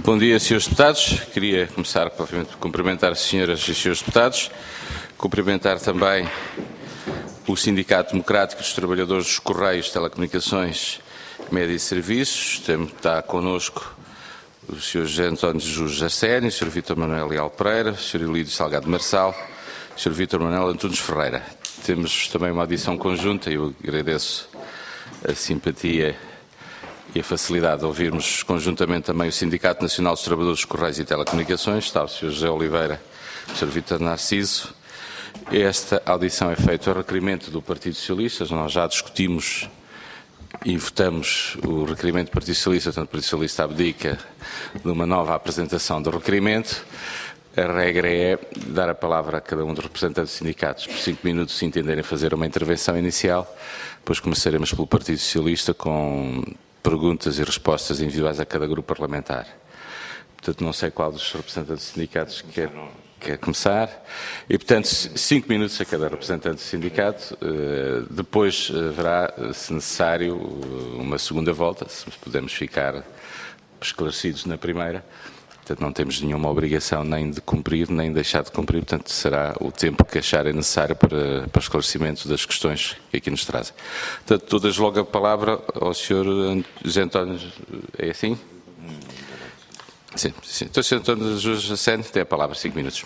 Bom dia, senhores deputados. Queria começar, obviamente, por cumprimentar as senhoras e senhores deputados, cumprimentar também o Sindicato Democrático dos Trabalhadores dos Correios, Telecomunicações, Média e Serviços. Está connosco o Sr. José António Jesus Arsénio, o Sr. Vítor Manuel Leal Pereira, o Sr. Ilídio Salgado Marçal, o Sr. Vítor Manuel Antunes Ferreira. Temos também uma audição conjunta e eu agradeço a simpatia e a facilidade de ouvirmos conjuntamente também o Sindicato Nacional dos Trabalhadores dos Correios e Telecomunicações, está o Sr. José Oliveira e o Sr. Vítor Narciso. Esta audição é feita ao requerimento do Partido Socialista. Nós já discutimos e votamos o requerimento do Partido Socialista, portanto o Partido Socialista abdica de uma nova apresentação do requerimento. A regra é dar a palavra a cada um dos representantes dos sindicatos por 5 minutos, se entenderem fazer uma intervenção inicial. Depois começaremos pelo Partido Socialista com perguntas e respostas individuais a cada grupo parlamentar. Portanto, não sei qual dos representantes dos sindicatos quer começar. E, portanto, 5 minutos a cada representante do sindicato. Depois haverá, se necessário, uma segunda volta, se podemos ficar esclarecidos na primeira. Portanto, não temos nenhuma obrigação nem de cumprir, nem de deixar de cumprir. Portanto, será o tempo que acharem necessário para esclarecimento das questões que aqui nos trazem. Portanto, todas logo a palavra ao Sr. José António. É assim? Sim, sim. Então, Sr. António Jesus Arsénio tem a palavra, 5 minutos.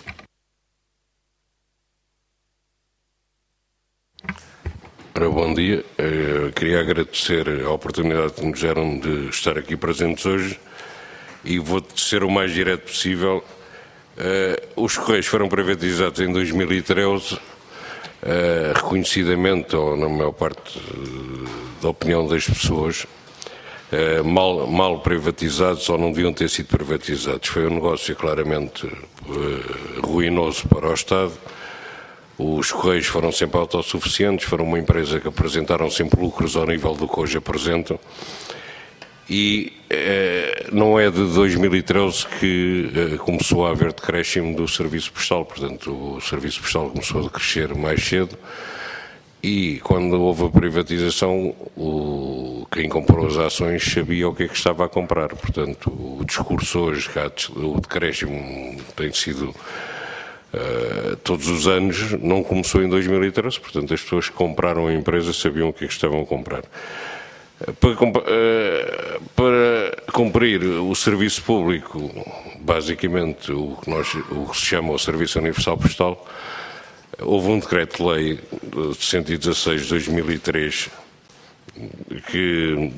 Ora, bom dia. Eu queria agradecer a oportunidade que nos deram de estar aqui presentes hoje e vou ser o mais direto possível. Os Correios foram privatizados em 2013, reconhecidamente, ou na maior parte da opinião das pessoas, mal privatizados ou não deviam ter sido privatizados. Foi um negócio claramente ruinoso para o Estado. Os Correios foram sempre autossuficientes, foram uma empresa que apresentaram sempre lucros ao nível do que hoje apresentam. E não é de 2013 que começou a haver decréscimo do serviço postal, portanto o serviço postal começou a crescer mais cedo e quando houve a privatização quem comprou as ações sabia o que é que estava a comprar, portanto o discurso hoje, o decréscimo tem sido todos os anos, não começou em 2013, portanto as pessoas que compraram a empresa sabiam o que é que estavam a comprar. Para cumprir o serviço público, basicamente o que se chama o Serviço Universal Postal, houve um decreto-lei de 116 de 2013 que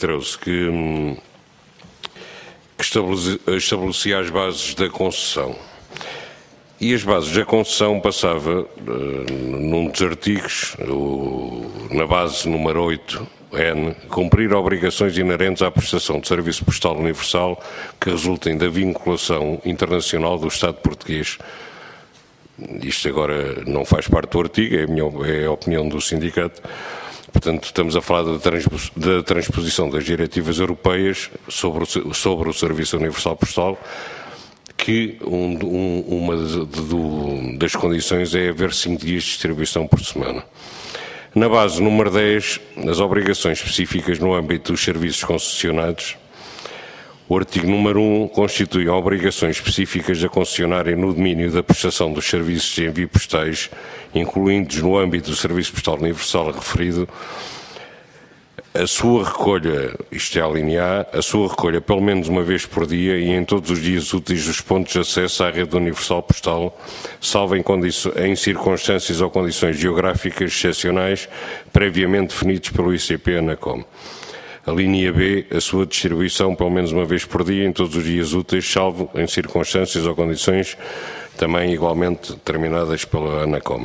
estabelecia as bases da concessão. E as bases da concessão passava, num dos artigos, na base número 8, cumprir obrigações inerentes à prestação de serviço postal universal que resultem da vinculação internacional do Estado português. Isto agora não faz parte do artigo, é a opinião do sindicato. Portanto, estamos a falar da transposição das diretivas europeias sobre o Serviço Universal Postal, que uma das condições é haver 5 dias de distribuição por semana. Na base número 10, as obrigações específicas no âmbito dos serviços concessionados, o artigo número 1 constitui obrigações específicas a concessionária no domínio da prestação dos serviços de envio postais, incluindo no âmbito do Serviço Postal Universal referido, a sua recolha, isto é a linha A, a sua recolha pelo menos uma vez por dia e em todos os dias úteis dos pontos de acesso à rede universal postal, salvo em circunstâncias ou condições geográficas excepcionais previamente definidos pelo ICP ANACOM. A linha B, a sua distribuição pelo menos uma vez por dia em todos os dias úteis, salvo em circunstâncias ou condições também igualmente determinadas pela ANACOM.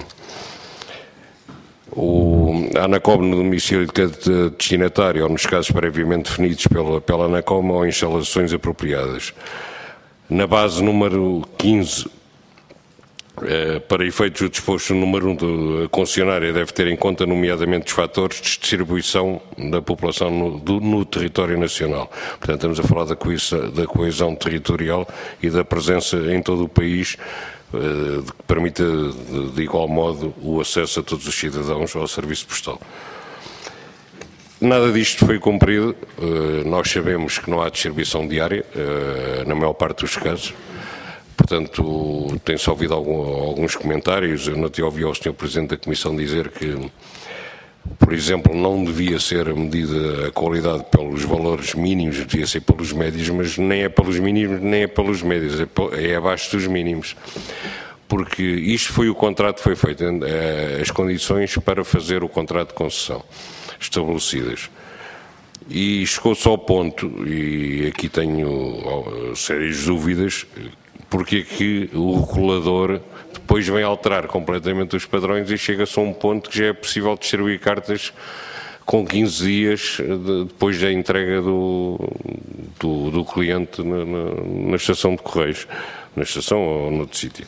A ANACOM no domicílio de cada destinatário ou nos casos previamente definidos pela ANACOM ou instalações apropriadas. Na base número 15, para efeitos do disposto no número 1 da concessionária deve ter em conta nomeadamente os fatores de distribuição da população no território nacional. Portanto, estamos a falar da coesão territorial e da presença em todo o país que permita de igual modo o acesso a todos os cidadãos ao serviço postal. Nada disto foi cumprido. Nós sabemos que não há distribuição diária, na maior parte dos casos. Portanto, tem-se ouvido alguns comentários. Eu não te ouvi ao Sr. Presidente da Comissão dizer que, por exemplo, não devia ser medida a qualidade pelos valores mínimos, devia ser pelos médios, mas nem é pelos mínimos, nem é pelos médios, é abaixo dos mínimos. Porque isto foi o contrato que foi feito, as condições para fazer o contrato de concessão estabelecidas. E chegou-se ao ponto, e aqui tenho sérias dúvidas, porque é que o regulador depois vem alterar completamente os padrões e chega-se a um ponto que já é possível distribuir cartas com 15 dias depois da entrega do cliente na estação de Correios, na estação ou noutro sítio.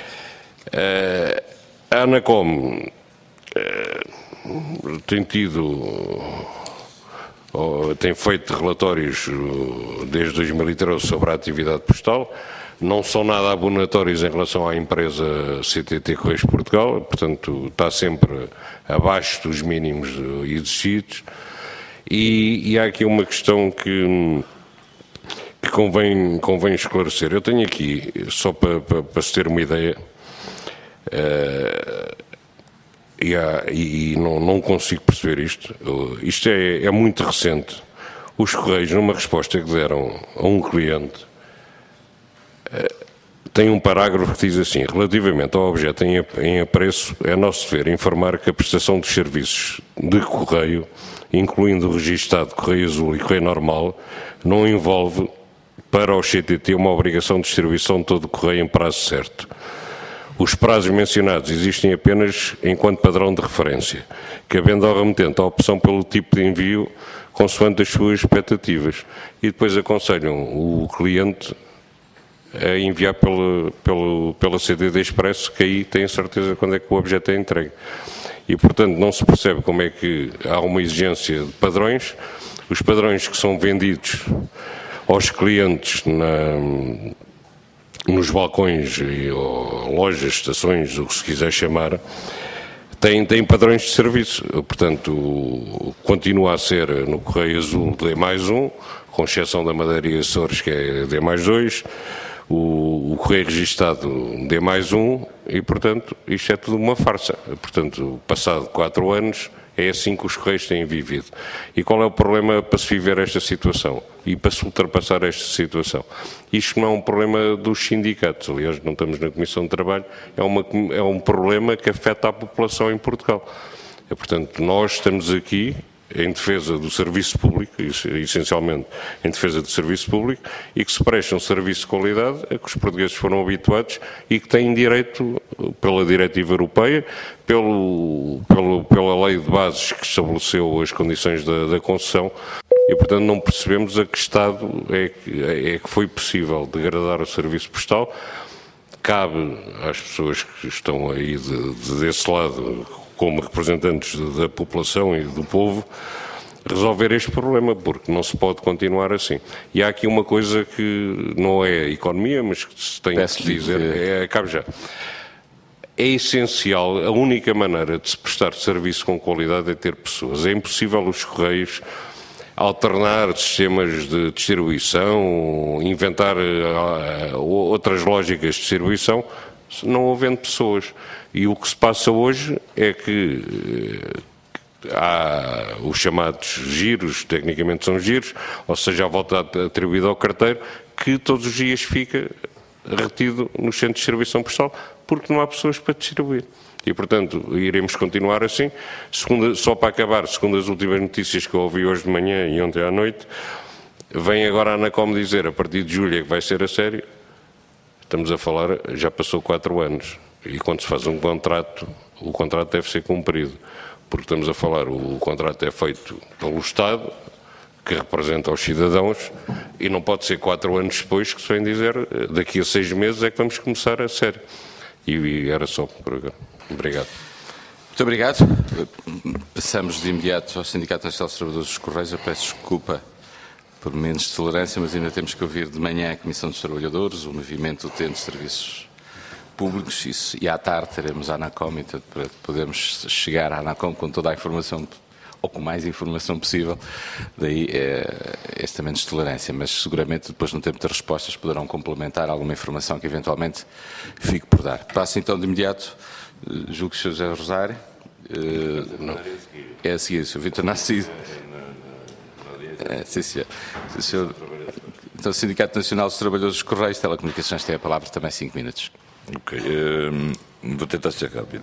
A Anacom tem feito relatórios desde 2013 sobre a atividade postal, não são nada abonatórios em relação à empresa CTT Correios de Portugal, portanto está sempre abaixo dos mínimos exigidos, e há aqui uma questão que convém esclarecer. Eu tenho aqui, só para se ter uma ideia, e não consigo perceber isto. Isto é muito recente. Os Correios, numa resposta que deram a um cliente, tem um parágrafo que diz assim: relativamente ao objeto em apreço, é nosso dever informar que a prestação dos serviços de correio, incluindo o registado Correio Azul e Correio Normal, não envolve para o CTT uma obrigação de distribuição de todo o correio em prazo certo. Os prazos mencionados existem apenas enquanto padrão de referência, cabendo ao remetente a opção pelo tipo de envio consoante as suas expectativas, e depois aconselham o cliente a enviar pela CDD Expresso, que aí tem certeza quando é que o objeto é entregue. E, portanto, não se percebe como é que há uma exigência de padrões. Os padrões que são vendidos aos clientes nos balcões, ou lojas, estações, o que se quiser chamar, tem padrões de serviço. Portanto, continua a ser no Correio Azul D+1, com exceção da Madeira e Açores, que é D+2, o Correio Registado D+1, e, portanto, isto é tudo uma farsa. Portanto, passado 4 anos, é assim que os Correios têm vivido. E qual é o problema para se viver esta situação? E para se ultrapassar esta situação? Isto não é um problema dos sindicatos, aliás, não estamos na Comissão de Trabalho, é um problema que afeta a população em Portugal. Portanto, nós estamos aqui em defesa do serviço público, essencialmente em defesa do serviço público, e que se presta um serviço de qualidade a que os portugueses foram habituados e que têm direito, pela diretiva europeia, pela lei de bases que estabeleceu as condições da concessão, e, portanto, não percebemos a que estado é que foi possível degradar o serviço postal. Cabe às pessoas que estão aí desse lado, como representantes da população e do povo, resolver este problema, porque não se pode continuar assim. E há aqui uma coisa que não é economia, mas que se tem que dizer, acabe já. É essencial, a única maneira de se prestar serviço com qualidade é ter pessoas. É impossível os Correios alternar sistemas de distribuição, inventar outras lógicas de distribuição, não havendo pessoas. E o que se passa hoje é que há os chamados giros, tecnicamente são giros, ou seja, a volta atribuída ao carteiro, que todos os dias fica retido no centro de distribuição postal, porque não há pessoas para distribuir. E, portanto, iremos continuar assim. Só para acabar, segundo as últimas notícias que eu ouvi hoje de manhã e ontem à noite, vem agora a Anacom dizer, a partir de julho é que vai ser a sério. Estamos a falar, já passou 4 anos. E quando se faz um contrato, o contrato deve ser cumprido. Porque estamos a falar, o contrato é feito pelo Estado, que representa os cidadãos, e não pode ser 4 anos depois que se vem dizer, daqui a 6 meses é que vamos começar a sério. E era só por agora. Obrigado. Muito obrigado. Passamos de imediato ao Sindicato Nacional dos Trabalhadores dos Correios. Eu peço desculpa por menos tolerância, mas ainda temos que ouvir de manhã a Comissão dos Trabalhadores, o Movimento Utente de Serviços Públicos, e à tarde teremos a Anacom, para podermos chegar à Anacom com toda a informação ou com mais informação possível, daí esta menos tolerância, mas seguramente depois no tempo das respostas poderão complementar alguma informação que eventualmente fique por dar. Passo então de imediato, julgo que o Sr. José Rosário, é a seguir, o Sr. Vítor Narciso. Sim, senhor. Então, o Sindicato Nacional dos Trabalhadores dos Correios e Telecomunicações tem a palavra, também 5 minutos. Ok, vou tentar ser rápido.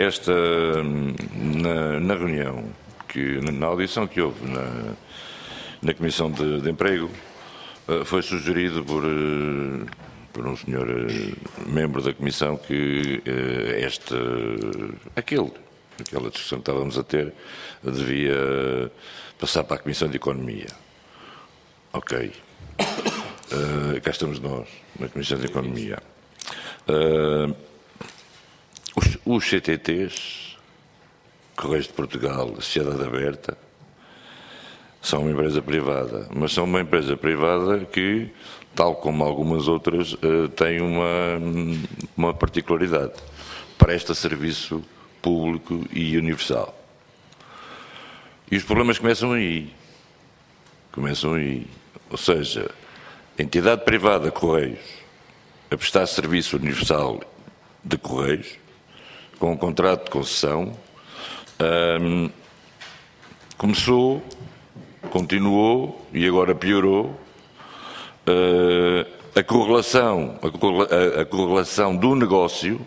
Na reunião, na audição que houve na Comissão de Emprego, foi sugerido por um senhor membro da Comissão que aquela discussão que estávamos a ter devia passar para a Comissão de Economia. Ok. Cá estamos nós, na Comissão de Economia. Os CTTs, Correios de Portugal, Sociedade Aberta, são uma empresa privada, mas são uma empresa privada que, tal como algumas outras, tem uma particularidade. Presta serviço público e universal. E os problemas começam aí. Ou seja, a entidade privada Correios a prestar serviço universal de Correios, com um contrato de concessão, começou, continuou e agora piorou a correlação do negócio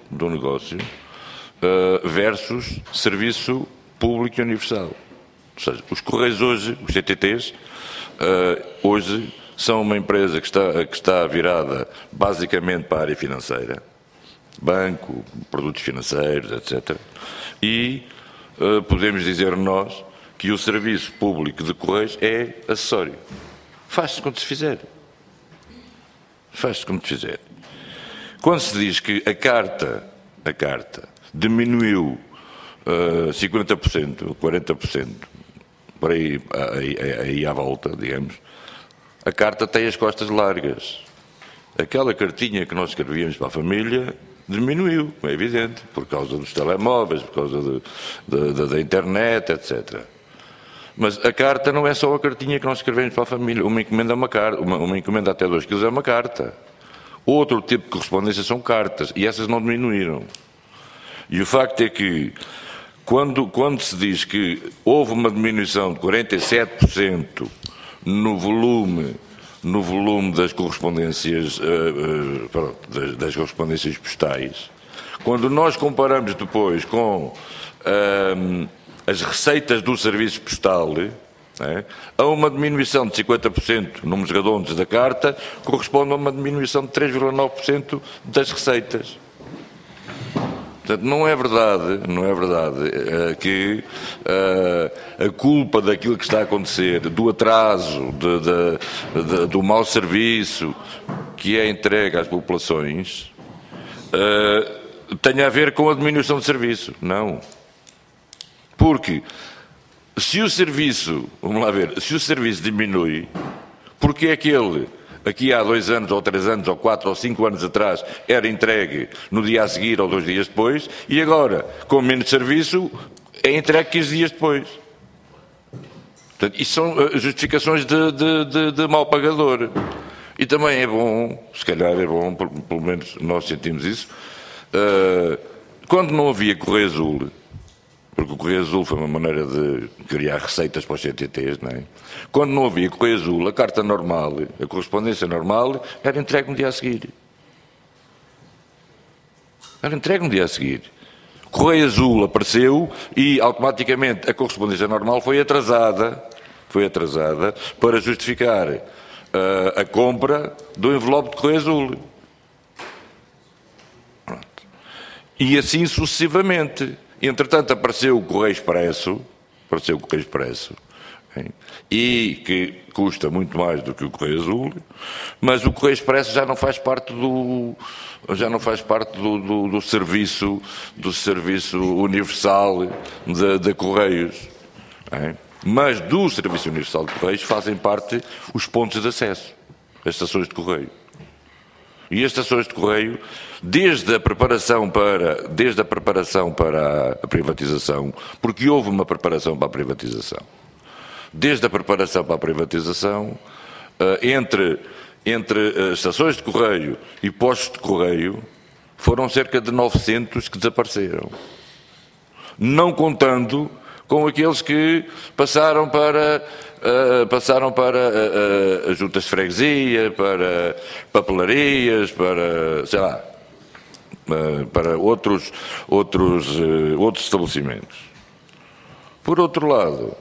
versus serviço público e universal. Ou seja, os Correios hoje, os CTTs, hoje são uma empresa que está virada basicamente para a área financeira, banco, produtos financeiros, etc. E podemos dizer nós que o serviço público de Correios é acessório. Faz-se quando se fizer. Quando se diz que a carta diminuiu 50%, 40%, por aí à volta, digamos, a carta tem as costas largas. Aquela cartinha que nós escrevíamos para a família diminuiu, é evidente, por causa dos telemóveis, por causa da internet, etc. Mas a carta não é só a cartinha que nós escrevemos para a família. Uma encomenda é uma carta, uma encomenda até 2 kg é uma carta. Outro tipo de correspondência são cartas, e essas não diminuíram. E o facto é que, quando se diz que houve uma diminuição de 47% no volume das correspondências, das correspondências postais, quando nós comparamos depois com as receitas do serviço postal, a uma diminuição de 50% números redondos da carta corresponde a uma diminuição de 3,9% das receitas. Portanto, não é verdade que a culpa daquilo que está a acontecer, do atraso, do mau serviço que é entregue às populações, tenha a ver com a diminuição de serviço. Não. Porque se o serviço, vamos lá ver, se o serviço diminui, porque é que ele, aqui há 2 anos, ou 3 anos, ou 4 ou 5 anos atrás, era entregue no dia a seguir ou 2 dias depois, e agora, com menos serviço, é entregue 15 dias depois. Portanto, isso são justificações de mau pagador. E também é bom, se calhar é bom, pelo menos nós sentimos isso, quando não havia Correio Azul, porque o Correio Azul foi uma maneira de criar receitas para os CTTs, não é? Quando não havia Correio Azul, a carta normal, a correspondência normal, era entregue no dia a seguir. Correio Azul apareceu e automaticamente a correspondência normal foi atrasada para justificar a compra do envelope de Correio Azul. Pronto. E assim sucessivamente. Entretanto, apareceu o Correio Expresso, e que custa muito mais do que o Correio Azul, mas o Correio Expresso já não faz parte do serviço universal de Correios. Mas do Serviço Universal de Correios fazem parte os pontos de acesso, as estações de correio. E as estações de correio, desde a preparação para a privatização, porque houve uma preparação para a privatização, desde a preparação para a privatização, entre estações de correio e postos de correio, foram cerca de 900 que desapareceram. Não contando com aqueles que passaram para as juntas de freguesia, para papelarias, para, sei lá, para outros estabelecimentos. Por outro lado,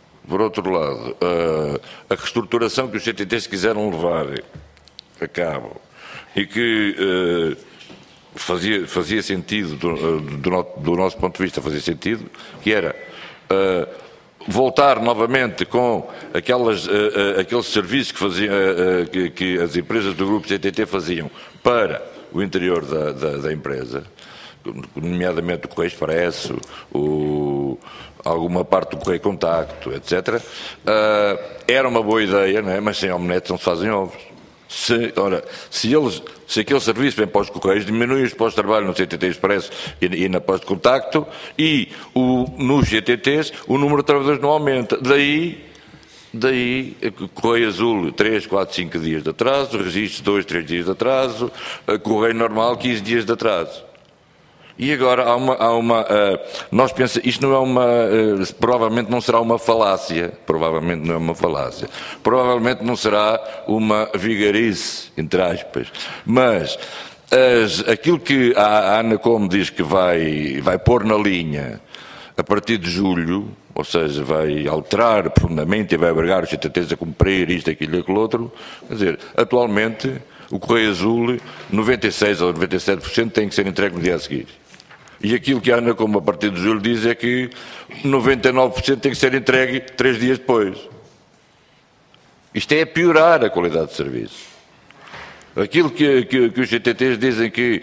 a reestruturação que os CTTs quiseram levar a cabo e que fazia sentido, do nosso ponto de vista, fazia sentido, que era voltar novamente com aqueles serviços que as empresas do grupo CTT faziam para o interior da empresa, nomeadamente o Correio Expresso, alguma parte do Correio Contacto, etc. Era uma boa ideia, não é? Mas sem omeletes não se fazem ovos. Se aquele serviço vem para os Correios, diminui os postos de trabalho no CTT Expresso e na posto de contacto, e nos GTTs o número de trabalhadores não aumenta. Daí Correio Azul 3, 4, 5 dias de atraso, registros 2, 3 dias de atraso, Correio Normal 15 dias de atraso. E agora nós pensamos, isto não é provavelmente não será uma falácia, provavelmente não será uma vigarice, entre aspas, mas aquilo que a Anacom diz que vai pôr na linha a partir de julho, ou seja, vai alterar profundamente e vai obrigar os CTTs a cumprir isto, aquilo e aquilo outro, quer dizer, atualmente o Correio Azul, 96% ou 97% tem que ser entregue no dia a seguir. E aquilo que a Anacom, a partir de julho, diz é que 99% tem que ser entregue 3 dias depois. Isto é piorar a qualidade de serviço. Aquilo que os CTTs dizem que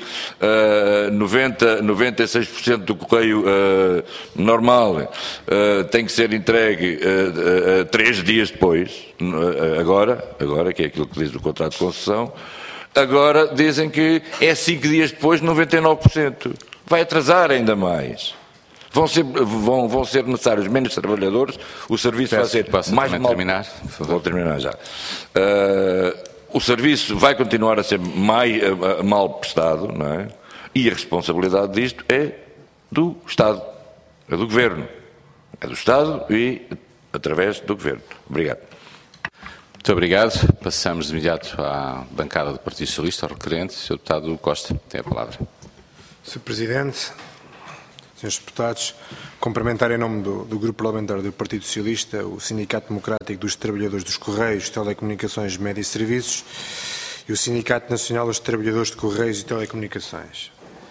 96% do correio normal tem que ser entregue 3 dias depois, agora, que é aquilo que diz o contrato de concessão, agora dizem que é 5 dias depois, 99%. Vai atrasar ainda mais. Vão ser necessários menos trabalhadores, o serviço vai ser mais mal... terminar? Vou terminar já. O serviço vai continuar a ser mal prestado, não é? E a responsabilidade disto é do Estado, é do Governo. É do Estado e através do Governo. Obrigado. Muito obrigado. Passamos de imediato à bancada do Partido Socialista, ao requerente, Sr. Deputado Costa. Tem a palavra. Sr. Presidente, Srs. Deputados, cumprimentar em nome do Grupo Parlamentar do Partido Socialista o Sindicato Democrático dos Trabalhadores dos Correios, Telecomunicações, Média e Serviços e o Sindicato Nacional dos Trabalhadores de Correios e Telecomunicações.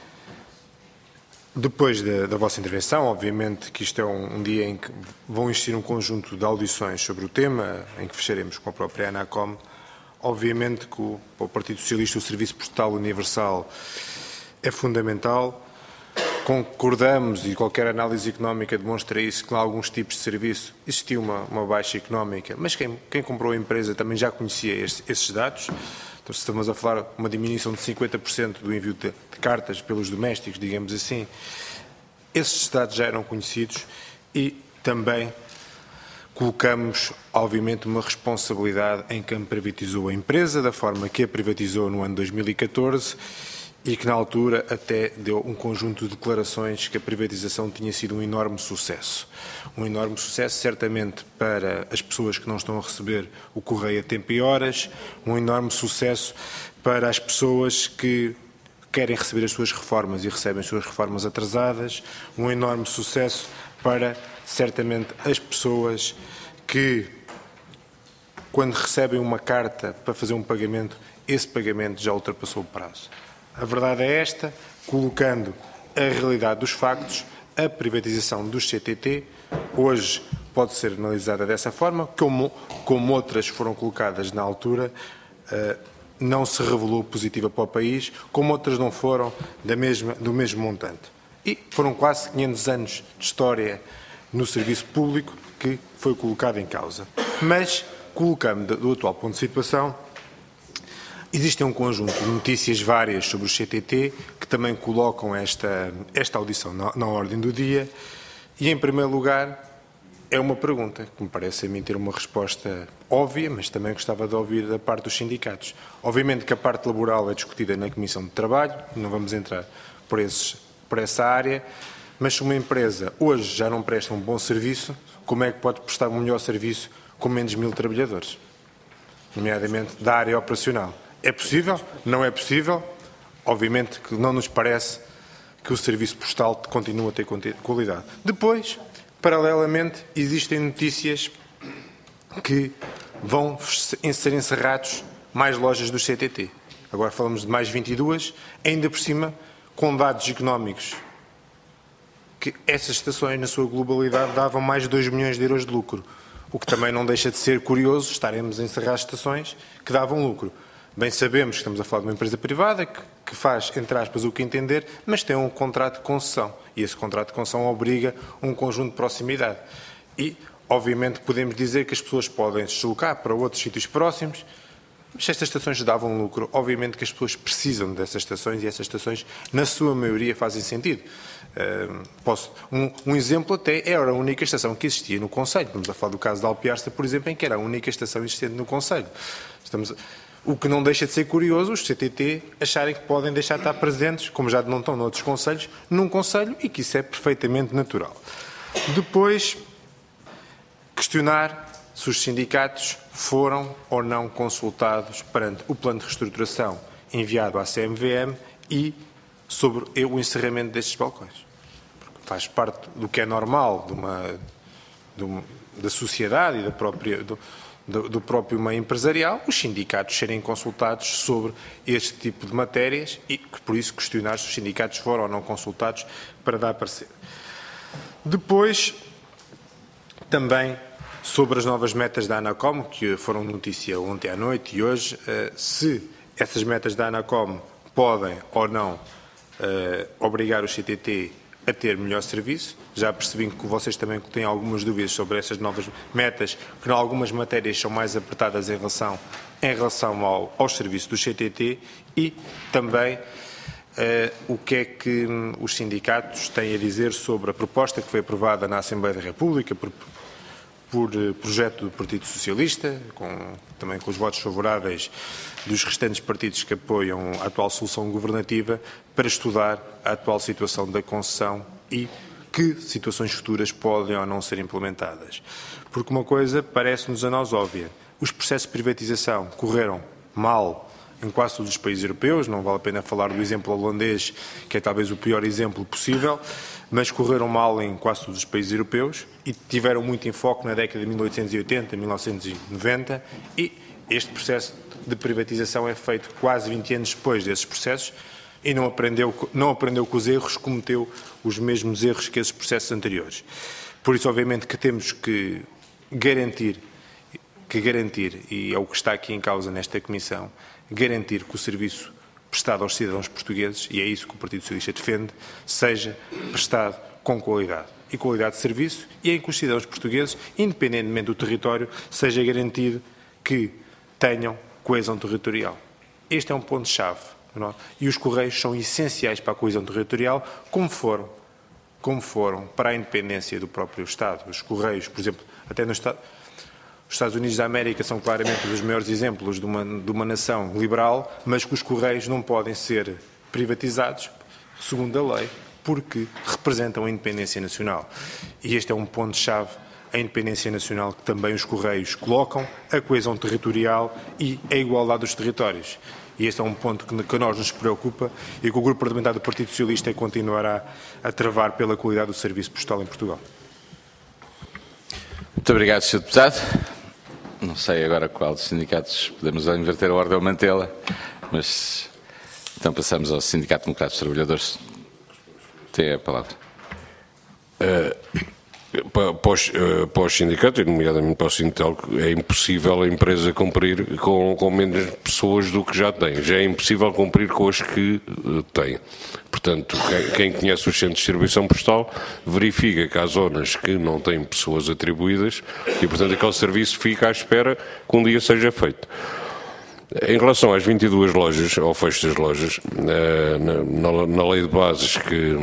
Depois da vossa intervenção, obviamente que isto é um dia em que vão existir um conjunto de audições sobre o tema, em que fecharemos com a própria Anacom. Obviamente que para o Partido Socialista o Serviço Postal Universal é fundamental. Concordamos, e qualquer análise económica demonstra isso, que em alguns tipos de serviço existiu uma baixa económica, mas quem comprou a empresa também já conhecia esses dados. Então, se estamos a falar de uma diminuição de 50% do envio de cartas pelos domésticos, digamos assim, esses dados já eram conhecidos e também colocamos, obviamente, uma responsabilidade em quem privatizou a empresa, da forma que a privatizou no ano 2014, e que na altura até deu um conjunto de declarações que a privatização tinha sido um enorme sucesso. Um enorme sucesso certamente para as pessoas que não estão a receber o correio a tempo e horas, um enorme sucesso para as pessoas que querem receber as suas reformas e recebem as suas reformas atrasadas, um enorme sucesso para certamente as pessoas que, quando recebem uma carta para fazer um pagamento, esse pagamento já ultrapassou o prazo. A verdade é esta, colocando a realidade dos factos, a privatização dos CTT hoje pode ser analisada dessa forma, como outras foram colocadas na altura, não se revelou positiva para o país, como outras não foram do mesmo montante. E foram quase 500 anos de história no serviço público que foi colocado em causa. Mas, colocando do atual ponto de situação, Existem um conjunto de notícias várias sobre o CTT que também colocam esta audição na ordem do dia e, em primeiro lugar, é uma pergunta que me parece a mim ter uma resposta óbvia, mas também gostava de ouvir da parte dos sindicatos. Obviamente que a parte laboral é discutida na Comissão de Trabalho, não vamos entrar por essa área, mas se uma empresa hoje já não presta um bom serviço, como é que pode prestar um melhor serviço com menos de 1000 trabalhadores? Nomeadamente da área operacional. É possível? Não é possível? Obviamente que não nos parece que o serviço postal continue a ter qualidade. Depois, paralelamente, existem notícias que vão ser encerrados mais lojas do CTT. Agora falamos de mais 22, ainda por cima, com dados económicos, que essas estações, na sua globalidade, davam mais de 2 milhões de euros de lucro. O que também não deixa de ser curioso, estaremos a encerrar estações que davam lucro. Bem sabemos que estamos a falar de uma empresa privada que faz, entre aspas, o que entender, mas tem um contrato de concessão. E esse contrato de concessão obriga um conjunto de proximidade. E, obviamente, podemos dizer que as pessoas podem se deslocar para outros sítios próximos, mas se estas estações davam lucro, obviamente que as pessoas precisam dessas estações e essas estações, na sua maioria, fazem sentido. Um exemplo até era a única estação que existia no Conselho. Estamos a falar do caso de Alpiarça, por exemplo, em que era a única estação existente no Conselho. O que não deixa de ser curioso os CTT acharem que podem deixar de estar presentes, como já não estão noutros conselhos, num conselho e que isso é perfeitamente natural. Depois, questionar se os sindicatos foram ou não consultados perante o plano de reestruturação enviado à CMVM e sobre o encerramento destes balcões. Porque faz parte do que é normal da sociedade e do próprio meio empresarial, os sindicatos serem consultados sobre este tipo de matérias e, por isso, questionar se os sindicatos foram ou não consultados para dar parecer. Depois, também sobre as novas metas da ANACOM, que foram notícia ontem à noite e hoje, se essas metas da ANACOM podem ou não obrigar o CTT a ter melhor serviço. Já percebi que vocês também têm algumas dúvidas sobre essas novas metas, que em algumas matérias são mais apertadas em relação aos serviços do CTT e também o que é que os sindicatos têm a dizer sobre a proposta que foi aprovada na Assembleia da República por projeto do Partido Socialista, também com os votos favoráveis dos restantes partidos que apoiam a atual solução governativa, para estudar a atual situação da concessão e que situações futuras podem ou não ser implementadas. Porque uma coisa parece-nos a nós óbvia. Os processos de privatização correram mal em quase todos os países europeus, não vale a pena falar do exemplo holandês, que é talvez o pior exemplo possível, mas correram mal em quase todos os países europeus e tiveram muito enfoque na década de 1880, 1990 e este processo de privatização é feito quase 20 anos depois desses processos e não aprendeu com os erros, cometeu os mesmos erros que esses processos anteriores. Por isso, obviamente, que temos que garantir, e é o que está aqui em causa nesta Comissão, garantir que o serviço prestado aos cidadãos portugueses, e é isso que o Partido Socialista defende, seja prestado com qualidade. E qualidade de serviço, e em que os cidadãos portugueses, independentemente do território, seja garantido que tenham coesão territorial. Este é um ponto-chave. E os Correios são essenciais para a coesão territorial, como foram para a independência do próprio Estado. Os Correios, por exemplo, até no Estado... Os Estados Unidos da América são claramente um dos maiores exemplos de uma nação liberal, mas que os Correios não podem ser privatizados, segundo a lei, porque representam a independência nacional. E este é um ponto-chave, a independência nacional que também os Correios colocam, a coesão territorial e a igualdade dos territórios. E este é um ponto que a nós nos preocupa e que o Grupo Parlamentar do Partido Socialista continuará a travar pela qualidade do serviço postal em Portugal. Muito obrigado, Sr. Deputado. Não sei agora qual dos sindicatos podemos inverter a ordem ou mantê-la, mas então passamos ao Sindicato Democrático dos Trabalhadores. Tem a palavra. Para os sindicatos, nomeadamente para o Sintel, é impossível a empresa cumprir com menos pessoas do que já tem. Já é impossível cumprir com as que tem. Portanto, quem conhece os centros de distribuição postal verifica que há zonas que não têm pessoas atribuídas e, portanto, aquele serviço fica à espera que um dia seja feito. Em relação às 22 lojas, ao fecho das lojas, na lei de bases que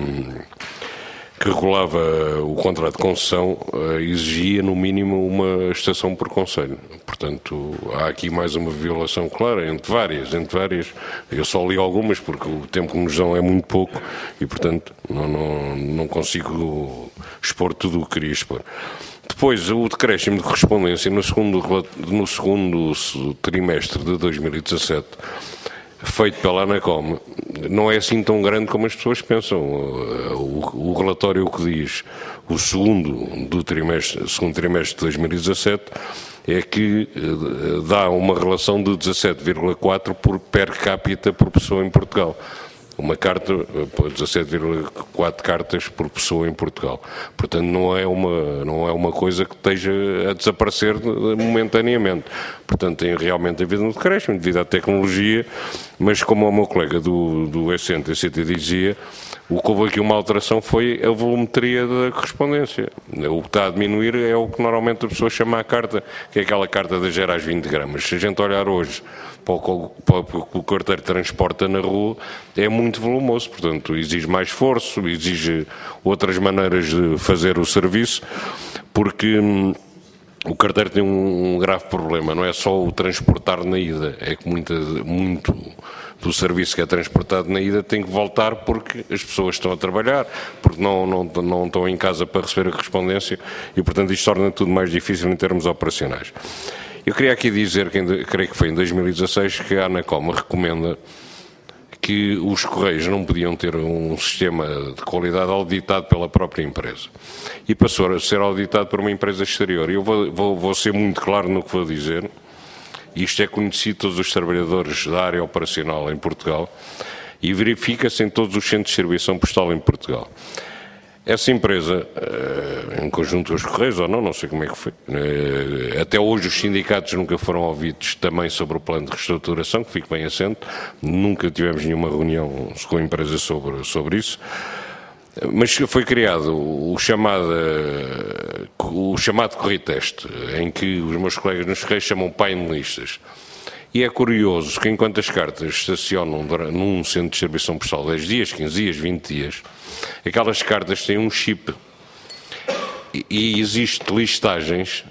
regulava o contrato de concessão, exigia no mínimo uma estação por concelho. Portanto, há aqui mais uma violação clara, entre várias. Eu só li algumas porque o tempo que nos dão é muito pouco e, portanto, não consigo expor tudo o que queria expor. Depois, o decréscimo de correspondência no segundo trimestre de 2017, feito pela ANACOM, não é assim tão grande como as pessoas pensam. O relatório que diz o segundo trimestre de 2017 é que dá uma relação de 17,4 por per capita por pessoa em Portugal. Uma carta, 17,4 cartas por pessoa em Portugal. Portanto, não é uma coisa que esteja a desaparecer momentaneamente. Portanto, tem realmente havido um decréscimo devido à tecnologia, mas como o meu colega do SNTCT dizia, o que houve aqui uma alteração foi a volumetria da correspondência. O que está a diminuir é o que normalmente a pessoa chama a carta, que é aquela carta de 0 às 20 gramas. Se a gente olhar hoje para o que o carteiro transporta na rua, é muito volumoso, portanto exige mais esforço, exige outras maneiras de fazer o serviço, porque o carteiro tem um grave problema, não é só o transportar na ida, é que muito do serviço que é transportado na ida tem que voltar porque as pessoas estão a trabalhar, porque não estão em casa para receber a correspondência e, portanto, isto torna tudo mais difícil em termos operacionais. Eu queria aqui dizer, creio que foi em 2016, que a ANACOM recomenda que os Correios não podiam ter um sistema de qualidade auditado pela própria empresa. E passou a ser auditado por uma empresa exterior. E eu vou ser muito claro no que vou dizer. Isto é conhecido de todos os trabalhadores da área operacional em Portugal e verifica-se em todos os centros de distribuição postal em Portugal. Essa empresa, em conjunto com os Correios ou não sei como é que foi, até hoje os sindicatos nunca foram ouvidos também sobre o plano de reestruturação, que fique bem assente, nunca tivemos nenhuma reunião com a empresa sobre isso, mas foi criado o chamado Correio-Teste, em que os meus colegas nos Correios chamam painelistas. E é curioso que enquanto as cartas estacionam num centro de distribuição postal 10 dias, 15 dias, 20 dias, aquelas cartas têm um chip e existem listagens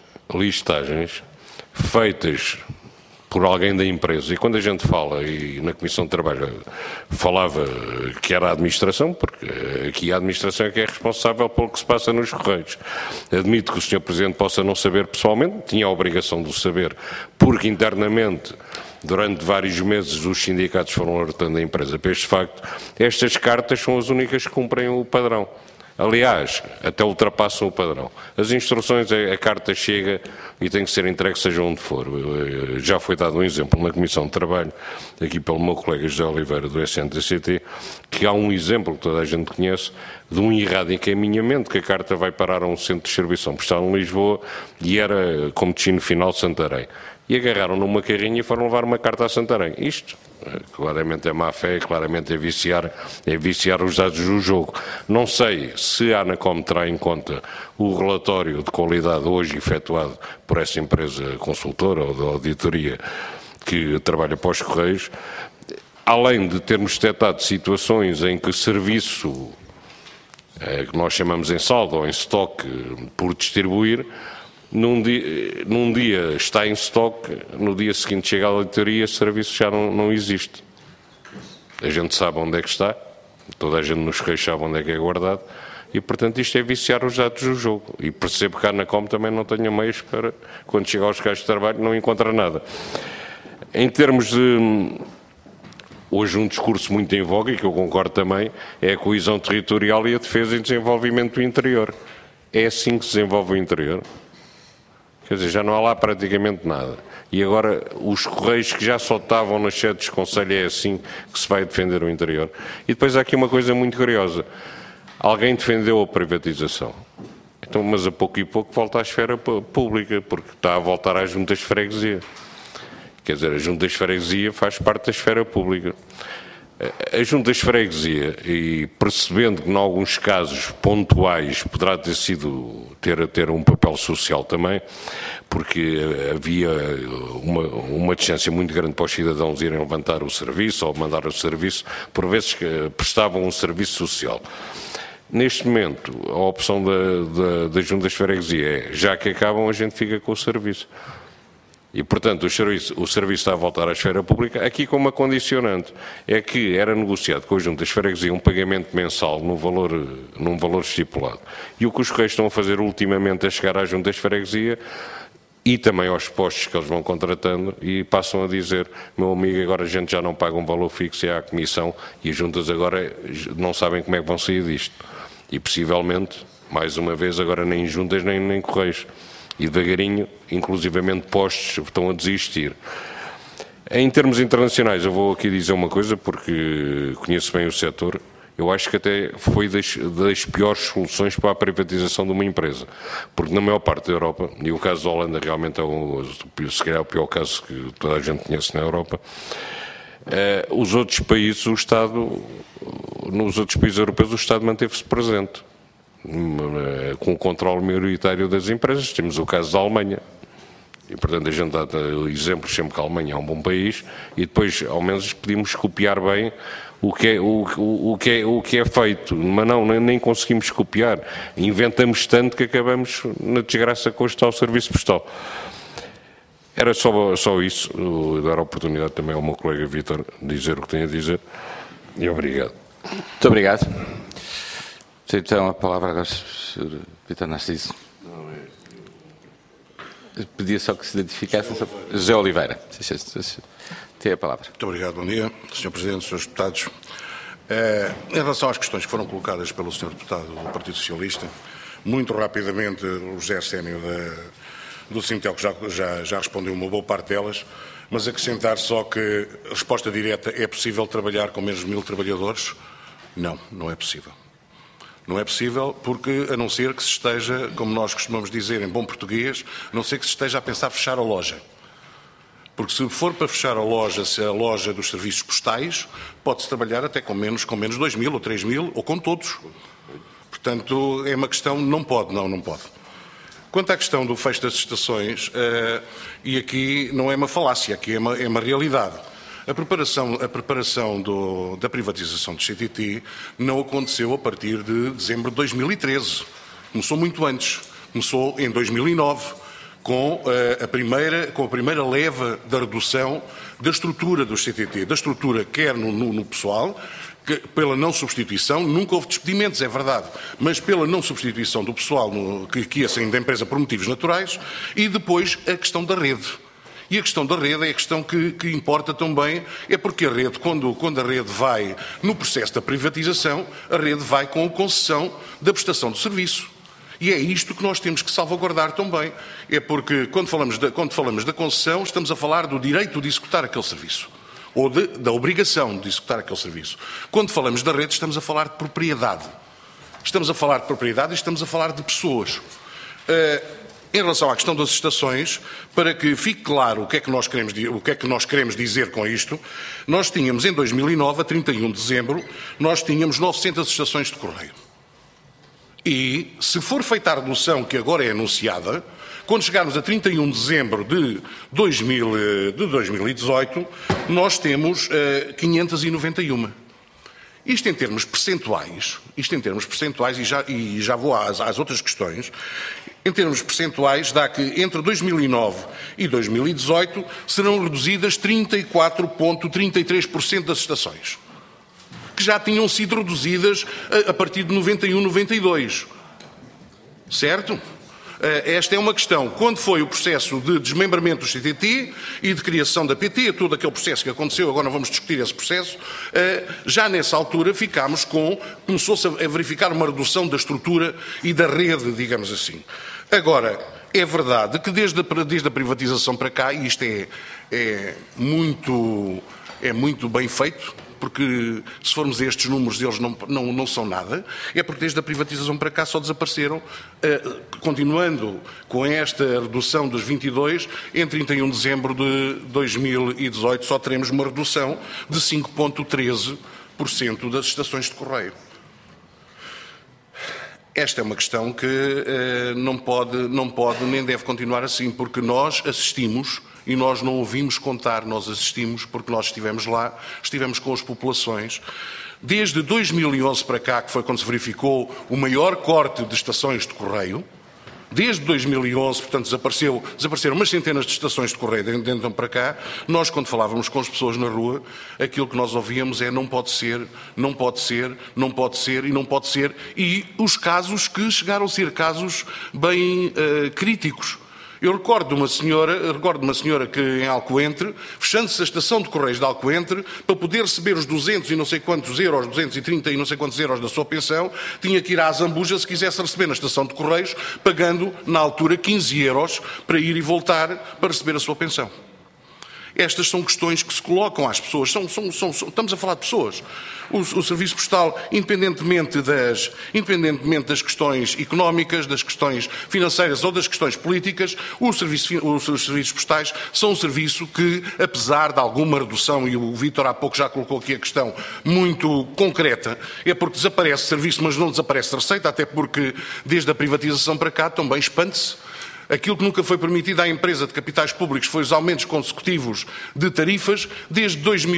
feitas por alguém da empresa. E quando a gente fala, e na Comissão de Trabalho falava que era a administração, porque aqui a administração é que é responsável pelo que se passa nos Correios. Admito que o Sr. Presidente possa não saber pessoalmente, tinha a obrigação de o saber, porque internamente, durante vários meses, os sindicatos foram alertando a empresa para este facto. Estas cartas são as únicas que cumprem o padrão. Aliás, até ultrapassam o padrão. As instruções, a carta chega e tem que ser entregue seja onde for. Já foi dado um exemplo na Comissão de Trabalho, aqui pelo meu colega José Oliveira do SNTCT, que há um exemplo que toda a gente conhece, de um errado encaminhamento, que a carta vai parar a um centro de distribuição postal em Lisboa e era como destino final Santarém. E agarraram numa carrinha e foram levar uma carta a Santarém. Isto, claramente é má fé, claramente é viciar os dados do jogo. Não sei se a ANACOM terá em conta o relatório de qualidade hoje efetuado por essa empresa consultora ou de auditoria que trabalha para os Correios, além de termos detectado situações em que serviço, que nós chamamos em saldo ou em estoque por distribuir, num dia está em estoque, no dia seguinte chega à auditoria, esse serviço já não existe. A gente sabe onde é que está, toda a gente nos Correios sabe onde é que é guardado, e portanto isto é viciar os dados do jogo. E percebo que a ANACOM também não tenha meios para, quando chega aos locais de trabalho, não encontra nada. Em termos de... Hoje um discurso muito em voga, e que eu concordo também, é a coesão territorial e a defesa e desenvolvimento do interior. É assim que se desenvolve o interior. Quer dizer, já não há lá praticamente nada. E agora os Correios que já só estavam nas sedes de concelho, é assim que se vai defender o interior. E depois há aqui uma coisa muito curiosa. Alguém defendeu a privatização. Então, mas a pouco e pouco volta à esfera pública, porque está a voltar às juntas de freguesia. Quer dizer, a junta de freguesia faz parte da esfera pública. As juntas de freguesia, e percebendo que em alguns casos pontuais poderá ter um papel social também, porque havia uma distância muito grande para os cidadãos irem levantar o serviço ou mandar o serviço, por vezes que prestavam um serviço social. Neste momento, a opção das juntas de freguesia é, já que acabam, a gente fica com o serviço. E, portanto, o serviço está a voltar à esfera pública, aqui com uma condicionante, é que era negociado com as juntas de freguesia um pagamento mensal num valor estipulado. E o que os Correios estão a fazer ultimamente é chegar às juntas de freguesia e também aos postos que eles vão contratando e passam a dizer, meu amigo, agora a gente já não paga um valor fixo, é à comissão, e as juntas agora não sabem como é que vão sair disto. E, possivelmente, mais uma vez, agora nem juntas nem Correios. E devagarinho, inclusivamente postos, estão a desistir. Em termos internacionais, eu vou aqui dizer uma coisa, porque conheço bem o setor, eu acho que até foi das piores soluções para a privatização de uma empresa. Porque na maior parte da Europa, e o caso da Holanda realmente é se calhar o pior caso que toda a gente conhece na Europa, os outros países, nos outros países europeus, o Estado manteve-se presente, com o controle maioritário das empresas. Temos o caso da Alemanha, e portanto a gente dá exemplos sempre que a Alemanha é um bom país, e depois ao menos podemos copiar bem o que é feito, mas não, nem conseguimos copiar, inventamos tanto que acabamos na desgraça com o tal serviço postal. Era só isso, dar a oportunidade também ao meu colega Vítor dizer o que tem a dizer, e obrigado. Muito obrigado. Então, a palavra agora, Sr. Vítor Narciso. Pedia só que se identificasse. José Oliveira. Tem a palavra. Muito obrigado, bom dia. Sr. Presidente, Srs. Deputados. Em relação às questões que foram colocadas pelo Sr. Deputado do Partido Socialista, muito rapidamente o José Arsénio do Sintel já respondeu uma boa parte delas, mas acrescentar só que a resposta direta: é possível trabalhar com menos de 1000 trabalhadores? Não, não é possível. Não é possível porque, a não ser que se esteja, como nós costumamos dizer em bom português, a não ser que se esteja a pensar fechar a loja. Porque se for para fechar a loja, se a loja dos serviços postais, pode-se trabalhar até com menos 2.000 ou 3.000, ou com todos. Portanto, é uma questão, não pode. Quanto à questão do fecho das estações, e aqui não é uma falácia, aqui é uma realidade. A preparação da privatização do CTT não aconteceu a partir de dezembro de 2013. Começou muito antes. Começou em 2009, com a primeira leva da redução da estrutura do CTT, da estrutura quer no pessoal, que, pela não substituição, nunca houve despedimentos, é verdade, mas pela não substituição do pessoal que ia saindo da empresa por motivos naturais, e depois a questão da rede. E a questão da rede é a questão que importa também, é porque a rede, quando a rede vai no processo da privatização, a rede vai com a concessão da prestação do serviço. E é isto que nós temos que salvaguardar também. É porque, quando falamos da concessão, estamos a falar do direito de executar aquele serviço, ou da obrigação de executar aquele serviço. Quando falamos da rede, estamos a falar de propriedade. Estamos a falar de propriedade e estamos a falar de pessoas. Em relação à questão das estações, para que fique claro o que é que nós queremos dizer com isto, nós tínhamos em 2009, a 31 de dezembro, nós tínhamos 900 estações de correio. E, se for feita a redução que agora é anunciada, quando chegarmos a 31 de dezembro de 2018, nós temos 591. Isto em termos percentuais, e já vou às outras questões, em termos percentuais, dá que entre 2009 e 2018 serão reduzidas 34,33% das estações, que já tinham sido reduzidas a partir de 91, 92. Certo? Esta é uma questão. Quando foi o processo de desmembramento do CTT e de criação da PT, todo aquele processo que aconteceu, agora não vamos discutir esse processo, já nessa altura começou-se a verificar uma redução da estrutura e da rede, digamos assim. Agora, é verdade que desde a privatização para cá, e isto é muito bem feito porque se formos a estes números eles não são nada, é porque desde a privatização para cá só desapareceram, continuando com esta redução dos 22, em 31 de dezembro de 2018 só teremos uma redução de 5,13% das estações de correio. Esta é uma questão que não pode nem deve continuar assim, porque nós assistimos, e nós não ouvimos contar, nós assistimos porque nós estivemos lá, estivemos com as populações. Desde 2011 para cá, que foi quando se verificou o corte de estações de correio, desde 2011, portanto, desapareceram umas centenas de estações de correio de então para cá. Nós, quando falávamos com as pessoas na rua, aquilo que nós ouvíamos é não pode ser, não pode ser, não pode ser e não pode ser. E os casos que chegaram a ser casos bem críticos. Eu recordo de uma senhora que em Alcoentre, fechando-se a estação de Correios de Alcoentre, para poder receber os 200 e não sei quantos euros, 230 e não sei quantos euros da sua pensão, tinha que ir à Zambuja se quisesse receber na estação de Correios, pagando, na altura, 15 euros para ir e voltar para receber a sua pensão. Estas são questões que se colocam às pessoas. Estamos a falar de pessoas. O Serviço Postal, independentemente das questões económicas, das questões financeiras ou das questões políticas, os serviços postais são um serviço que, apesar de alguma redução, e o Vítor há pouco já colocou aqui a questão muito concreta, é porque desaparece serviço, mas não desaparece receita, até porque desde a privatização para cá também expande-se. Aquilo que nunca foi permitido à empresa de capitais públicos foi os aumentos consecutivos de tarifas. Desde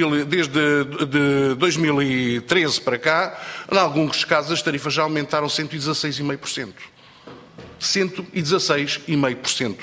2013 para cá, em alguns casos, as tarifas já aumentaram 116,5%. 116,5%.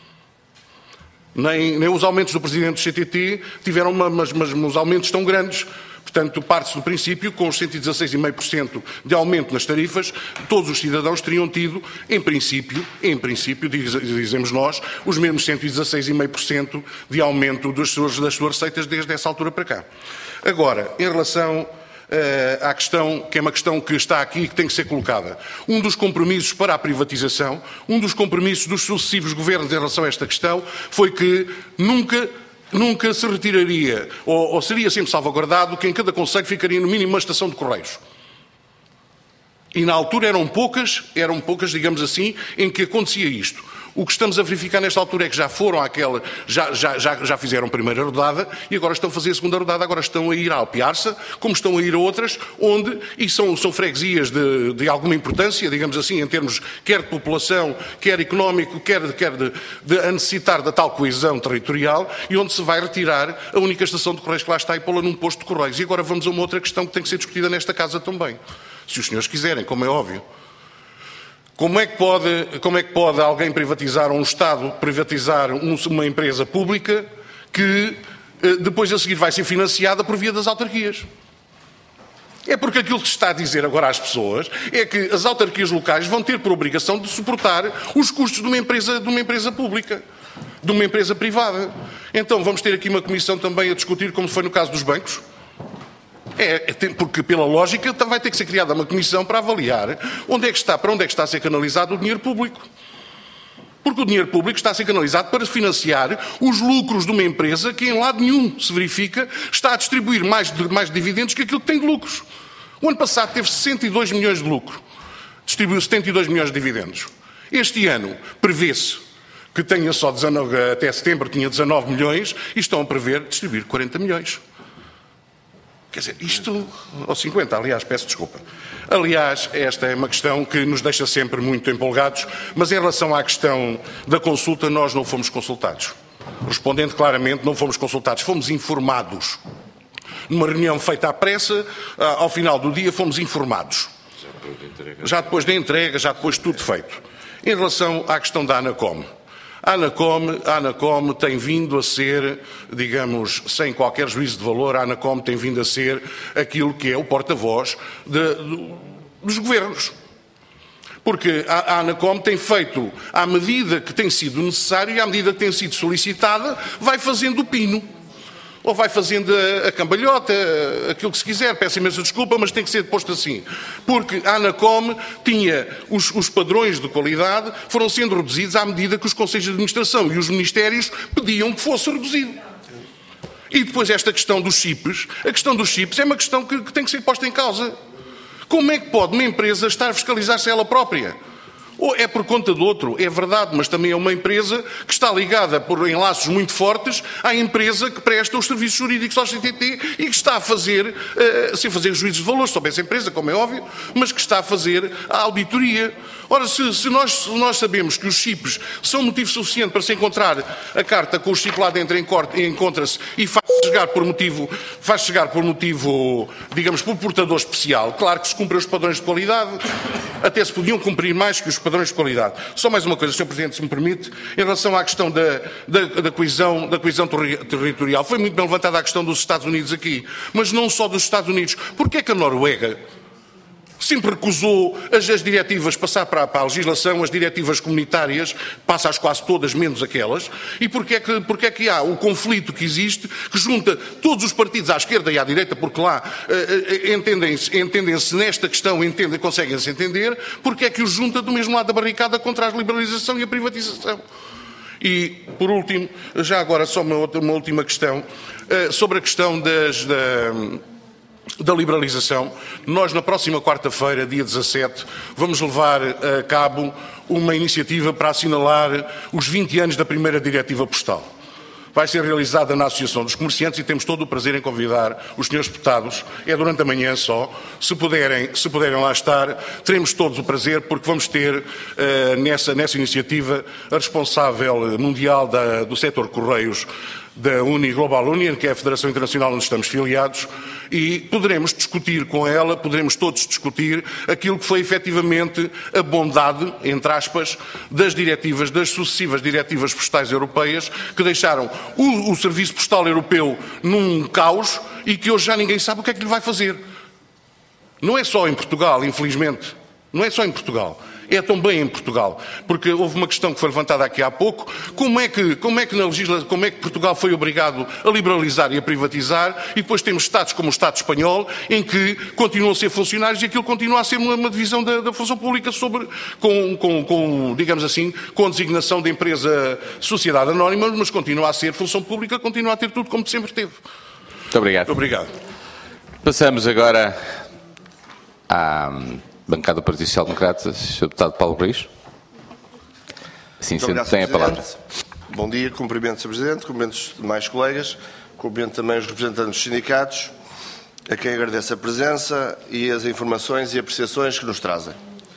Nem os aumentos do presidente do CTT tiveram uns aumentos tão grandes. Portanto, parte-se do princípio, com os 116,5% de aumento nas tarifas, todos os cidadãos teriam tido, em princípio, dizemos nós, os mesmos 116,5% de aumento das suas receitas desde essa altura para cá. Agora, em relação à questão, que é uma questão que está aqui e que tem que ser colocada, um dos compromissos para a privatização, um dos compromissos dos sucessivos governos em relação a esta questão, foi que nunca se retiraria, ou seria sempre salvaguardado, que em cada concelho ficaria no mínimo uma estação de correios. E na altura eram poucas, digamos assim, em que acontecia isto. O que estamos a verificar nesta altura é que já fizeram a primeira rodada e agora estão a fazer a segunda rodada, agora estão a ir a Alpiarça, como estão a ir a outras, e são freguesias de alguma importância, digamos assim, em termos quer de população, quer económico, quer de a necessitar da tal coesão territorial, e onde se vai retirar a única estação de correios que lá está e pô-la num posto de correios. E agora vamos a uma outra questão que tem que ser discutida nesta casa também. Se os senhores quiserem, como é óbvio. Como é que pode alguém privatizar um Estado, privatizar uma empresa pública que depois a seguir vai ser financiada por via das autarquias? É porque aquilo que se está a dizer agora às pessoas é que as autarquias locais vão ter por obrigação de suportar os custos de uma empresa pública, de uma empresa privada. Então vamos ter aqui uma comissão também a discutir, como foi no caso dos bancos. Porque, pela lógica, vai ter que ser criada uma comissão para avaliar para onde é que está a ser canalizado o dinheiro público. Porque o dinheiro público está a ser canalizado para financiar os lucros de uma empresa que, em lado nenhum, se verifica, está a distribuir mais dividendos que aquilo que tem de lucros. O ano passado teve 62 milhões de lucro. Distribuiu 72 milhões de dividendos. Este ano, prevê-se que tenha só 19, até setembro tinha 19 milhões e estão a prever distribuir 40 milhões. Quer dizer, isto... Ou 50, aliás, peço desculpa. Aliás, esta é uma questão que nos deixa sempre muito empolgados, mas em relação à questão da consulta, nós não fomos consultados. Respondendo claramente, não fomos consultados, fomos informados. Numa reunião feita à pressa, ao final do dia, fomos informados. Já depois da entrega, já depois de tudo feito. Em relação à questão da ANACOM. A ANACOM tem vindo a ser, digamos, sem qualquer juízo de valor, a ANACOM tem vindo a ser aquilo que é o porta-voz dos governos. Porque a ANACOM tem feito, à medida que tem sido necessário e à medida que tem sido solicitada, vai fazendo o pino. Ou vai fazendo a cambalhota, aquilo que se quiser, peço imensa desculpa, mas tem que ser posto assim. Porque a ANACOM tinha os padrões de qualidade, foram sendo reduzidos à medida que os conselhos de administração e os ministérios pediam que fosse reduzido. E depois esta questão dos chips, a questão dos chips é uma questão que tem que ser posta em causa. Como é que pode uma empresa estar a fiscalizar-se ela própria? Ou é por conta do outro, é verdade, mas também é uma empresa que está ligada por enlaços muito fortes à empresa que presta os serviços jurídicos ao CTT e que está a fazer, sem fazer juízos de valor sobre essa empresa, como é óbvio, mas que está a fazer a auditoria. Ora, se nós sabemos que os chips são motivo suficiente para se encontrar a carta com o chip lá dentro, encontra-se e faz chegar por motivo, digamos, por portador especial, claro que se cumprem os padrões de qualidade, até se podiam cumprir mais que os padrões de qualidade. Só mais uma coisa, Sr. Presidente, se me permite, em relação à questão da coesão territorial. Foi muito bem levantada a questão dos Estados Unidos aqui, mas não só dos Estados Unidos. Porquê é que a Noruega sempre recusou as diretivas, passar para a legislação, as diretivas comunitárias, passa as quase todas, menos aquelas, e porque é que há o conflito que existe, que junta todos os partidos à esquerda e à direita, porque lá entendem-se nesta questão, conseguem-se entender, porque é que os junta do mesmo lado da barricada contra a liberalização e a privatização. E, por último, já agora só uma última questão, sobre a questão da liberalização. Nós, na próxima quarta-feira, dia 17, vamos levar a cabo uma iniciativa para assinalar os 20 anos da primeira diretiva postal. Vai ser realizada na Associação dos Comerciantes e temos todo o prazer em convidar os senhores deputados, é durante a manhã só, se puderem lá estar, teremos todos o prazer, porque vamos ter nessa iniciativa a responsável mundial do setor Correios da Global Union, que é a Federação Internacional onde estamos filiados, e poderemos discutir com ela, poderemos todos discutir aquilo que foi efetivamente a bondade, entre aspas, das sucessivas diretivas postais europeias, que deixaram o serviço postal europeu num caos e que hoje já ninguém sabe o que é que lhe vai fazer. Não é só em Portugal, infelizmente, não é só em Portugal. É também em Portugal, porque houve uma questão que foi levantada aqui há pouco, como é que Portugal foi obrigado a liberalizar e a privatizar, e depois temos Estados como o Estado espanhol, em que continuam a ser funcionários e aquilo continua a ser uma divisão da função pública digamos assim, com a designação de empresa sociedade anónima, mas continua a ser função pública, continua a ter tudo como sempre teve. Muito obrigado. Muito obrigado. Passamos agora à bancada do Partido Social Democrata, Sr. Deputado Paulo Reis. Assim sendo, tem a palavra. Bom dia, cumprimento, Sr. Presidente, cumprimento os demais colegas, cumprimento também os representantes dos sindicatos, a quem agradeço a presença e as informações e apreciações que nos trazem.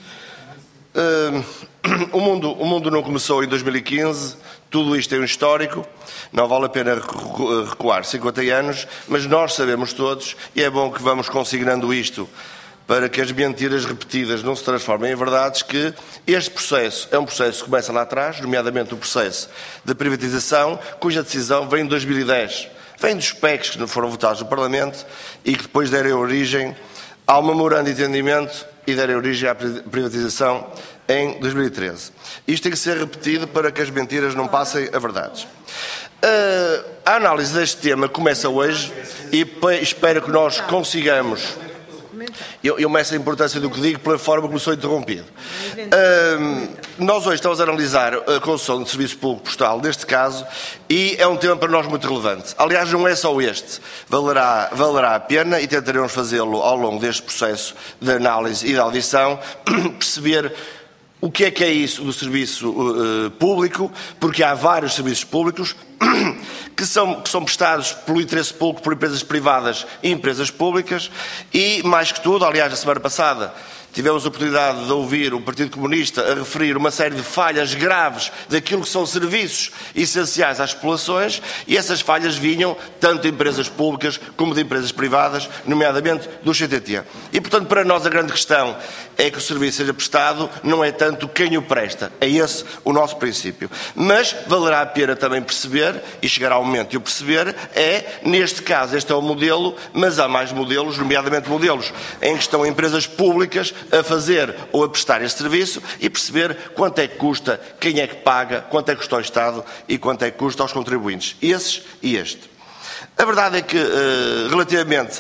O mundo não começou em 2015, tudo isto é um histórico, não vale a pena recuar 50 anos, mas nós sabemos todos, e é bom que vamos consignando isto, para que as mentiras repetidas não se transformem em verdades, que este processo é um processo que começa lá atrás, nomeadamente o processo de privatização, cuja decisão vem em 2010. Vem dos PECs que foram votados no Parlamento e que depois deram origem ao memorando de entendimento e deram origem à privatização em 2013. Isto tem que ser repetido para que as mentiras não passem a verdades. A análise deste tema começa hoje e espero que nós consigamos... Eu meço a importância do que digo pela forma como sou interrompido. Nós hoje estamos a analisar a concessão de serviço público postal, neste caso, e é um tema para nós muito relevante. Aliás, não é só este. Valerá a pena, e tentaremos fazê-lo ao longo deste processo de análise e de audição, perceber o que é isso do serviço público, porque há vários serviços públicos que são prestados pelo interesse público por empresas privadas e empresas públicas e, mais que tudo, aliás, na semana passada tivemos a oportunidade de ouvir o Partido Comunista a referir uma série de falhas graves daquilo que são serviços essenciais às populações, e essas falhas vinham tanto de empresas públicas como de empresas privadas, nomeadamente do CTT. E, portanto, para nós a grande questão é que o serviço seja prestado, não é tanto quem o presta. É esse o nosso princípio. Mas valerá a pena também perceber, e chegará o momento de o perceber, neste caso, este é o modelo, mas há mais modelos, nomeadamente modelos em que estão empresas públicas a fazer ou a prestar esse serviço, e perceber quanto é que custa, quem é que paga, quanto é que custa ao Estado e quanto é que custa aos contribuintes, esses e este. A verdade é que, relativamente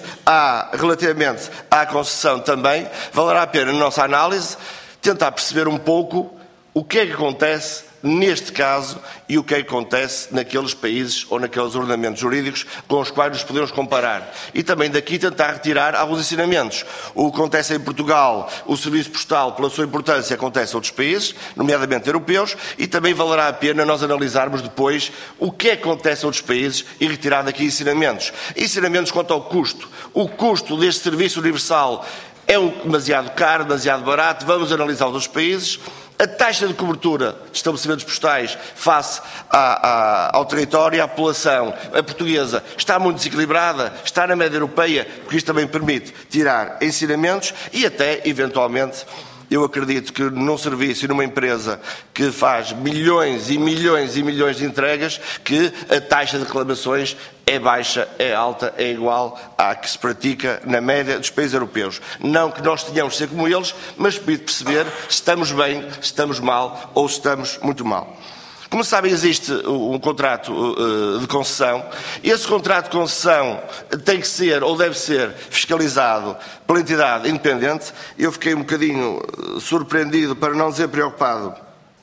à concessão também, valerá a pena, na nossa análise, tentar perceber um pouco o que é que acontece neste caso e o que acontece naqueles países ou naqueles ordenamentos jurídicos com os quais nos podemos comparar. E também daqui tentar retirar alguns ensinamentos. O que acontece em Portugal, o serviço postal, pela sua importância, acontece em outros países, nomeadamente europeus, e também valerá a pena nós analisarmos depois o que acontece em outros países e retirar daqui ensinamentos. Ensinamentos quanto ao custo. O custo deste serviço universal é demasiado caro, demasiado barato, vamos analisar os outros países. A taxa de cobertura de estabelecimentos postais face ao território e à população, a portuguesa, está muito desequilibrada, está na média europeia, porque isto também permite tirar ensinamentos e até, eventualmente, eu acredito que num serviço e numa empresa que faz milhões e milhões e milhões de entregas, que a taxa de reclamações é baixa, é alta, é igual à que se pratica na média dos países europeus. Não que nós tenhamos de ser como eles, mas perceber se estamos bem, se estamos mal ou se estamos muito mal. Como sabem, existe um contrato de concessão. Esse contrato de concessão tem que ser ou deve ser fiscalizado pela entidade independente. Eu fiquei um bocadinho surpreendido, para não dizer preocupado,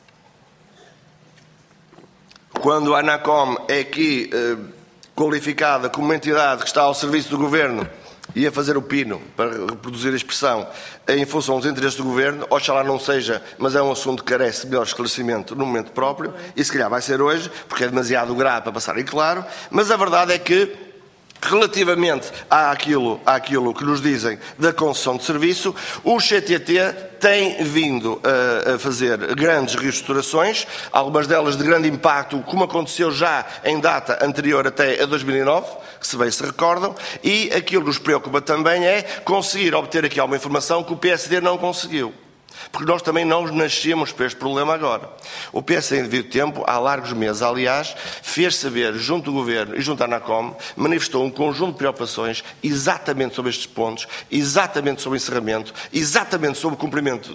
quando a ANACOM é aqui qualificada como uma entidade que está ao serviço do Governo e a fazer o pino, para reproduzir a expressão, em função dos interesses do Governo. Oxalá não seja, mas é um assunto que carece de melhor esclarecimento no momento próprio, e se calhar vai ser hoje, porque é demasiado grave para passar em claro, mas a verdade é que, relativamente àquilo que nos dizem da concessão de serviço, o CTT tem vindo a fazer grandes reestruturações, algumas delas de grande impacto, como aconteceu já em data anterior até a 2009, que se bem se recordam, e aquilo que nos preocupa também é conseguir obter aqui alguma informação que o PSD não conseguiu. Porque nós também não nascemos para este problema agora. O PS, em devido tempo, há largos meses, aliás, fez saber, junto do Governo e junto à ANACOM, manifestou um conjunto de preocupações exatamente sobre estes pontos, exatamente sobre o encerramento, exatamente sobre o cumprimento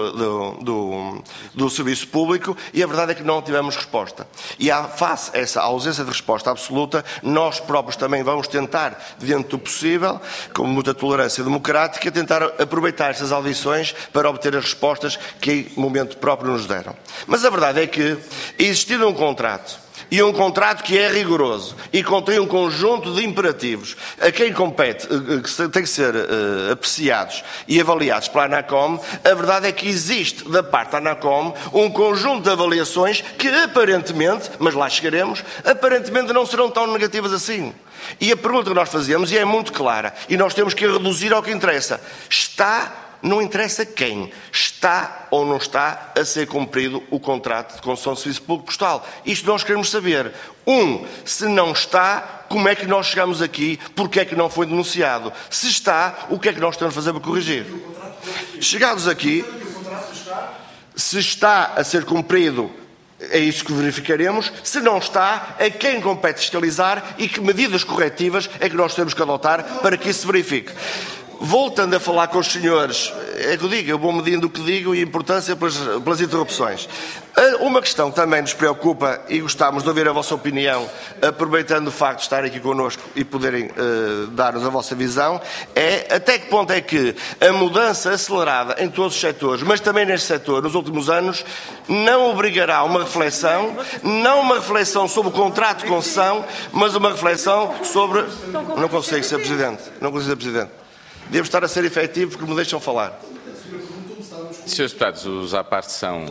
do serviço público, e a verdade é que não tivemos resposta. E face a essa ausência de resposta absoluta, nós próprios também vamos tentar, dentro do possível, com muita tolerância democrática, tentar aproveitar estas audições para obter as respostas que em momento próprio nos deram. Mas a verdade é que, existindo um contrato, e um contrato que é rigoroso e contém um conjunto de imperativos a quem compete, que têm que ser apreciados e avaliados pela ANACOM, a verdade é que existe da parte da ANACOM um conjunto de avaliações que aparentemente, mas lá chegaremos, aparentemente não serão tão negativas assim. E a pergunta que nós fazemos é muito clara, e nós temos que reduzir ao que interessa. Não interessa quem, está ou não está a ser cumprido o contrato de concessão de serviço público postal. Isto nós queremos saber. Se não está, como é que nós chegamos aqui? Porque é que não foi denunciado? Se está, o que é que nós temos a fazer para corrigir? Chegados aqui, se está a ser cumprido, é isso que verificaremos. Se não está, a quem compete fiscalizar e que medidas corretivas é que nós temos que adotar para que isso se verifique. Voltando a falar com os senhores, é que eu digo, eu vou medindo o que digo e a importância pelas interrupções. Uma questão que também nos preocupa e gostávamos de ouvir a vossa opinião, aproveitando o facto de estarem aqui connosco e poderem dar-nos a vossa visão, é até que ponto é que a mudança acelerada em todos os setores, mas também neste setor, nos últimos anos, não obrigará a uma reflexão, não uma reflexão sobre o contrato de concessão, mas uma reflexão sobre... Não consigo ser Presidente, não consigo ser Presidente. Devo estar a ser efetivo porque me deixam falar. Senhores deputados, os à parte são...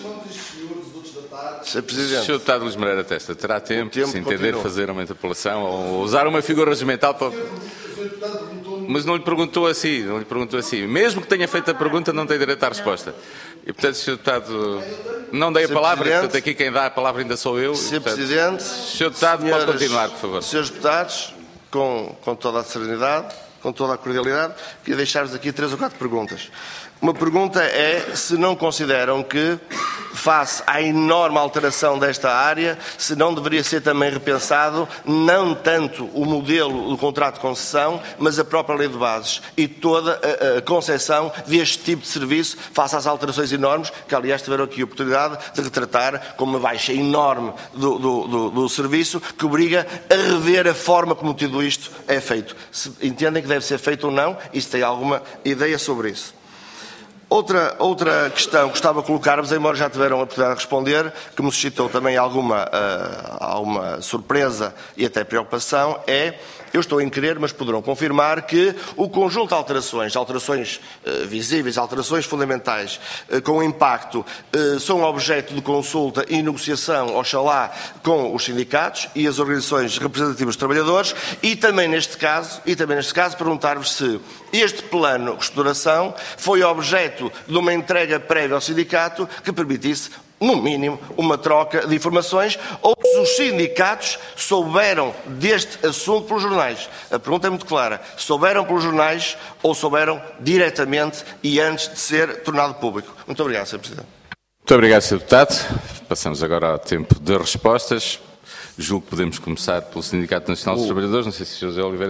Sr. Presidente. Sr. Deputado Luís Moreira Testa, terá tempo de se entender fazer uma interpelação ou usar uma figura regimental para... Mas não lhe perguntou assim, Mesmo que tenha feito a pergunta, não tem direito à resposta. E, portanto, Sr. Deputado, não dei a palavra, portanto, aqui quem dá a palavra ainda sou eu. Sr. Presidente. Sr. Deputado, pode continuar, por favor. Senhores deputados, com toda a serenidade, com toda a cordialidade, queria deixar-vos aqui 3 ou 4 perguntas. Uma pergunta é se não consideram que, face à enorme alteração desta área, se não deveria ser também repensado não tanto o modelo do contrato de concessão, mas a própria lei de bases e toda a concepção deste tipo de serviço face às alterações enormes, que aliás tiveram aqui a oportunidade de retratar com uma baixa enorme do serviço, que obriga a rever a forma como tudo isto é feito. Se entendem que deve ser feito ou não, e se tem alguma ideia sobre isso. Outra questão que gostava de colocar-vos, embora já tiveram a oportunidade de responder, que me suscitou também alguma surpresa e até preocupação, eu estou a inquerer, mas poderão confirmar, que o conjunto de alterações visíveis, alterações fundamentais com impacto, são objeto de consulta e negociação, oxalá, com os sindicatos e as organizações representativas dos trabalhadores, e também neste caso perguntar-vos se este plano de reestruturação foi objeto de uma entrega prévia ao sindicato que permitisse, no mínimo, uma troca de informações, ou se os sindicatos souberam deste assunto pelos jornais. A pergunta é muito clara. Souberam pelos jornais ou souberam diretamente e antes de ser tornado público? Muito obrigado, Sr. Presidente. Muito obrigado, Sr. Deputado. Passamos agora ao tempo de respostas. Julgo que podemos começar pelo Sindicato Nacional dos Trabalhadores. Não sei se o José Oliveira...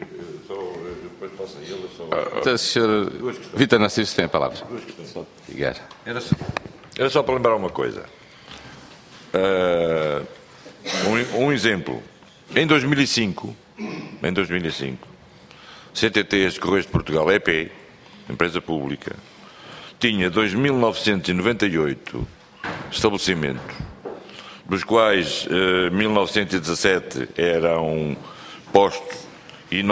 Então, Sr. Vítor Narciso tem a palavra. Era só para lembrar uma coisa. Um exemplo. Em 2005, CTTs Correios de Portugal, EP, empresa pública, tinha 2.998 estabelecimentos, dos quais 1.917 eram postos e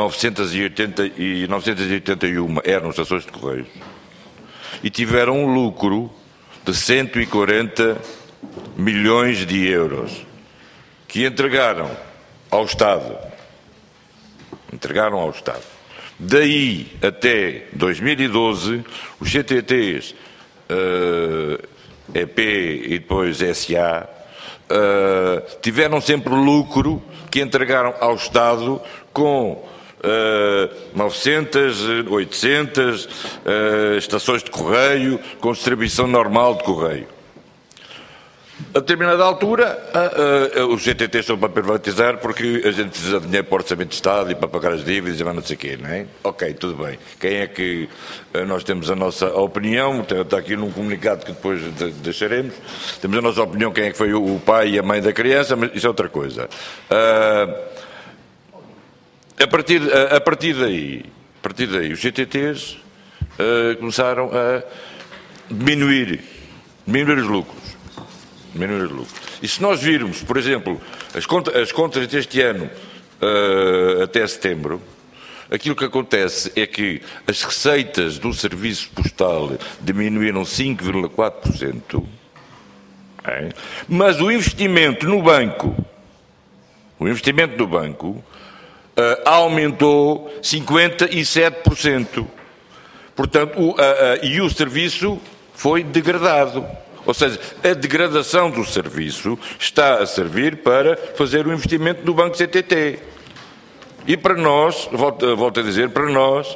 981 eram estações de Correios, e tiveram um lucro de 140 milhões de euros que entregaram ao Estado. Daí até 2012, os CTTs, EP e depois SA, tiveram sempre lucro que entregaram ao Estado com 900, 800 estações de correio, com distribuição normal de correio. A determinada altura, os CTTs estão para privatizar porque a gente precisa de dinheiro para o orçamento de Estado e para pagar as dívidas e não sei o quê, não é? Ok, tudo bem. Quem é que nós temos a nossa opinião? Está aqui num comunicado que depois deixaremos. Temos a nossa opinião, quem é que foi o pai e a mãe da criança, mas isso é outra coisa. A partir daí, os CTTs começaram a diminuir os lucros. E se nós virmos, por exemplo, as contas deste ano até setembro, aquilo que acontece é que as receitas do serviço postal diminuíram 5,4%, mas o investimento no banco aumentou 57%. Portanto, e o serviço foi degradado. Ou seja, a degradação do serviço está a servir para fazer o investimento no Banco CTT. E para nós, volto a dizer, para nós,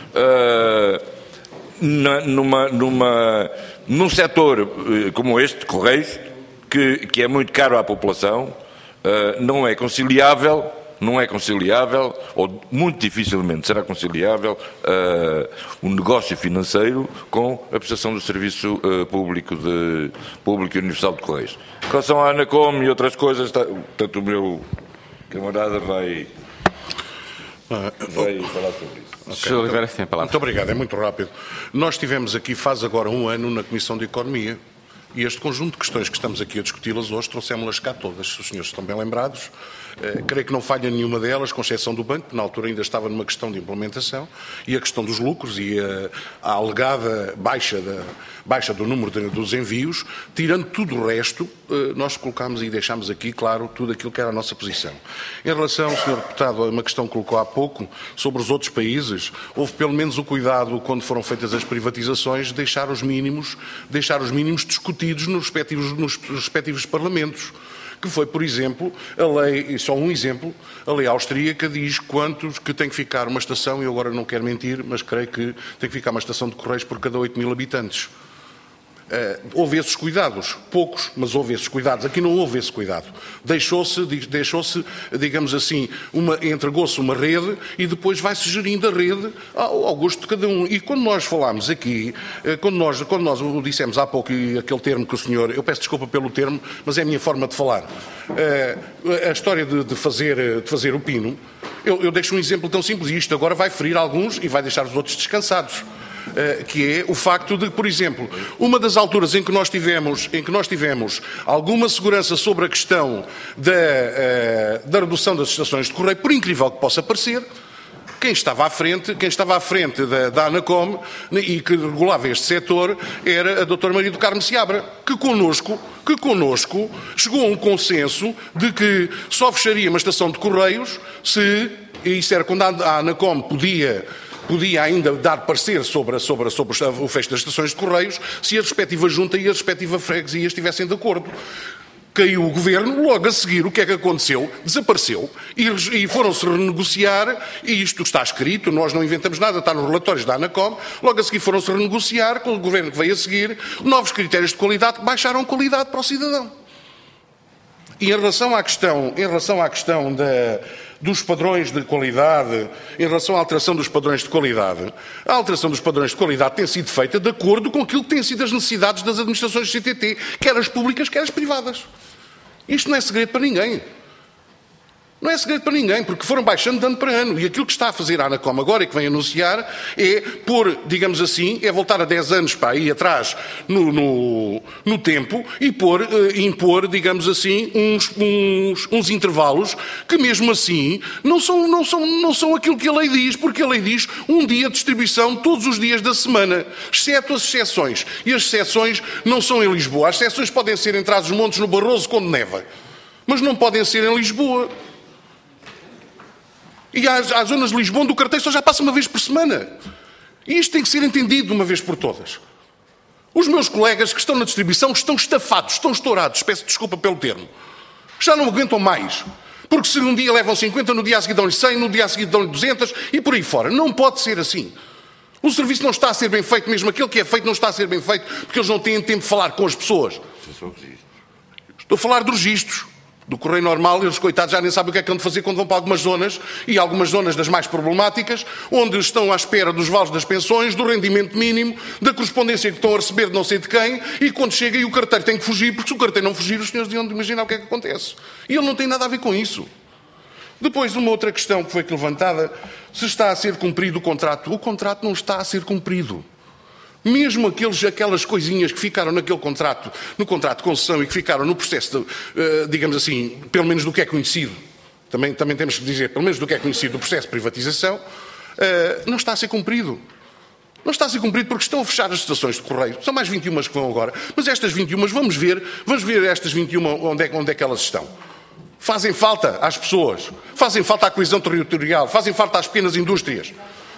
num setor como este, de Correios, que é muito caro à população, não é conciliável, ou muito dificilmente será conciliável, um negócio financeiro com a prestação do serviço público e universal de Correios. Em relação à Anacom e outras coisas, portanto, o meu camarada vai falar sobre isso. Okay. Oliveira, tem a palavra. Muito obrigado, é muito rápido. Nós tivemos aqui, faz agora um ano, na Comissão de Economia, e este conjunto de questões que estamos aqui a discuti-las hoje, trouxemos-las cá todas, se os senhores estão bem lembrados. Creio que não falha nenhuma delas, com exceção do banco, que na altura ainda estava numa questão de implementação, e a questão dos lucros e a alegada baixa do número dos envios. Tirando tudo o resto, nós colocámos e deixámos aqui, claro, tudo aquilo que era a nossa posição. Em relação, Sr. Deputado, a uma questão que colocou há pouco, sobre os outros países, houve pelo menos o cuidado, quando foram feitas as privatizações, de deixar os mínimos discutidos nos respectivos parlamentos. Que foi, por exemplo, a lei, só um exemplo, a lei austríaca diz que tem que ficar uma estação, e eu agora não quero mentir, mas creio que tem que ficar uma estação de Correios por cada 8.000 habitantes. Houve esses cuidados, poucos, mas houve esses cuidados. Aqui não houve esse cuidado. Deixou-se, digamos assim, entregou-se uma rede e depois vai-se gerindo a rede ao gosto de cada um. E quando nós falámos aqui, quando nós o dissemos há pouco, e aquele termo que o senhor, eu peço desculpa pelo termo, mas é a minha forma de falar, a história de fazer o pino, eu deixo um exemplo tão simples, e isto agora vai ferir alguns e vai deixar os outros descansados. que é o facto de, por exemplo, uma das alturas em que nós tivemos alguma segurança sobre a questão da redução das estações de correio, por incrível que possa parecer, quem estava à frente da ANACOM e que regulava este setor era a doutora Maria do Carmo Seabra, que connosco chegou a um consenso de que só fecharia uma estação de correios se, e isso era quando a ANACOM podia ainda dar parecer sobre o fecho das estações de correios, se a respectiva junta e a respectiva freguesia estivessem de acordo. Caiu o governo, logo a seguir o que é que aconteceu? Desapareceu e foram-se renegociar, e isto está escrito, nós não inventamos nada, está nos relatórios da ANACOM, logo a seguir foram-se renegociar com o governo que veio a seguir novos critérios de qualidade que baixaram a qualidade para o cidadão. E em relação à questão dos padrões de qualidade, em relação à alteração dos padrões de qualidade, a alteração dos padrões de qualidade tem sido feita de acordo com aquilo que têm sido as necessidades das administrações do CTT, quer as públicas, quer as privadas. Isto não é segredo para ninguém. Não é segredo para ninguém, porque foram baixando de ano para ano. E aquilo que está a fazer a ANACOM agora e que vem anunciar é pôr, digamos assim, é voltar a 10 anos para aí atrás no tempo e impor, digamos assim, uns intervalos que mesmo assim não são aquilo que a lei diz, porque a lei diz um dia de distribuição todos os dias da semana, exceto as exceções. E as exceções não são em Lisboa. As exceções podem ser em Trás-os-Montes, no Barroso, quando neva. Mas não podem ser em Lisboa. E às zonas de Lisboa, onde o carteiro só já passa uma vez por semana. E isto tem que ser entendido de uma vez por todas. Os meus colegas que estão na distribuição estão estafados, estão estourados, peço desculpa pelo termo. Já não aguentam mais. Porque se um dia levam 50, no dia a seguir dão-lhe 100, no dia a seguir dão-lhe 200 e por aí fora. Não pode ser assim. O serviço não está a ser bem feito, mesmo aquele que é feito não está a ser bem feito, porque eles não têm tempo de falar com as pessoas. Estou a falar de registros. Do correio normal, eles, coitados, já nem sabem o que é que hão de fazer quando vão para algumas zonas, e algumas zonas das mais problemáticas, onde estão à espera dos vales das pensões, do rendimento mínimo, da correspondência que estão a receber de não sei de quem, e quando chega e o carteiro tem que fugir, porque se o carteiro não fugir, os senhores deviam de imaginar o que é que acontece. E ele não tem nada a ver com isso. Depois, uma outra questão que foi levantada, se está a ser cumprido o contrato não está a ser cumprido. Mesmo aquelas coisinhas que ficaram naquele contrato, no contrato de concessão e que ficaram no processo, digamos assim, pelo menos do que é conhecido, também temos que dizer, pelo menos do que é conhecido do processo de privatização, não está a ser cumprido. Não está a ser cumprido porque estão a fechar as estações de correio. São mais 21 que vão agora. Mas estas 21, vamos ver estas 21 onde é que elas estão. Fazem falta às pessoas, fazem falta à coesão territorial, fazem falta às pequenas indústrias.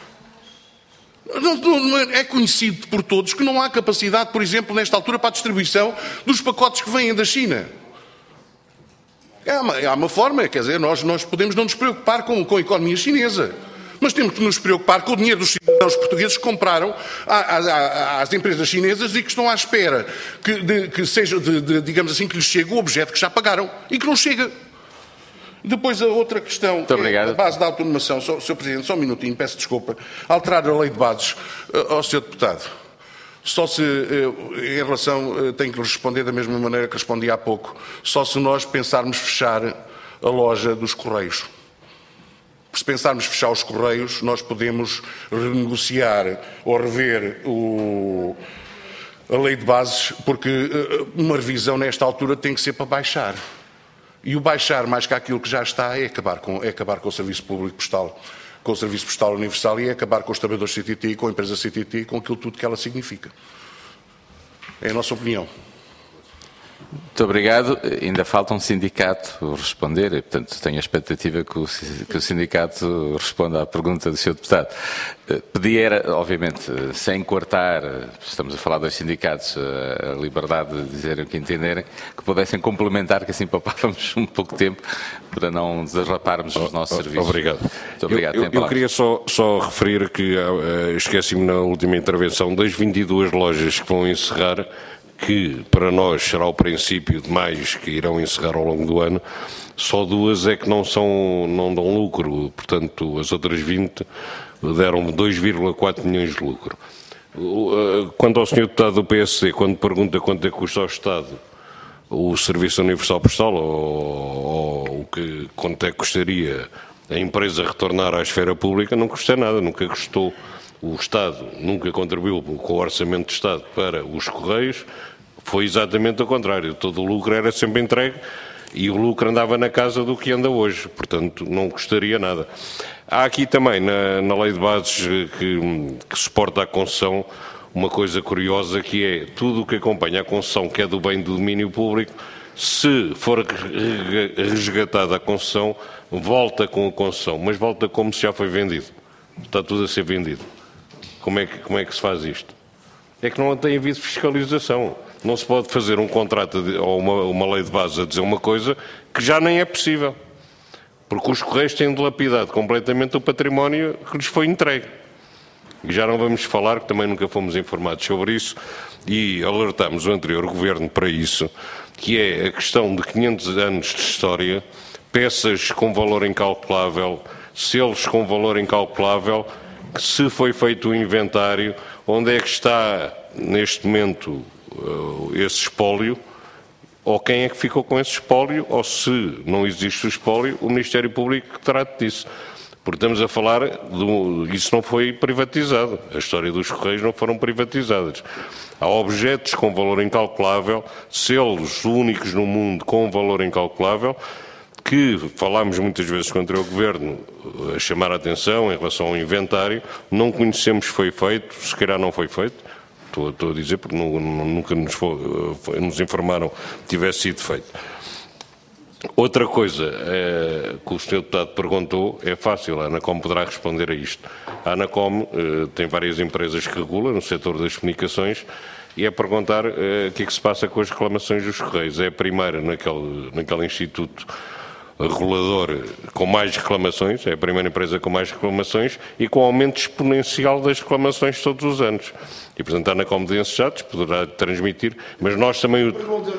É conhecido por todos que não há capacidade, por exemplo, nesta altura, para a distribuição dos pacotes que vêm da China. Há uma forma, quer dizer, nós podemos não nos preocupar com a economia chinesa, mas temos que nos preocupar com o dinheiro dos cidadãos portugueses que compraram às empresas chinesas e que estão à espera digamos assim, que lhes chegue o objeto que já pagaram e que não chega. Depois a outra questão, a base da autonomação. Sr. Presidente, só um minutinho, peço desculpa. Alterar a lei de bases ao Sr. Deputado. Só se, em relação, tenho que lhe responder da mesma maneira que respondi há pouco, só se nós pensarmos fechar a loja dos Correios. Se pensarmos fechar os Correios, nós podemos renegociar ou rever a lei de bases, porque uma revisão nesta altura tem que ser para baixar. E o baixar mais que aquilo que já está é acabar com o Serviço Público Postal, com o Serviço Postal Universal e é acabar com os trabalhadores CTT, com a empresa CTT, com aquilo tudo que ela significa. É a nossa opinião. Muito obrigado. Ainda falta um sindicato responder e, portanto, tenho a expectativa que o sindicato responda à pergunta do Sr. Deputado. Pedi era, obviamente, sem cortar, estamos a falar dos sindicatos, a liberdade de dizerem o que entenderem, que pudessem complementar, que assim poupávamos um pouco de tempo para não desarraparmos os nossos serviços. Obrigado. Muito obrigado. Eu queria só referir que esqueci-me na última intervenção das 22 lojas que vão encerrar, que para nós será o princípio de mais que irão encerrar ao longo do ano, só 2 é que não dão lucro, portanto as outras 20 deram 2,4 milhões de lucro. Quanto ao Sr. Deputado do PSD, quando pergunta quanto é que custa ao Estado o Serviço Universal Postal, ou quanto é que custaria a empresa retornar à esfera pública, não custa nada, nunca custou. o Estado nunca contribuiu com o Orçamento de Estado para os Correios, foi exatamente o contrário. Todo o lucro era sempre entregue e o lucro andava na casa do que anda hoje, portanto não custaria nada. Há aqui também, na Lei de Bases que suporta a concessão, uma coisa curiosa que é tudo o que acompanha a concessão, que é do bem do domínio público, se for resgatada a concessão, volta com a concessão, mas volta como se já foi vendido. Está tudo a ser vendido. Como é que se faz isto? É que não tem havido fiscalização. Não se pode fazer um contrato ou uma lei de base a dizer uma coisa que já nem é possível. Porque os Correios têm dilapidado completamente o património que lhes foi entregue. E já não vamos falar, que também nunca fomos informados sobre isso, e alertamos o anterior Governo para isso, que é a questão de 500 anos de história, peças com valor incalculável, selos com valor incalculável, que se foi feito o inventário, onde é que está neste momento esse espólio, ou quem é que ficou com esse espólio, ou se não existe o espólio, o Ministério Público que trata disso. Porque estamos a falar, isso não foi privatizado, a história dos Correios não foram privatizadas. Há objetos com valor incalculável, selos únicos no mundo com valor incalculável, que falámos muitas vezes contra o Governo a chamar a atenção em relação ao inventário, não conhecemos se foi feito, se calhar não foi feito, estou a dizer porque nunca nos informaram que tivesse sido feito. Outra coisa que o Sr. Deputado perguntou, é fácil, a ANACOM poderá responder a isto. A ANACOM tem várias empresas que regula no setor das comunicações e é perguntar o que é que se passa com as reclamações dos Correios. É a primeira naquele instituto regulador com mais reclamações, é a primeira empresa com mais reclamações e com aumento exponencial das reclamações todos os anos. E, portanto, a ANACOM tem esses dados, poderá transmitir, mas nós também...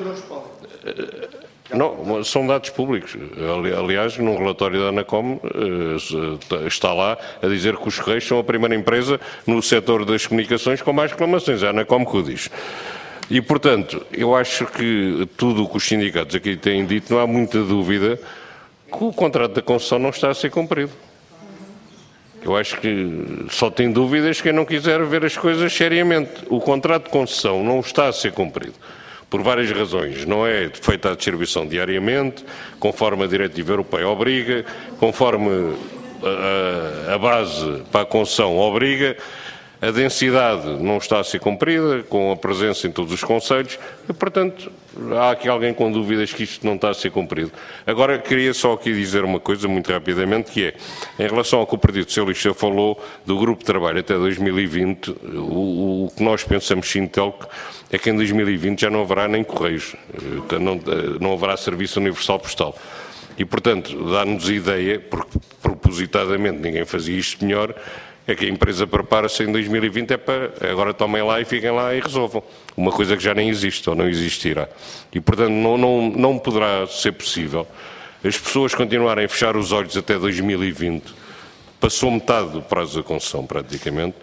Não, são dados públicos. Aliás, num relatório da ANACOM está lá a dizer que os Correios são a primeira empresa no setor das comunicações com mais reclamações. É a ANACOM que o diz. E, portanto, eu acho que tudo o que os sindicatos aqui têm dito, não há muita dúvida que o contrato da concessão não está a ser cumprido. Eu acho que só tem dúvidas quem não quiser ver as coisas seriamente. O contrato de concessão não está a ser cumprido. Por várias razões. Não é feita a distribuição diariamente, conforme a diretiva europeia obriga, conforme a base para a concessão obriga, a densidade não está a ser cumprida, com a presença em todos os concelhos, e, portanto, há aqui alguém com dúvidas que isto não está a ser cumprido. Agora, queria só aqui dizer uma coisa, muito rapidamente, que é, em relação ao que o Partido Socialista falou do grupo de trabalho até 2020, o que nós pensamos, Sintelco, é que em 2020 já não haverá nem Correios, não haverá Serviço Universal Postal. E, portanto, dá-nos a ideia, porque propositadamente ninguém fazia isto melhor, é que a empresa prepara-se em 2020, é para agora tomem lá e fiquem lá e resolvam. Uma coisa que já nem existe ou não existirá. E, portanto, não poderá ser possível as pessoas continuarem a fechar os olhos até 2020. Passou metade do prazo da concessão, praticamente.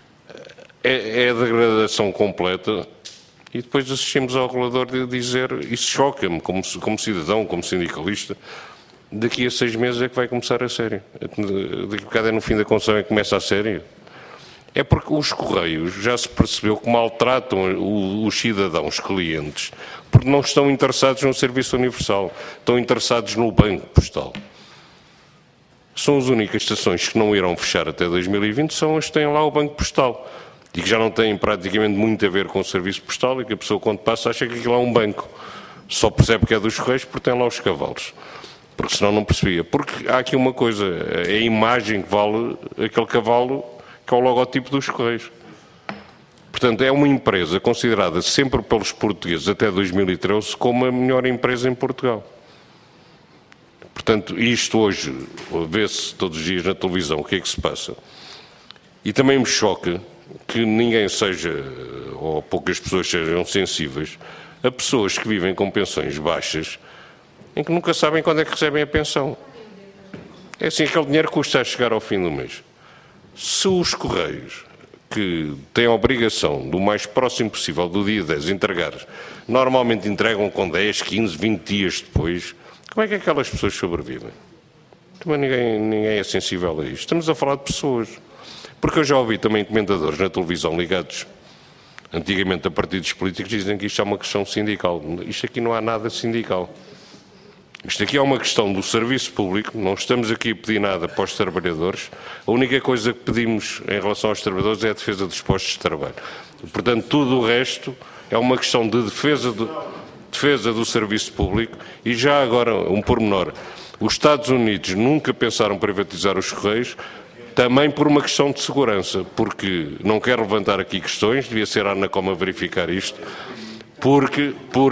É a degradação completa. E depois assistimos ao regulador de dizer, isso choca-me como cidadão, como sindicalista, daqui a 6 meses é que vai começar a sério. Daqui a bocado é no fim da concessão é que começa a sério. É porque os Correios já se percebeu que maltratam os cidadãos clientes porque não estão interessados no serviço universal, estão interessados no banco postal. São as únicas estações que não irão fechar até 2020, são as que têm lá o banco postal e que já não têm praticamente muito a ver com o serviço postal e que a pessoa quando passa acha que aquilo é um banco. Só percebe que é dos Correios porque tem lá os cavalos. Porque senão não percebia. Porque há aqui uma coisa, é a imagem que vale aquele cavalo que é o logotipo dos Correios. Portanto, é uma empresa considerada sempre pelos portugueses até 2013 como a melhor empresa em Portugal. Portanto, isto hoje, vê-se todos os dias na televisão o que é que se passa. E também me choca que ninguém seja, ou poucas pessoas sejam sensíveis, a pessoas que vivem com pensões baixas em que nunca sabem quando é que recebem a pensão. É assim, aquele dinheiro custa a chegar ao fim do mês. Se os Correios, que têm a obrigação do mais próximo possível do dia 10 entregar, normalmente entregam com 10, 15, 20 dias depois, como é que aquelas pessoas sobrevivem? Também ninguém é sensível a isto. Estamos a falar de pessoas. Porque eu já ouvi também comentadores na televisão ligados antigamente a partidos políticos dizem que isto é uma questão sindical. Isto aqui não há nada sindical. Isto aqui é uma questão do serviço público, não estamos aqui a pedir nada para os trabalhadores. A única coisa que pedimos em relação aos trabalhadores é a defesa dos postos de trabalho. Portanto, tudo o resto é uma questão de defesa do serviço público. E já agora, um pormenor, os Estados Unidos nunca pensaram privatizar os Correios, também por uma questão de segurança, porque não quero levantar aqui questões, devia ser a ANACOM a verificar isto, porque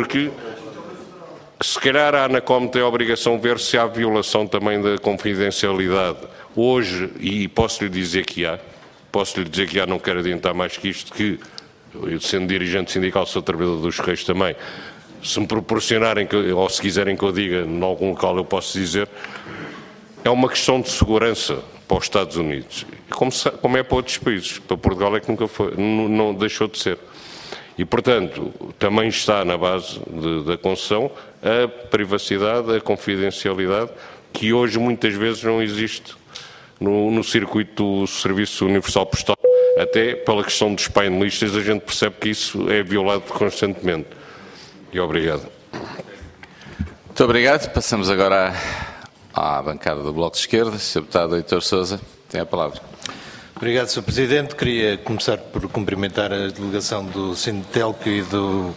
se calhar a ANACOM tem a obrigação de ver se há violação também da confidencialidade. Hoje, e posso-lhe dizer que há, não quero adiantar mais que isto, que eu sendo dirigente sindical sou trabalhador dos Correios também, se me proporcionarem, ou se quiserem que eu diga em algum local eu posso dizer, é uma questão de segurança para os Estados Unidos, como é para outros países. Para Portugal é que nunca foi, não deixou de ser. E, portanto, também está na base da concessão a privacidade, a confidencialidade, que hoje muitas vezes não existe no circuito do Serviço Universal Postal. Até pela questão dos painelistas a gente percebe que isso é violado constantemente. E obrigado. Muito obrigado. Passamos agora à bancada do Bloco de Esquerda. Sr. Deputado Heitor Sousa, tem a palavra. Obrigado, Sr. Presidente. Queria começar por cumprimentar a delegação do Sintelco e do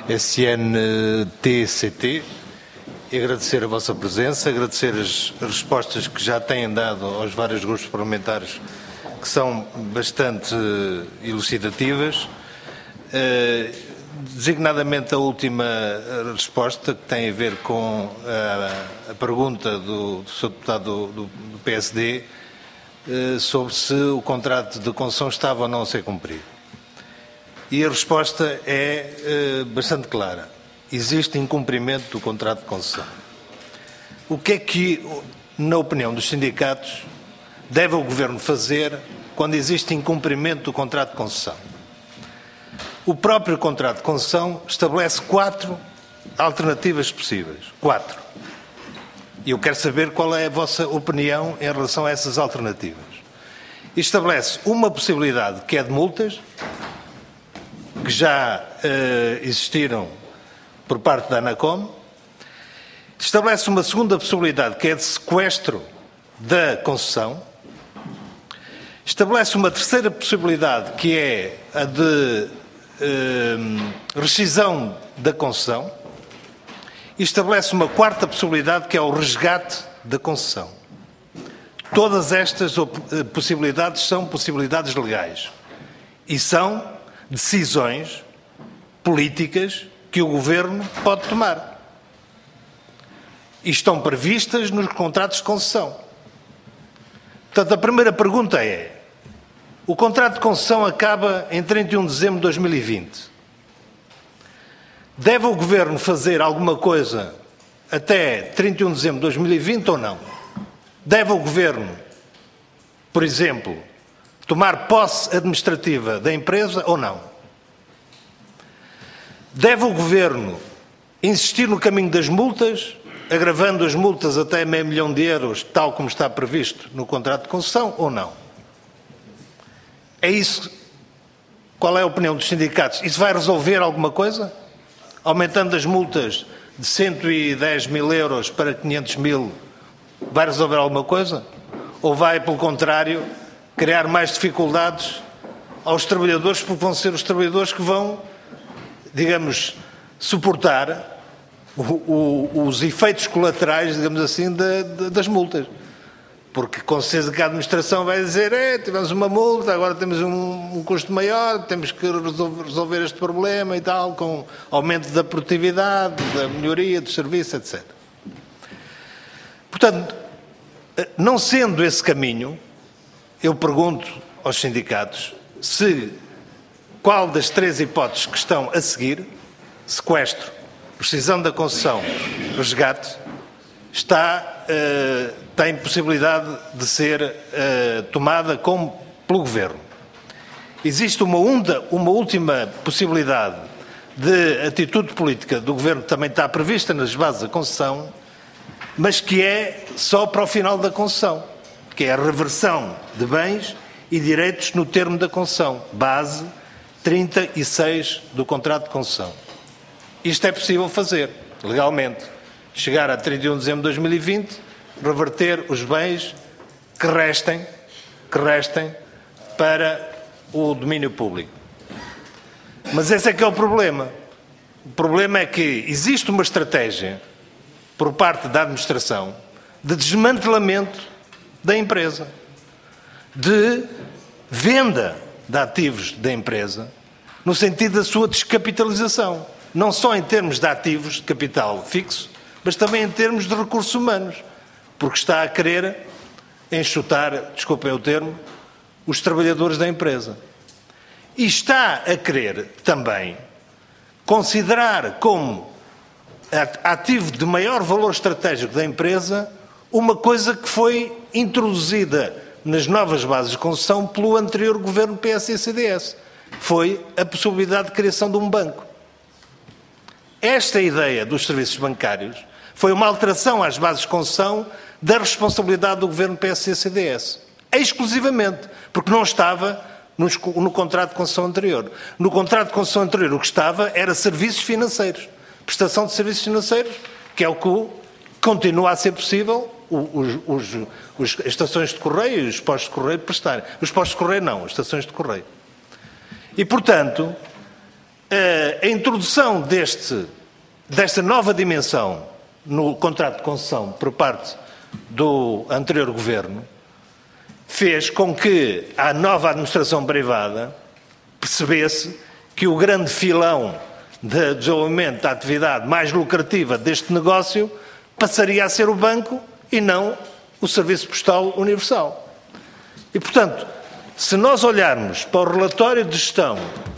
SNTCT e agradecer a vossa presença, agradecer as respostas que já têm dado aos vários grupos parlamentares, que são bastante elucidativas. Designadamente a última resposta, que tem a ver com a pergunta do Sr. Deputado do PSD, sobre se o contrato de concessão estava ou não a ser cumprido. E a resposta é bastante clara. Existe incumprimento do contrato de concessão. O que é que, na opinião dos sindicatos, deve o Governo fazer quando existe incumprimento do contrato de concessão? O próprio contrato de concessão estabelece 4 alternativas possíveis. 4. E eu quero saber qual é a vossa opinião em relação a essas alternativas. Estabelece uma possibilidade que é de multas, que já existiram por parte da ANACOM. Estabelece uma segunda possibilidade que é de sequestro da concessão. Estabelece uma terceira possibilidade que é a de rescisão da concessão. E estabelece uma quarta possibilidade que é o resgate da concessão. Todas estas possibilidades são possibilidades legais e são decisões políticas que o Governo pode tomar. E estão previstas nos contratos de concessão. Portanto, a primeira pergunta é: o contrato de concessão acaba em 31 de dezembro de 2020. Deve o Governo fazer alguma coisa até 31 de dezembro de 2020 ou não? Deve o Governo, por exemplo, tomar posse administrativa da empresa ou não? Deve o Governo insistir no caminho das multas, agravando as multas até €500 mil, tal como está previsto no contrato de concessão, ou não? É isso? Qual é a opinião dos sindicatos? Isso vai resolver alguma coisa? Aumentando as multas de €110 mil para 500 mil, vai resolver alguma coisa? Ou vai, pelo contrário, criar mais dificuldades aos trabalhadores, porque vão ser os trabalhadores que vão, digamos, suportar os efeitos colaterais, digamos assim, das multas? Porque com certeza que a administração vai dizer: tivemos uma multa, agora temos um custo maior, temos que resolver este problema e tal, com aumento da produtividade, da melhoria do serviço, etc. Portanto, não sendo esse caminho, eu pergunto aos sindicatos qual das 3 hipóteses que estão a seguir, sequestro, rescisão da concessão, resgate, tem possibilidade de ser tomada pelo Governo. Existe uma última possibilidade de atitude política do Governo, que também está prevista nas bases da concessão, mas que é só para o final da concessão, que é a reversão de bens e direitos no termo da concessão, base 36 do contrato de concessão. Isto é possível fazer, legalmente. Chegar a 31 de dezembro de 2020, reverter os bens que restem para o domínio público. Mas esse é que é o problema. O problema é que existe uma estratégia por parte da administração de desmantelamento da empresa, de venda de ativos da empresa, no sentido da sua descapitalização, não só em termos de ativos de capital fixo, mas também em termos de recursos humanos, porque está a querer enxutar, desculpem o termo, os trabalhadores da empresa. E está a querer também considerar como ativo de maior valor estratégico da empresa uma coisa que foi introduzida nas novas bases de concessão pelo anterior governo PS e CDS. Foi a possibilidade de criação de um banco. Esta ideia dos serviços bancários foi uma alteração às bases de concessão da responsabilidade do governo PS e CDS. Exclusivamente, porque não estava no contrato de concessão anterior. No contrato de concessão anterior o que estava era serviços financeiros. Prestação de serviços financeiros, que é o que continua a ser possível as estações de correio e os postos de correio prestarem. Os postos de correio não, as estações de correio. E, portanto, a introdução desta nova dimensão no contrato de concessão por parte do anterior governo fez com que a nova administração privada percebesse que o grande filão de desenvolvimento da atividade mais lucrativa deste negócio passaria a ser o banco e não o Serviço Postal Universal. E, portanto, se nós olharmos para o relatório de gestão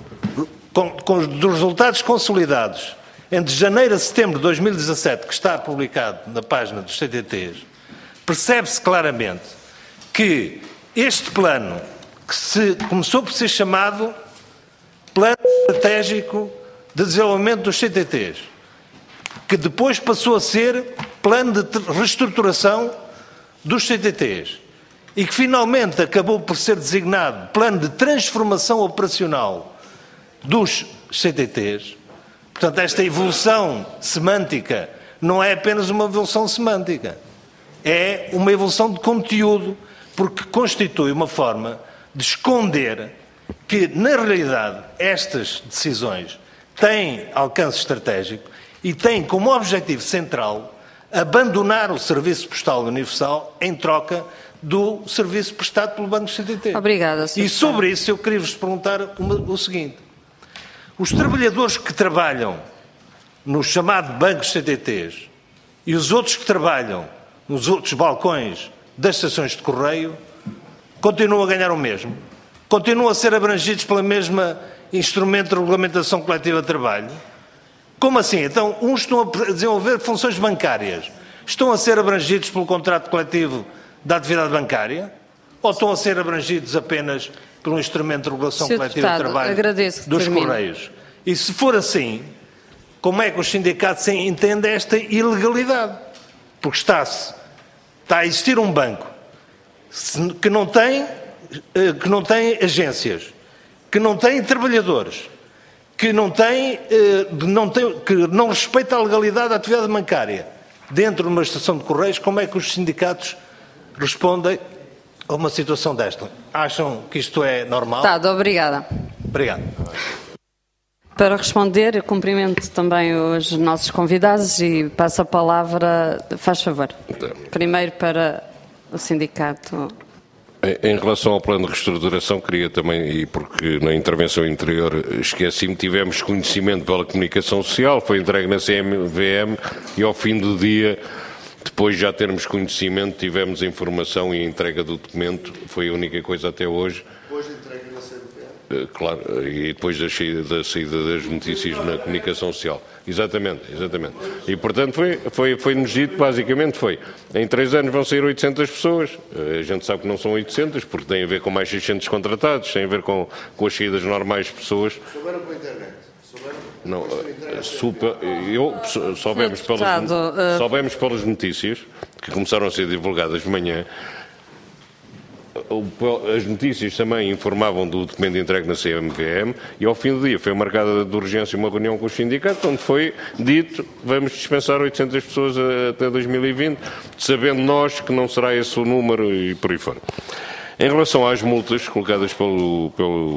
dos resultados consolidados entre janeiro a setembro de 2017, que está publicado na página dos CTTs, percebe-se claramente que este plano, que começou por ser chamado Plano Estratégico de Desenvolvimento dos CTTs, que depois passou a ser Plano de Reestruturação dos CTTs e que finalmente acabou por ser designado Plano de Transformação Operacional dos CTTs. Portanto, esta evolução semântica não é apenas uma evolução semântica, é uma evolução de conteúdo, porque constitui uma forma de esconder que, na realidade, estas decisões têm alcance estratégico e têm como objetivo central abandonar o Serviço Postal Universal em troca do serviço prestado pelo Banco CTT. Obrigada, Sr. E sobre isso eu queria vos perguntar o seguinte. Os trabalhadores que trabalham no chamado Banco CTTs e os outros que trabalham nos outros balcões das estações de correio continuam a ganhar o mesmo? Continuam a ser abrangidos pela mesma instrumento de regulamentação coletiva de trabalho? Como assim? Então, uns estão a desenvolver funções bancárias, estão a ser abrangidos pelo contrato coletivo da atividade bancária? Ou estão a ser abrangidos apenas pelo instrumento de regulação coletiva de trabalho dos Correios? E se for assim, como é que os sindicatos entendem esta ilegalidade? Porque está a existir um banco que não tem agências, que não tem trabalhadores, que não respeita a legalidade da atividade bancária dentro de uma estação de Correios. Como é que os sindicatos respondem a uma situação desta? Acham que isto é normal? Obrigada. Obrigado. Para responder, eu cumprimento também os nossos convidados e passo a palavra, faz favor, primeiro para o sindicato. Em relação ao plano de reestruturação, queria também, e porque na intervenção anterior esqueci-me, tivemos conhecimento pela comunicação social, foi entregue na CMVM e ao fim do dia, depois de já termos conhecimento, tivemos a informação e a entrega do documento, foi a única coisa até hoje. Depois de entrega na CMVM? Claro, e depois da saída das notícias na comunicação social. Exatamente. E, portanto, foi-nos dito, basicamente foi, em 3 anos vão sair 800 pessoas. A gente sabe que não são 800, porque tem a ver com mais 600 contratados, tem a ver com as saídas normais de pessoas. Souberam pela internet? Não, soubemos pelas notícias, que começaram a ser divulgadas de manhã. as notícias também informavam do documento entregue na CMVM e ao fim do dia foi marcada de urgência uma reunião com os sindicatos onde foi dito vamos dispensar 800 pessoas até 2020, sabendo nós que não será esse o número e por aí fora. Em relação às multas colocadas pelo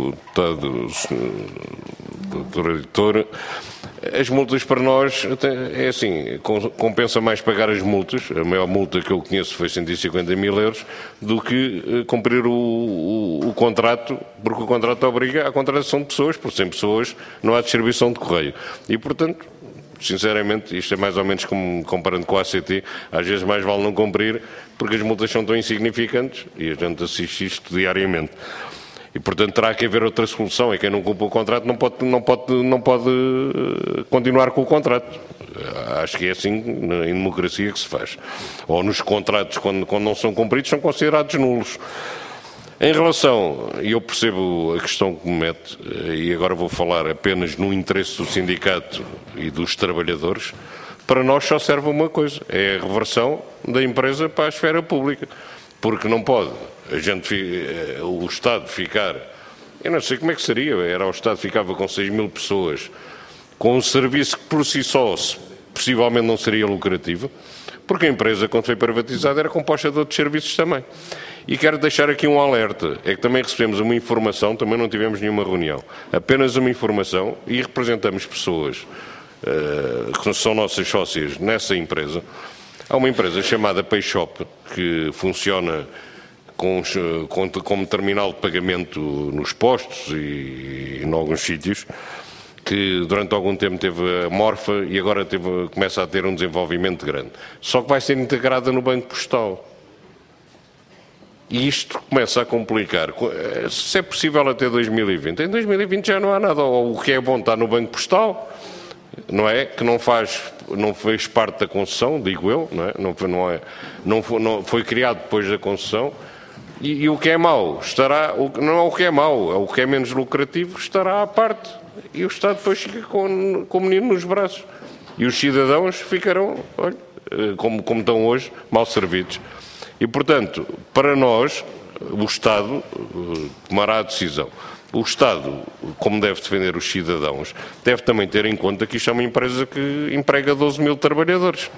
doutor editor, as multas para nós, é assim, compensa mais pagar as multas, a maior multa que eu conheço foi 150 mil euros, do que cumprir o contrato, porque o contrato obriga à contratação de pessoas, por 100 pessoas não há distribuição de correio. E, portanto, sinceramente, isto é mais ou menos como comparando com a ACT, às vezes mais vale não cumprir, porque as multas são tão insignificantes e a gente assiste isto diariamente. E, portanto, terá que haver outra solução. E quem não cumpre o contrato não pode continuar com o contrato. Acho que é assim em democracia que se faz. Ou nos contratos, quando não são cumpridos, são considerados nulos. Em relação, e eu percebo a questão que me mete, e agora vou falar apenas no interesse do sindicato e dos trabalhadores, para nós só serve uma coisa, é a reversão da empresa para a esfera pública. Porque não pode o Estado ficar, eu não sei como é que seria, o Estado ficava com 6 mil pessoas, com um serviço que por si só possivelmente não seria lucrativo, porque a empresa, quando foi privatizada, era composta de outros serviços também. E quero deixar aqui um alerta, é que também recebemos uma informação, também não tivemos nenhuma reunião, apenas uma informação, e representamos pessoas que são nossas sócias nessa empresa. Há uma empresa chamada PayShop, que funciona como terminal de pagamento nos postos e em alguns sítios, que durante algum tempo teve a morfa e agora começa a ter um desenvolvimento grande. Só que vai ser integrada no Banco Postal. E isto começa a complicar. Se é possível até 2020. Em 2020 já não há nada. O que é bom está no Banco Postal, não é? Que não fez parte da concessão, digo eu, não é? Não foi criado depois da concessão. E o que é mau estará, não é o que é mau, é o que é menos lucrativo, estará à parte. E o Estado depois fica com o menino nos braços. E os cidadãos ficarão, olha, como estão hoje, mal servidos. E, portanto, para nós, o Estado tomará a decisão. O Estado, como deve defender os cidadãos, deve também ter em conta que isto é uma empresa que emprega 12 mil trabalhadores.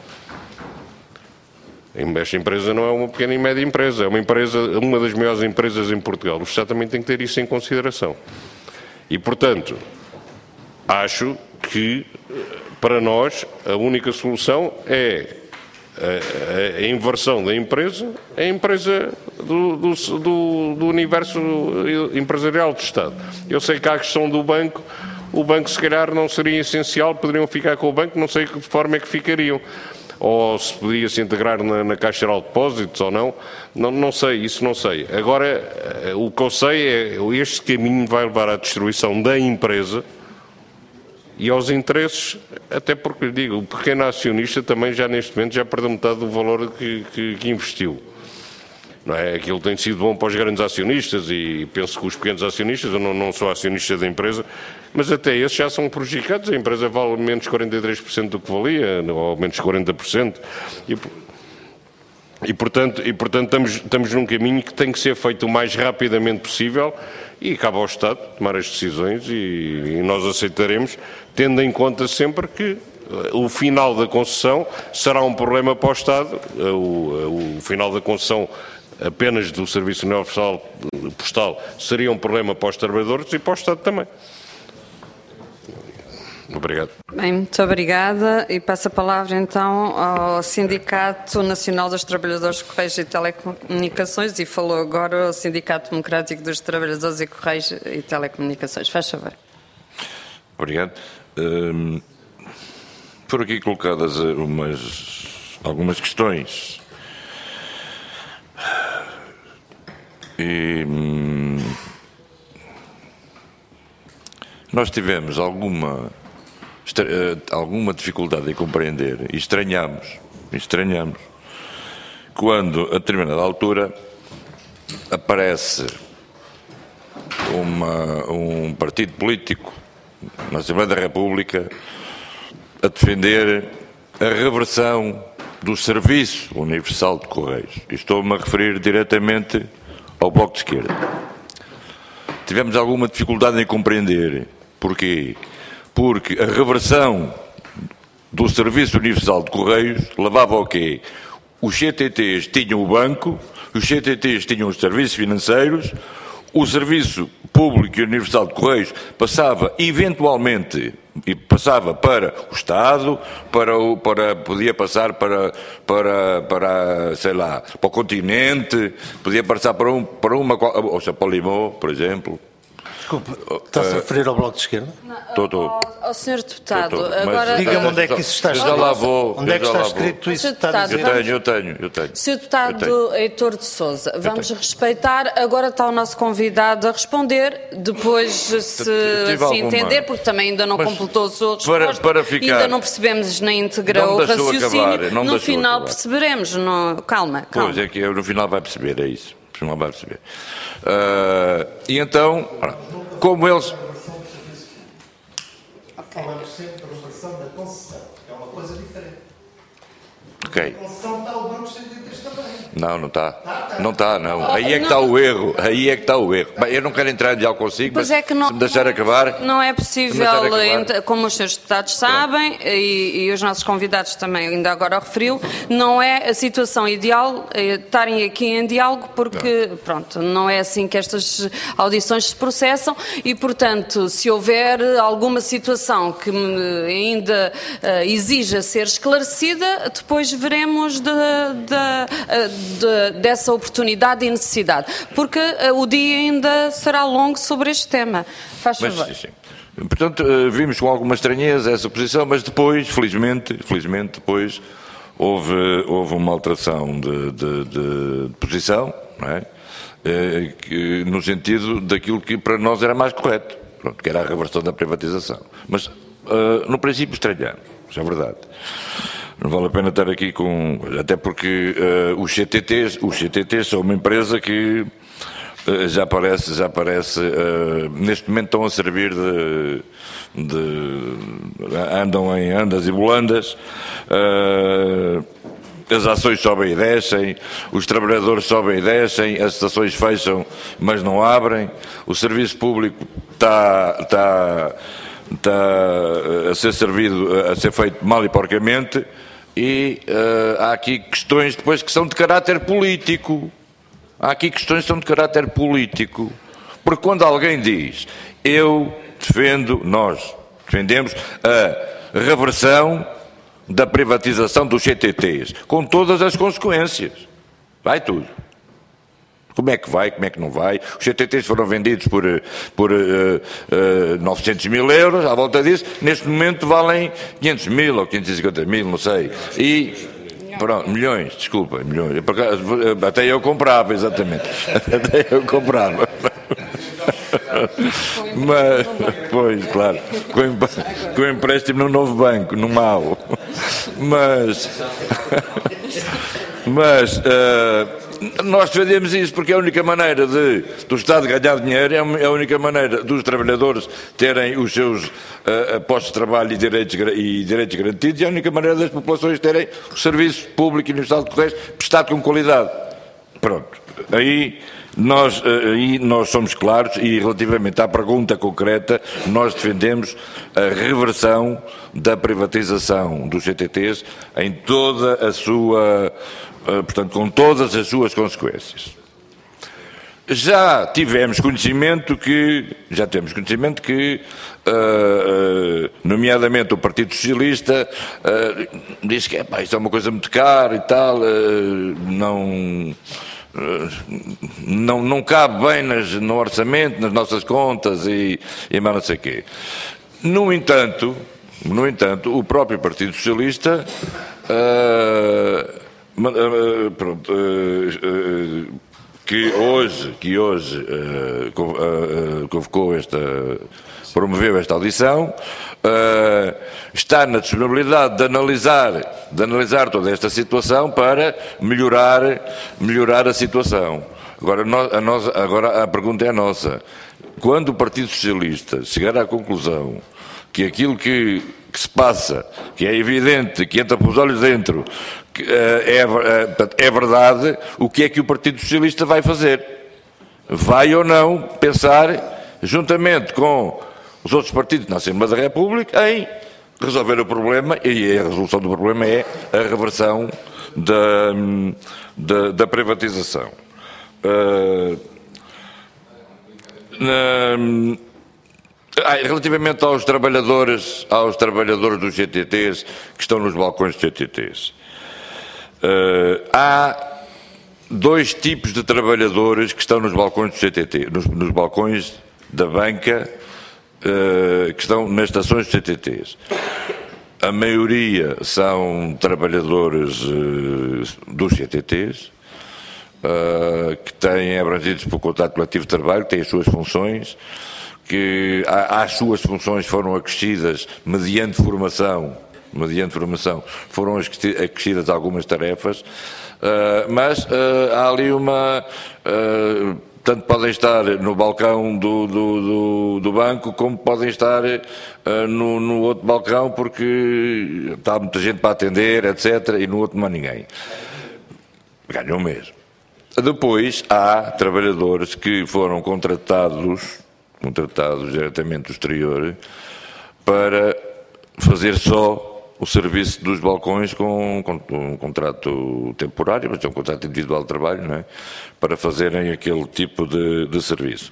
Esta empresa não é uma pequena e média empresa, é uma das maiores empresas em Portugal. O Estado também tem que ter isso em consideração. E, portanto, acho que, para nós, a única solução é a inversão da empresa, a empresa do universo empresarial do Estado. Eu sei que há a questão do banco, o banco se calhar não seria essencial, poderiam ficar com o banco, não sei de que forma é que ficariam. Ou se podia se integrar na Caixa Geral de Depósitos ou não sei, isso não sei. Agora, o que eu sei é que este caminho vai levar à destruição da empresa e aos interesses, até porque, lhe digo, o pequeno acionista também já neste momento já perdeu metade do valor que investiu. Não é? Aquilo tem sido bom para os grandes acionistas e penso que os pequenos acionistas, eu não sou acionista da empresa, mas até esses já são prejudicados. A empresa vale menos 43% do que valia, ou menos 40%. E portanto estamos num caminho que tem que ser feito o mais rapidamente possível e cabe ao Estado tomar as decisões e nós aceitaremos, tendo em conta sempre que o final da concessão será um problema para o Estado, o final da concessão apenas do Serviço Universal Postal seria um problema para os trabalhadores e para o Estado também. Obrigado. Bem, muito obrigada. E passo a palavra então ao Sindicato Nacional dos Trabalhadores de Correios e Telecomunicações e falou agora o Sindicato Democrático dos Trabalhadores de Correios e Telecomunicações. Faz favor. Obrigado. Foram aqui colocadas algumas questões. E nós tivemos alguma dificuldade em compreender e estranhamos quando, a determinada altura, aparece um partido político na Assembleia da República a defender a reversão do Serviço Universal de Correios. E estou-me a referir diretamente ao Bloco de Esquerda. Tivemos alguma dificuldade em compreender. Porquê? Porque a reversão do Serviço Universal de Correios levava ao quê? Os CTTs tinham o banco, os CTTs tinham os serviços financeiros, o Serviço Público e Universal de Correios passava eventualmente para o Estado, podia passar para sei lá, para o continente, podia passar para ou seja, para o Limão, por exemplo. Desculpe, está-se a referir ao Bloco de Esquerda? Estou. Ao Sr. Deputado, agora... Diga-me onde é que isso está escrito. Já lá vou. Onde é que está escrito isso? Está a dizer? Eu tenho. Sr. Deputado Heitor de Sousa, vamos respeitar. Agora está o nosso convidado a responder, depois se entender, porque também ainda não completou a sua resposta, para ficar, ainda não percebemos na íntegra o raciocínio. No final perceberemos. Calma. Pois é que no final vai perceber, é isso. No final vai perceber. E então, como eles... Falamos sempre da reversão da concessão, que é uma coisa diferente. Ok. A concessão está o Banco de CTTs também. Não está. Não está, não. Aí é que está o erro. Bem, eu não quero entrar em diálogo consigo, mas é que não, se me deixar acabar... Não é possível, como os senhores deputados sabem, e os nossos convidados também ainda agora referiu, não é a situação ideal estarem aqui em diálogo, porque, pronto, não é assim que estas audições se processam e, portanto, se houver alguma situação que ainda exija ser esclarecida, depois veremos dessa oportunidade e necessidade, porque o dia ainda será longo sobre este tema. Faz favor. Sim. Portanto, vimos com alguma estranheza essa posição, mas depois, felizmente depois houve uma alteração de posição, não é? No sentido daquilo que para nós era mais correto, pronto, que era a reversão da privatização. Mas, no princípio, estranhamos, isso é verdade. Não vale a pena estar aqui até porque os CTTs são uma empresa que já parece neste momento estão a servir andam em andas e bolandas, as ações sobem e descem, os trabalhadores sobem e descem, as estações fecham mas não abrem, o serviço público está a ser servido, a ser feito mal e porcamente. E há aqui questões depois que são de caráter político. Porque quando alguém diz, nós defendemos a reversão da privatização dos CTTs, com todas as consequências. Vai tudo. Como é que vai, como é que não vai? Os CTTs foram vendidos por 900 mil euros, à volta disso, neste momento valem 500 mil ou 550 mil, não sei. E, pronto, milhões. Até eu comprava, exatamente. Mas, pois, claro, com o empréstimo num novo banco, no mau. Mas nós defendemos isso porque é a única maneira do Estado ganhar dinheiro, é a única maneira dos trabalhadores terem os seus postos de trabalho e direitos garantidos, e é a única maneira das populações terem o serviço público e universal de correios prestado com qualidade. Pronto. Aí nós somos claros e relativamente à pergunta concreta, nós defendemos a reversão da privatização dos CTTs em toda a sua... portanto, com todas as suas consequências. Já temos conhecimento que, nomeadamente o Partido Socialista, diz que isto é uma coisa muito cara e tal, não cabe bem no orçamento, nas nossas contas e mais não sei o quê. No entanto, o próprio Partido Socialista que hoje promoveu esta audição, está na disponibilidade de analisar toda esta situação para melhorar a situação. Agora a pergunta é nossa. Quando o Partido Socialista chegar à conclusão que aquilo que se passa, que é evidente, que entra pelos olhos dentro, que é verdade, o que é que o Partido Socialista vai fazer? vai ou não pensar, juntamente com os outros partidos na Assembleia da República, em resolver o problema, e a resolução do problema é a reversão da privatização. Relativamente aos trabalhadores dos CTTs que estão nos balcões dos CTTs, há dois tipos de trabalhadores que estão nos balcões do CTT, nos balcões da banca que estão nas estações dos CTTs. A maioria são trabalhadores dos CTTs, que têm abrangidos pelo contrato coletivo de trabalho, que têm as suas funções, que as suas funções foram acrescidas mediante formação, foram acrescidas algumas tarefas, mas há ali tanto podem estar no balcão do banco, como podem estar no outro balcão, porque está muita gente para atender, etc., e no outro não há ninguém. Ganham mesmo. Depois há trabalhadores que foram contratados diretamente do exterior para fazer só o serviço dos balcões com um contrato temporário, mas é um contrato individual de trabalho, não é? Para fazerem aquele tipo de serviço.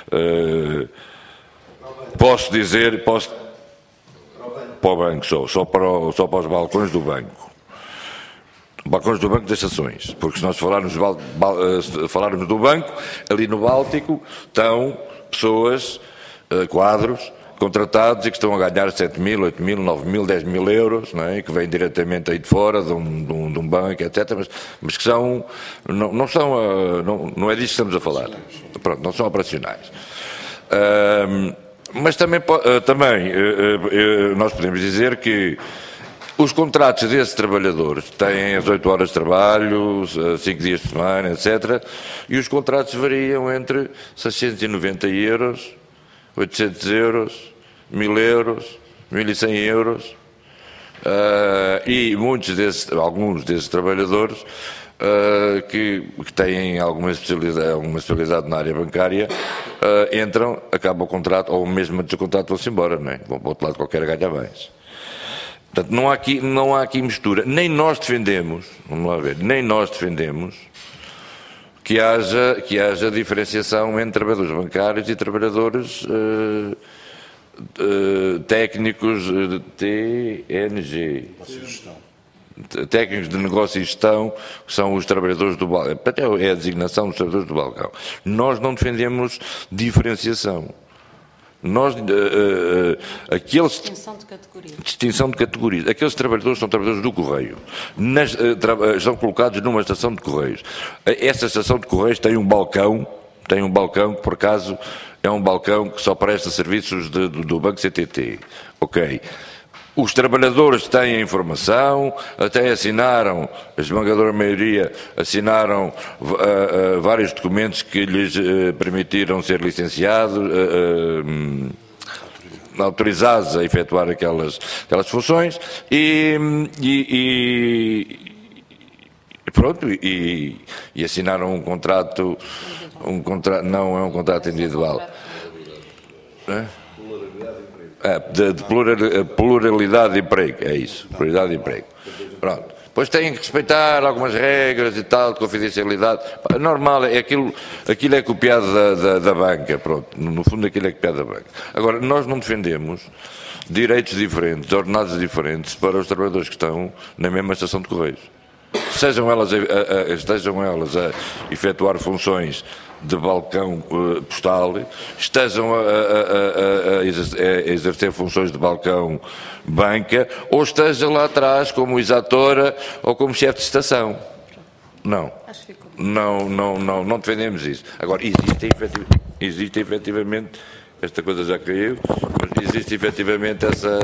Posso dizer, para o banco só para os balcões do banco. Balcões do banco das estações, porque se nós falarmos do banco, ali no Báltico estão pessoas, quadros, contratados e que estão a ganhar 7 mil, 8 mil, 9 mil, 10 mil euros, não é? Que vêm diretamente aí de fora, de um banco, etc. Mas que são, não é disso que estamos a falar. Pronto, não são operacionais. Mas também nós podemos dizer que os contratos desses trabalhadores têm as 8 horas de trabalho, 5 dias de semana, etc. E os contratos variam entre 690 euros, 800 euros, 1000 euros, 1100 euros. E alguns desses trabalhadores que têm alguma especialidade na área bancária acabam o contrato, ou mesmo antes do contrato vão-se embora, não é? Vão para o outro lado qualquer ganhar bens. Portanto, não há aqui mistura. Nem nós defendemos, vamos lá ver, que haja diferenciação entre trabalhadores bancários e trabalhadores técnicos de TNG. Técnicos de negócio e gestão, que são os trabalhadores do balcão. É a designação dos trabalhadores do balcão. Nós não defendemos diferenciação. Distinção de categorias. Aqueles trabalhadores são trabalhadores do Correio. São colocados numa estação de Correios. Essa estação de Correios tem um balcão que, por acaso, é um balcão que só presta serviços do Banco CTT. Ok. Os trabalhadores têm a informação, até assinaram, a esmagadora maioria assinaram vários documentos que lhes permitiram ser licenciados, autorizados a efetuar aquelas funções e assinaram um contrato, não é um contrato individual. De pluralidade de emprego, é isso, pluralidade de emprego. Pronto. Depois têm que respeitar algumas regras e tal, de confidencialidade. Normal, aquilo é copiado da banca, pronto. No fundo, aquilo é copiado da banca. Agora, nós não defendemos direitos diferentes, ordenados diferentes para os trabalhadores que estão na mesma estação de Correios. Estejam elas a efetuar funções de balcão postal, estejam a exercer funções de balcão banca, ou esteja lá atrás como exatora ou como chefe de estação. Não defendemos isso. Agora, existe efetivamente, esta coisa já caiu, mas existe efetivamente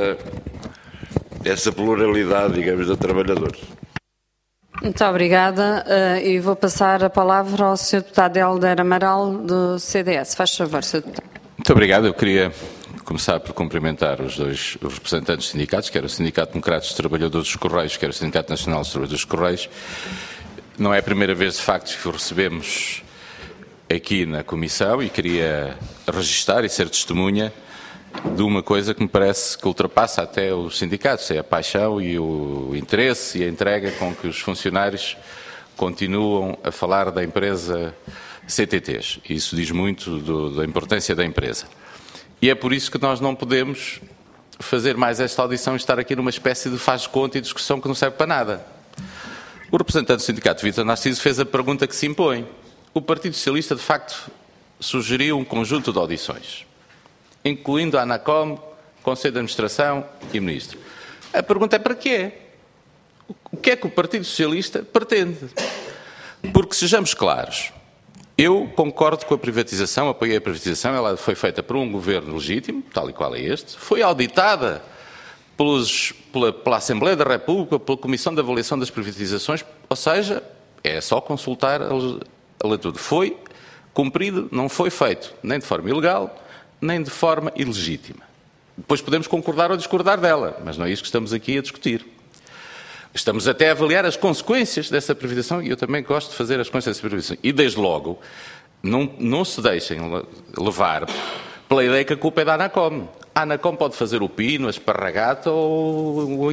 essa pluralidade, digamos, de trabalhadores. Muito obrigada e vou passar a palavra ao Sr. Deputado Helder Amaral, do CDS. Faz favor, Sr. Deputado. Muito obrigado. Eu queria começar por cumprimentar os representantes dos sindicatos, quer o Sindicato Democrático dos Trabalhadores dos Correios, quer o Sindicato Nacional dos Trabalhadores dos Correios. Não é a primeira vez, de facto, que recebemos aqui na Comissão e queria registar e ser testemunha de uma coisa que me parece que ultrapassa até os sindicatos, é a paixão e o interesse e a entrega com que os funcionários continuam a falar da empresa CTTs. Isso diz muito da importância da empresa. E é por isso que nós não podemos fazer mais esta audição e estar aqui numa espécie de faz-conta e discussão que não serve para nada. O representante do sindicato, Vítor Narciso, fez a pergunta que se impõe. O Partido Socialista, de facto, sugeriu um conjunto de audições, incluindo a ANACOM, Conselho de Administração e Ministro. A pergunta é para quê? O que é que o Partido Socialista pretende? Porque, sejamos claros, eu concordo com a privatização, apoiei a privatização, ela foi feita por um governo legítimo, tal e qual é este, foi auditada pela Assembleia da República, pela Comissão de Avaliação das Privatizações, ou seja, é só consultar a leitura. Foi cumprido, não foi feito nem de forma ilegal, nem de forma ilegítima. Depois podemos concordar ou discordar dela, mas não é isso que estamos aqui a discutir. Estamos até a avaliar as consequências dessa privatização e eu também gosto de fazer as consequências dessa privatização. E, desde logo, não se deixem levar pela ideia que a culpa é da ANACOM. A ANACOM pode fazer o pino, a esparragata ou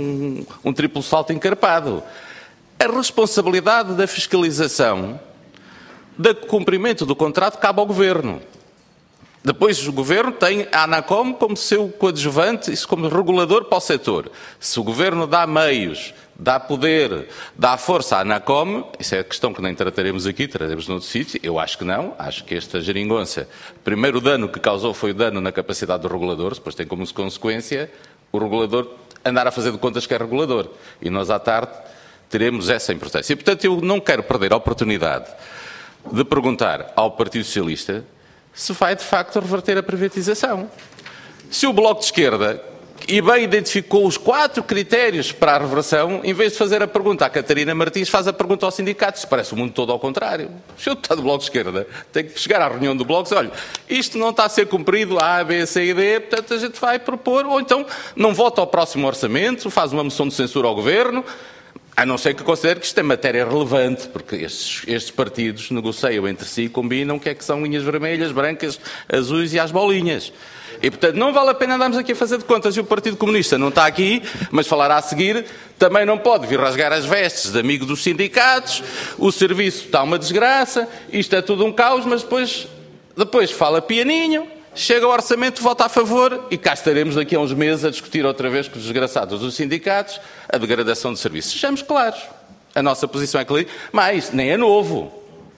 um triplo salto encarpado. A responsabilidade da fiscalização do cumprimento do contrato cabe ao Governo. Depois o Governo tem a ANACOM como seu coadjuvante, isso como regulador para o setor. Se o Governo dá meios, dá poder, dá força à ANACOM, isso é a questão que nem trataremos aqui, trataremos noutro sítio, eu acho que não, acho que esta geringonça, primeiro o dano que causou foi o dano na capacidade do regulador, depois tem como consequência o regulador andar a fazer de contas que é regulador. E nós à tarde teremos essa importância. E portanto eu não quero perder a oportunidade de perguntar ao Partido Socialista se vai, de facto, reverter a privatização. Se o Bloco de Esquerda, e bem identificou os 4 critérios para a reversão, em vez de fazer a pergunta à Catarina Martins, faz a pergunta aos sindicatos. Parece o mundo todo ao contrário. Se eu estou do Bloco de Esquerda, tenho que chegar à reunião do Bloco e dizer, olha, isto não está a ser cumprido, A, B, C e D, portanto a gente vai propor, ou então não vota ao próximo orçamento, faz uma moção de censura ao Governo, a não ser que considere que isto é matéria relevante, porque estes partidos negociam entre si e combinam o que é que são linhas vermelhas, brancas, azuis e as bolinhas. E, portanto, não vale a pena andarmos aqui a fazer de contas. E o Partido Comunista não está aqui, mas falará a seguir, também não pode vir rasgar as vestes de amigo dos sindicatos, o serviço está uma desgraça, isto é tudo um caos, mas depois fala pianinho, chega ao orçamento, vota a favor e cá estaremos daqui a uns meses a discutir outra vez com os desgraçados dos sindicatos a degradação de serviços. Sejamos claros, a nossa posição é clara, mas nem é novo.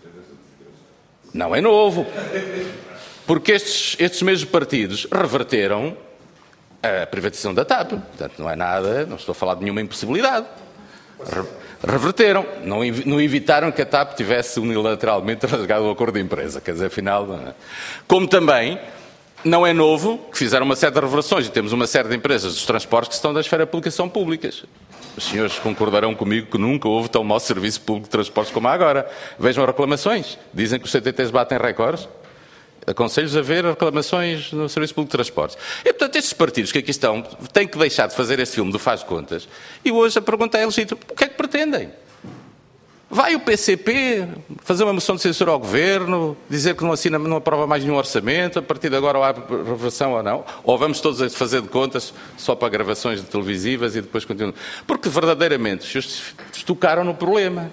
Não é novo. Porque estes mesmos partidos reverteram a privatização da TAP. Portanto, não é nada, não estou a falar de nenhuma impossibilidade. Reverteram, não evitaram que a TAP tivesse unilateralmente rasgado o acordo de empresa. Quer dizer, afinal, não é. Como também não é novo que fizeram uma série de reversões e temos uma série de empresas dos transportes que estão da esfera pública são públicas. Os senhores concordarão comigo que nunca houve tão mau serviço público de transportes como há agora. Vejam as reclamações. Dizem que os CTTs batem recordes. Aconselho-vos a ver reclamações no Serviço Público de Transportes. E, portanto, estes partidos que aqui estão têm que deixar de fazer este filme do faz contas. E hoje a pergunta é legítima. O que é que pretendem? Vai o PCP fazer uma moção de censura ao Governo, dizer que não aprova mais nenhum orçamento, a partir de agora ou há reversão ou não? Ou vamos todos a fazer de contas só para gravações televisivas e depois continuam? Porque, verdadeiramente, os senhores tocaram no problema.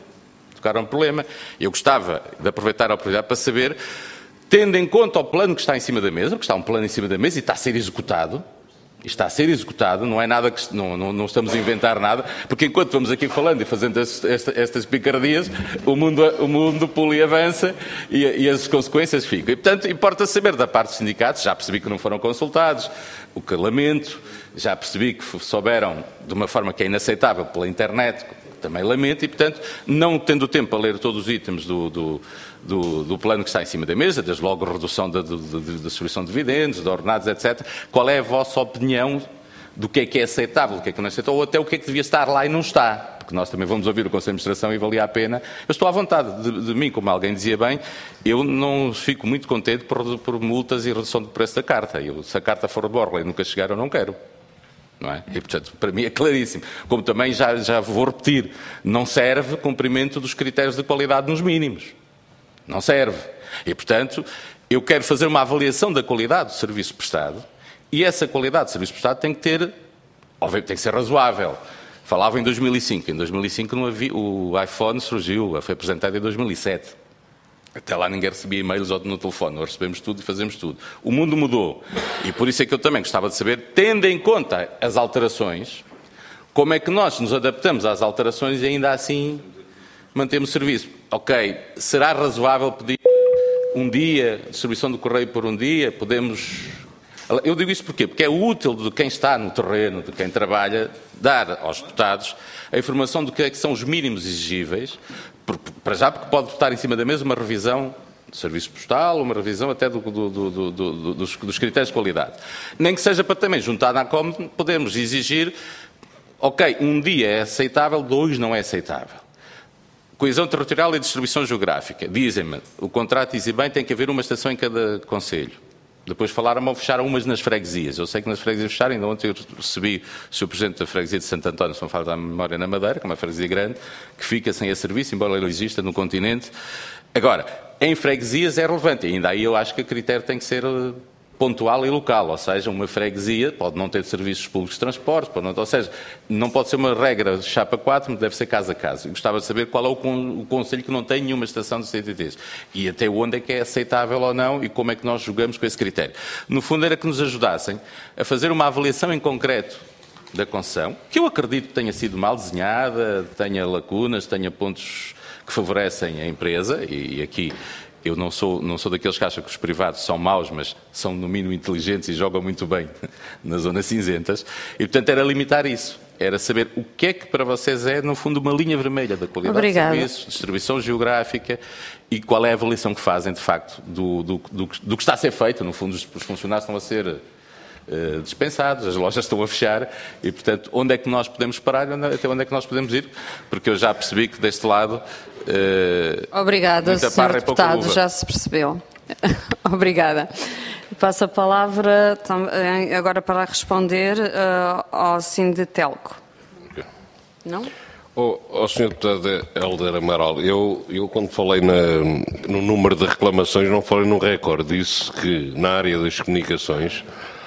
Eu gostava de aproveitar a oportunidade para saber, tendo em conta o plano que está em cima da mesa, porque está um plano em cima da mesa e está a ser executado, não é nada que não estamos a inventar nada, porque enquanto vamos aqui falando e fazendo estas picardias, o mundo pula e avança e as consequências ficam. E, portanto, importa saber da parte dos sindicatos, já percebi que não foram consultados, o que lamento, já percebi que souberam de uma forma que é inaceitável pela internet, também lamento, e, portanto, não tendo tempo para ler todos os itens do plano que está em cima da mesa, desde logo a redução da distribuição de dividendos, de ordenados, etc. Qual é a vossa opinião do que é aceitável, do que é que não é aceitável, ou até o que é que devia estar lá e não está? Porque nós também vamos ouvir o Conselho de Administração e valia a pena. Eu estou à vontade de mim, como alguém dizia bem, eu não fico muito contente por multas e redução do preço da carta. Se a carta for de borla e nunca chegar, eu não quero. Não é? E, portanto, para mim é claríssimo. Como também já vou repetir, não serve cumprimento dos critérios de qualidade nos mínimos. Não serve. E, portanto, eu quero fazer uma avaliação da qualidade do serviço prestado e essa qualidade de serviço prestado tem que ter, obviamente, tem que ser razoável. Falava em 2005. Em 2005 não havia, o iPhone surgiu, foi apresentado em 2007. Até lá ninguém recebia e-mails no telefone. Nós recebemos tudo e fazemos tudo. O mundo mudou. E por isso é que eu também gostava de saber, tendo em conta as alterações, como é que nós nos adaptamos às alterações e ainda assim mantemos o serviço. Ok, será razoável pedir um dia, distribuição do correio por um dia? Podemos... Eu digo isso porquê? Porque é útil de quem está no terreno, de quem trabalha, dar aos deputados a informação do que é que são os mínimos exigíveis, para já porque pode estar em cima da mesa uma revisão do serviço postal, uma revisão até dos critérios de qualidade. Nem que seja para também, juntar na ANACOM, podemos exigir, ok, um dia é aceitável, 2 não é aceitável. Coesão territorial e distribuição geográfica. Dizem-me, o contrato diz bem, tem que haver uma estação em cada concelho. Depois falaram-me, fecharam umas nas freguesias. Eu sei que nas freguesias fecharam, ainda ontem eu recebi o Sr. Presidente da Freguesia de Santo António, se não falo da memória, na Madeira, que é uma freguesia grande, que fica sem esse serviço, embora ele exista no continente. Agora, em freguesias é relevante, e ainda aí eu acho que o critério tem que ser pontual e local, ou seja, uma freguesia pode não ter serviços públicos de transporte, ou seja, não pode ser uma regra de chapa 4, mas deve ser casa a casa. Eu gostava de saber qual é o concelho que não tem nenhuma estação de CTTs e até onde é que é aceitável ou não e como é que nós jogamos com esse critério. No fundo era que nos ajudassem a fazer uma avaliação em concreto da concessão, que eu acredito que tenha sido mal desenhada, tenha lacunas, tenha pontos que favorecem a empresa e aqui... Eu não sou daqueles que acham que os privados são maus, mas são no mínimo inteligentes e jogam muito bem nas zonas cinzentas. E, portanto, era limitar isso. Era saber o que é que para vocês é, no fundo, uma linha vermelha da qualidade de serviço, distribuição geográfica e qual é a avaliação que fazem, de facto, do que está a ser feito. No fundo, os funcionários estão a ser dispensados, as lojas estão a fechar e, portanto, onde é que nós podemos parar, até onde é que nós podemos ir? Porque eu já percebi que deste lado... Obrigada, Sr. Deputado, já se percebeu. Obrigada. Passo a palavra agora para responder ao Sinditelco. Não? Ao Sr. Deputado Helder Amaral, eu quando falei no número de reclamações não falei num recorde, disse que na área das comunicações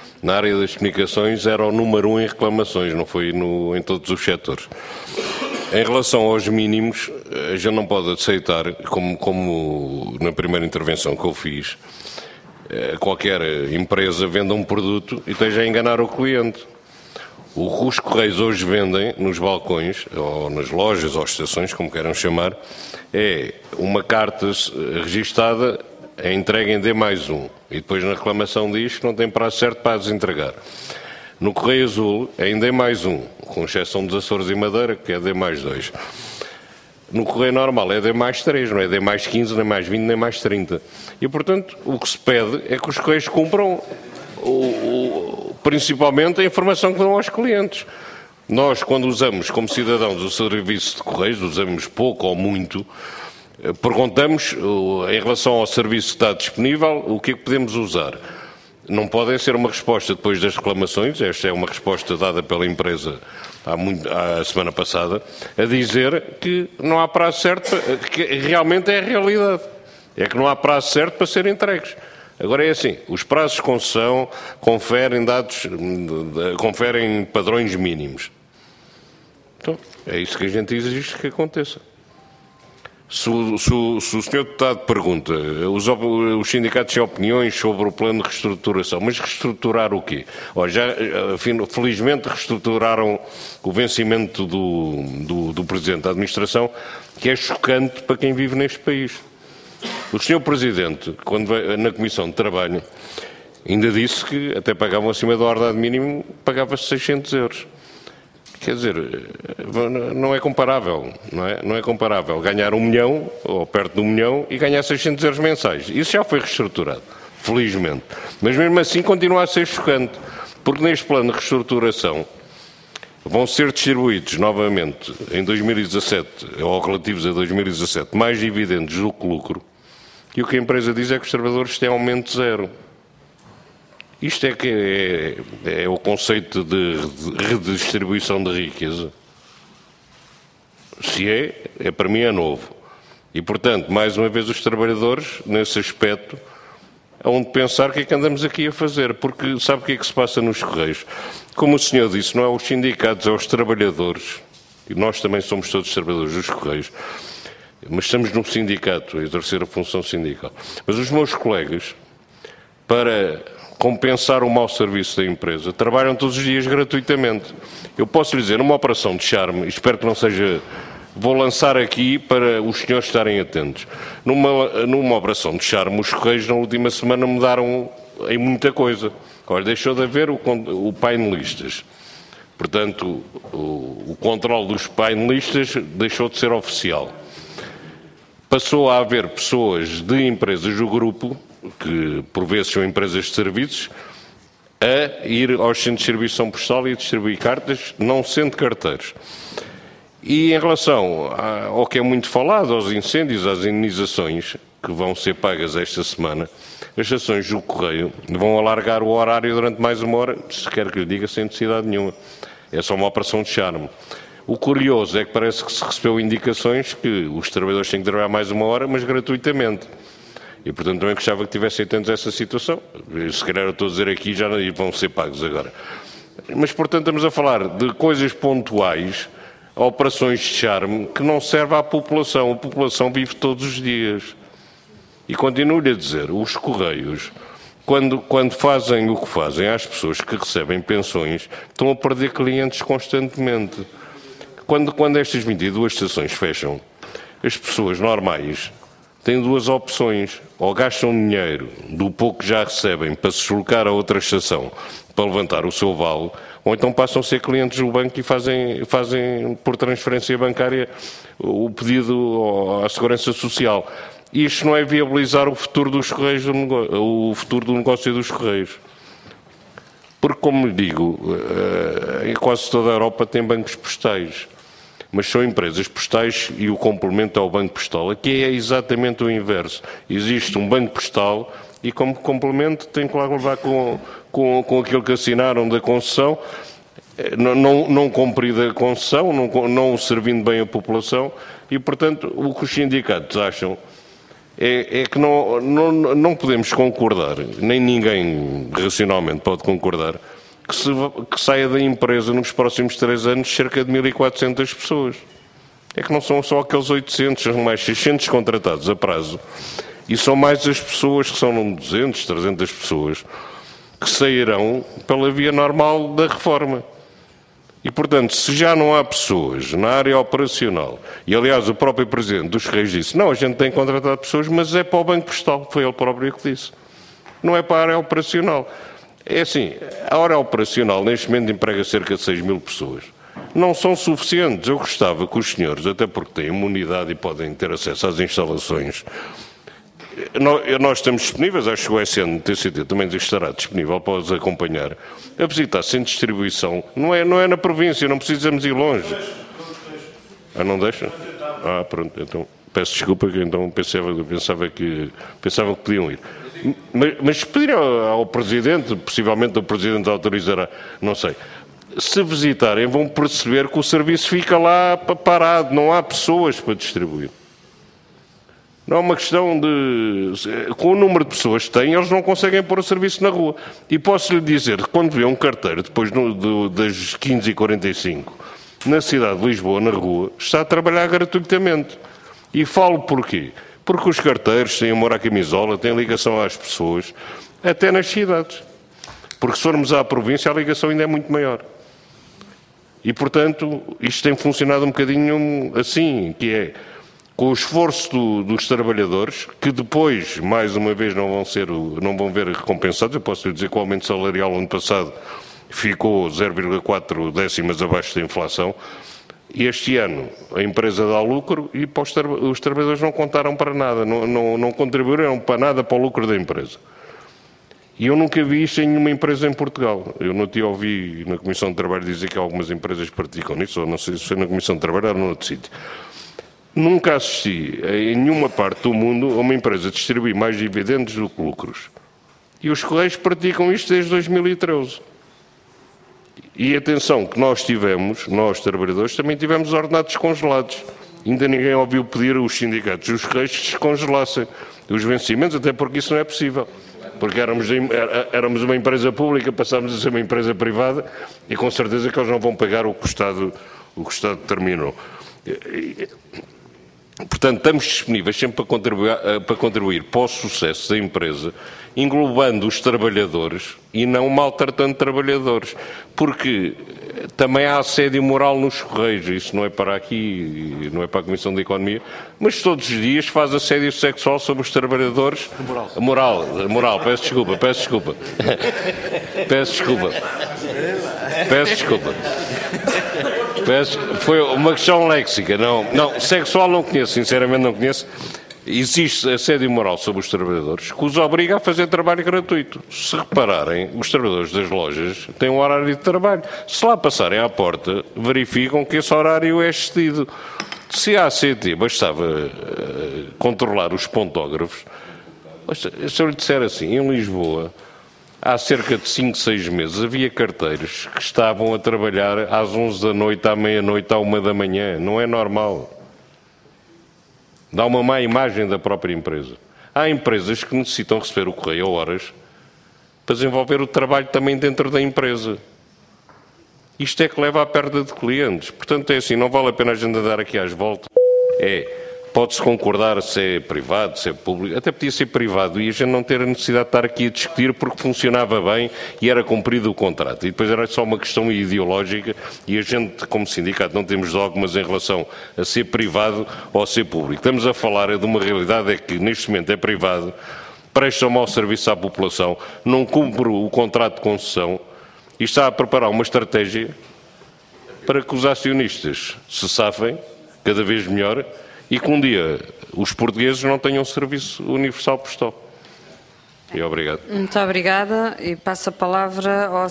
era o número 1 em reclamações, não foi em todos os setores. Em relação aos mínimos, a gente não pode aceitar, como na primeira intervenção que eu fiz, qualquer empresa venda um produto e esteja a enganar o cliente. O que os Correios hoje vendem nos balcões, ou nas lojas, ou estações, como queiram chamar, é uma carta registada, é entregue em D+1. E depois na reclamação diz que não tem prazo certo para as entregar. No Correio Azul é em D+1, com exceção dos Açores e Madeira, que é D+2. No Correio normal é D+3, não é D+15, nem mais 20, nem mais 30. E, portanto, o que se pede é que os Correios cumpram principalmente a informação que dão aos clientes. Nós, quando usamos como cidadãos o serviço de Correios, usamos pouco ou muito, perguntamos, em relação ao serviço que está disponível, o que é que podemos usar. Não podem ser uma resposta depois das reclamações, esta é uma resposta dada pela empresa a semana passada, a dizer que não há prazo certo, que realmente é a realidade. É que não há prazo certo para serem entregues. Agora é assim, os prazos de concessão conferem padrões mínimos. Então, é isso que a gente exige que aconteça. Se o Sr. Deputado pergunta, os sindicatos têm opiniões sobre o plano de reestruturação, mas reestruturar o quê? Felizmente reestruturaram o vencimento do Presidente da Administração, que é chocante para quem vive neste país. O Sr. Presidente, quando veio na Comissão de Trabalho, ainda disse que até pagavam acima da ordenado mínimo, pagava-se 600 euros. Quer dizer, não é comparável, não é comparável ganhar 1 milhão, ou perto de 1 milhão, e ganhar 600 euros mensais. Isso já foi reestruturado, felizmente. Mas mesmo assim continua a ser chocante, porque neste plano de reestruturação vão ser distribuídos novamente em 2017, ou relativos a 2017, mais dividendos do que lucro, e o que a empresa diz é que os trabalhadores têm aumento zero. Isto é que é o conceito de redistribuição de riqueza. Se é para mim é novo. E, portanto, mais uma vez os trabalhadores, nesse aspecto, hão de pensar o que é que andamos aqui a fazer, porque sabe o que é que se passa nos Correios? Como o senhor disse, não é os sindicatos, é os trabalhadores, e nós também somos todos trabalhadores dos Correios, mas estamos num sindicato, a exercer a função sindical. Mas os meus colegas, para compensar o mau serviço da empresa, trabalham todos os dias gratuitamente. Eu posso lhe dizer, numa operação de charme, espero que não seja... Vou lançar aqui para os senhores estarem atentos. Numa operação de charme, os Correios na última semana mudaram em muita coisa. Agora, deixou de haver o painelistas. Portanto, o controle dos painelistas deixou de ser oficial. Passou a haver pessoas de empresas do grupo, que por vezes são empresas de serviços, a ir aos centros de distribuição postal e a distribuir cartas, não sendo carteiros. E em relação ao que é muito falado, aos incêndios, às indenizações, que vão ser pagas esta semana, as estações do Correio vão alargar o horário durante mais uma hora, se quer que lhe diga, sem necessidade nenhuma. É só uma operação de charme. O curioso é que parece que se recebeu indicações que os trabalhadores têm que trabalhar mais uma hora, mas gratuitamente. E, portanto, também gostava que estivessem atentos a essa situação. Se calhar eu estou a dizer aqui, já vão ser pagos agora. Mas, portanto, estamos a falar de coisas pontuais, operações de charme, que não servem à população. A população vive todos os dias. E continuo-lhe a dizer, os Correios, quando fazem o que fazem às pessoas que recebem pensões, estão a perder clientes constantemente. Quando estas 22 estações fecham, as pessoas normais têm duas opções. Ou gastam dinheiro do pouco que já recebem para se deslocar a outra estação para levantar o seu vale, ou então passam a ser clientes do banco e fazem por transferência bancária o pedido à Segurança Social. E isto não é viabilizar o futuro dos Correios, o futuro do negócio dos Correios. Porque, como lhe digo, em quase toda a Europa tem bancos postais, mas são empresas postais e o complemento ao banco postal. Aqui é exatamente o inverso. Existe um banco postal e, como complemento, tem que lá levar com aquilo que assinaram da concessão, não cumprida a concessão, não servindo bem a população, e, portanto, o que os sindicatos acham é que não podemos concordar, nem ninguém racionalmente pode concordar, que saia da empresa nos próximos 3 anos cerca de 1.400 pessoas. É que não são só aqueles 800, são mais 600 contratados a prazo, e são mais as pessoas que são 200, 300 pessoas, que sairão pela via normal da reforma. E, portanto, se já não há pessoas na área operacional, e aliás o próprio Presidente dos Correios disse, não, a gente tem contratado pessoas, mas é para o Banco Postal, foi ele próprio que disse. Não é para a área operacional. É assim, a área operacional neste momento emprega cerca de 6.000 pessoas. Não são suficientes. Eu gostava que os senhores, até porque têm imunidade e podem ter acesso às instalações, nós estamos disponíveis, acho que o SNTCT também estará disponível para os acompanhar, a visitar sem distribuição. Não é na província, não precisamos ir longe. Não deixa? Pronto, então peço desculpa, que então pensava que podiam ir. Mas pedir ao Presidente, possivelmente o Presidente autorizará, não sei. Se visitarem, vão perceber que o serviço fica lá parado, não há pessoas para distribuir. Não é uma questão de... Com o número de pessoas que têm, eles não conseguem pôr o serviço na rua. E posso-lhe dizer que quando vê um carteiro, depois das 15h45, na cidade de Lisboa, na rua, está a trabalhar gratuitamente. E falo porquê? Porque os carteiros têm amor à camisola, têm ligação às pessoas, até nas cidades. Porque se formos à província, a ligação ainda é muito maior. E, portanto, isto tem funcionado um bocadinho assim, que é com o esforço dos trabalhadores, que depois, mais uma vez, não vão ver recompensados. Eu posso lhe dizer que o aumento salarial ano passado ficou 0,4 décimas abaixo da inflação. E este ano a empresa dá lucro e os trabalhadores não contaram para nada, não contribuíram para nada para o lucro da empresa. E eu nunca vi isto em nenhuma empresa em Portugal. Eu não te ouvi na Comissão de Trabalho dizer que algumas empresas praticam nisso, ou não sei se foi na Comissão de Trabalho ou noutro sítio. Nunca assisti em nenhuma parte do mundo a uma empresa distribuir mais dividendos do que lucros. E os Correios praticam isto desde 2013. E atenção que nós trabalhadores, também tivemos ordenados congelados. Ainda ninguém ouviu pedir aos sindicatos dos Correios que descongelassem os vencimentos, até porque isso não é possível. Porque éramos uma empresa pública, passámos a ser uma empresa privada e com certeza que eles não vão pagar o que o Estado determinou. Portanto, estamos disponíveis sempre para contribuir para o sucesso da empresa, englobando os trabalhadores e não maltratando trabalhadores, porque também há assédio moral nos Correios, isso não é para aqui, não é para a Comissão de Economia, mas todos os dias faz assédio sexual sobre os trabalhadores. Moral, peço desculpa. Foi uma questão léxica, não, sexual não conheço, sinceramente não conheço. Existe assédio moral sobre os trabalhadores que os obriga a fazer trabalho gratuito. Se repararem, os trabalhadores das lojas têm um horário de trabalho. Se lá passarem à porta, verificam que esse horário é excedido. Se a ACT bastava controlar os pontógrafos, se eu lhe disser assim, em Lisboa, há cerca de 5, 6 meses, havia carteiros que estavam a trabalhar às 11 da noite, à meia-noite, à 1 da manhã. Não é normal. Dá uma má imagem da própria empresa. Há empresas que necessitam receber o correio a horas para desenvolver o trabalho também dentro da empresa. Isto é que leva à perda de clientes. Portanto, é assim, não vale a pena a gente andar aqui às voltas. Pode-se concordar se é privado, se é público, até podia ser privado e a gente não ter a necessidade de estar aqui a discutir porque funcionava bem e era cumprido o contrato. E depois era só uma questão ideológica e a gente, como sindicato, não temos dogmas em relação a ser privado ou a ser público. Estamos a falar de uma realidade que neste momento é privado, presta um mau serviço à população, não cumpre o contrato de concessão e está a preparar uma estratégia para que os acionistas se safem cada vez melhor e que um dia os portugueses não tenham serviço universal postal. E obrigado. Muito obrigada. E passo a palavra ao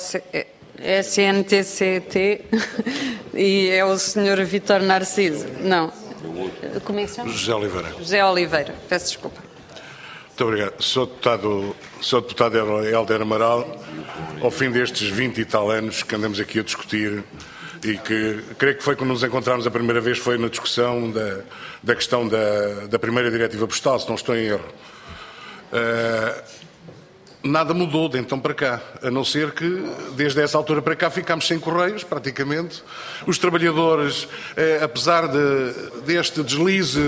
SNTCT e é o Sr. Vítor Narciso. Não. Como é que se chama? José Oliveira. José Oliveira. Peço desculpa. Muito obrigado. Sr. Deputado Helder Amaral, ao fim destes 20 e tal anos que andamos aqui a discutir e que creio que foi quando nos encontramos a primeira vez foi na discussão da questão da primeira diretiva postal, se não estou em erro. Nada mudou de então para cá, a não ser que desde essa altura para cá ficámos sem correios, praticamente. Os trabalhadores, apesar deste deslize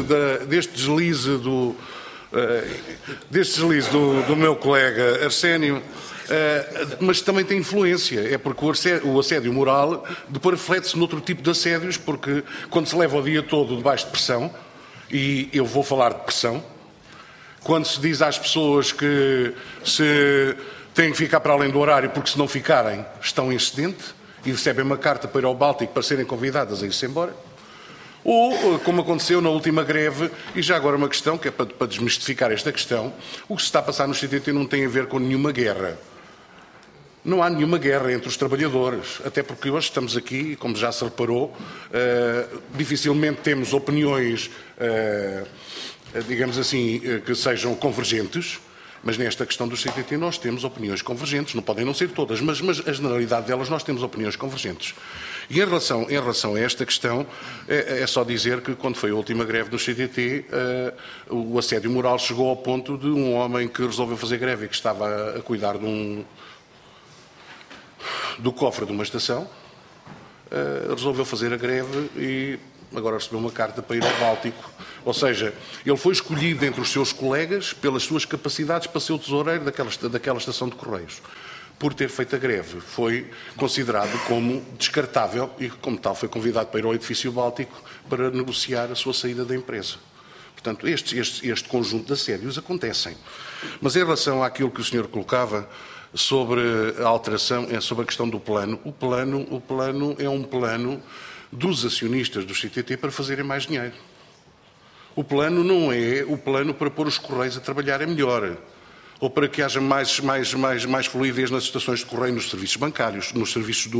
do meu colega Arsénio, mas também tem influência, é porque o assédio moral depois reflete-se noutro tipo de assédios, porque quando se leva o dia todo debaixo de pressão, e eu vou falar de pressão, quando se diz às pessoas que se têm que ficar para além do horário porque se não ficarem estão em excedente e recebem uma carta para ir ao Báltico para serem convidadas a ir-se embora, ou como aconteceu na última greve, e já agora uma questão que é para desmistificar esta questão, o que se está a passar no CTT não tem a ver com nenhuma guerra. Não há nenhuma guerra entre os trabalhadores, até porque hoje estamos aqui, como já se reparou, dificilmente temos opiniões, digamos assim, que sejam convergentes, mas nesta questão do CTT nós temos opiniões convergentes, não podem não ser todas, mas a generalidade delas nós temos opiniões convergentes. E em relação a esta questão, é só dizer que quando foi a última greve do CTT, o assédio moral chegou ao ponto de um homem que resolveu fazer greve e que estava a cuidar do cofre de uma estação, resolveu fazer a greve e agora recebeu uma carta para ir ao Báltico. Ou seja, ele foi escolhido entre os seus colegas pelas suas capacidades para ser o tesoureiro daquela estação de Correios. Por ter feito a greve, foi considerado como descartável e, como tal, foi convidado para ir ao edifício Báltico para negociar a sua saída da empresa. Portanto, este conjunto de assédios acontecem. Mas em relação àquilo que o senhor colocava sobre a alteração, sobre a questão do plano, o plano é um plano dos acionistas do CTT para fazerem mais dinheiro. O plano não é o plano para pôr os Correios a trabalharem melhor, ou para que haja mais fluidez nas estações de correio, nos serviços bancários, nos serviços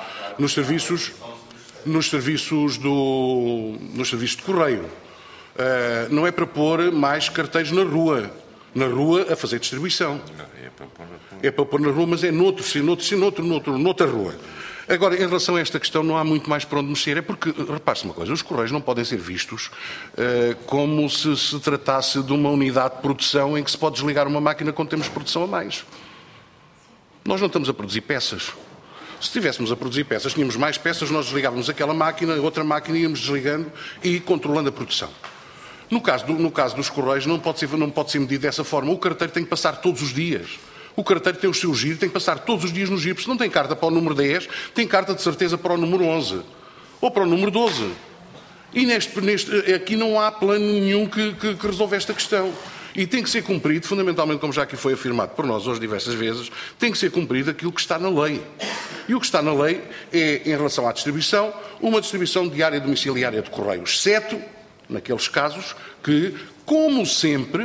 de correio. Não é para pôr mais carteiros na rua a fazer distribuição. É para pôr na rua, mas é noutra rua. Agora, em relação a esta questão, não há muito mais para onde mexer. É porque, repare-se uma coisa, os Correios não podem ser vistos como se tratasse de uma unidade de produção em que se pode desligar uma máquina quando temos produção a mais. Nós não estamos a produzir peças. Se estivéssemos a produzir peças, tínhamos mais peças, nós desligávamos aquela máquina, outra máquina, íamos desligando e controlando a produção. No caso dos Correios, não pode ser medido dessa forma. O carteiro tem que passar todos os dias. O carteiro tem o seu giro, tem que passar todos os dias no giro. Se não tem carta para o número 10, tem carta de certeza para o número 11. Ou para o número 12. E aqui não há plano nenhum que resolva esta questão. E tem que ser cumprido, fundamentalmente, como já aqui foi afirmado por nós hoje diversas vezes, tem que ser cumprido aquilo que está na lei. E o que está na lei é, em relação à distribuição, uma distribuição diária e domiciliária de correios, exceto naqueles casos que, como sempre,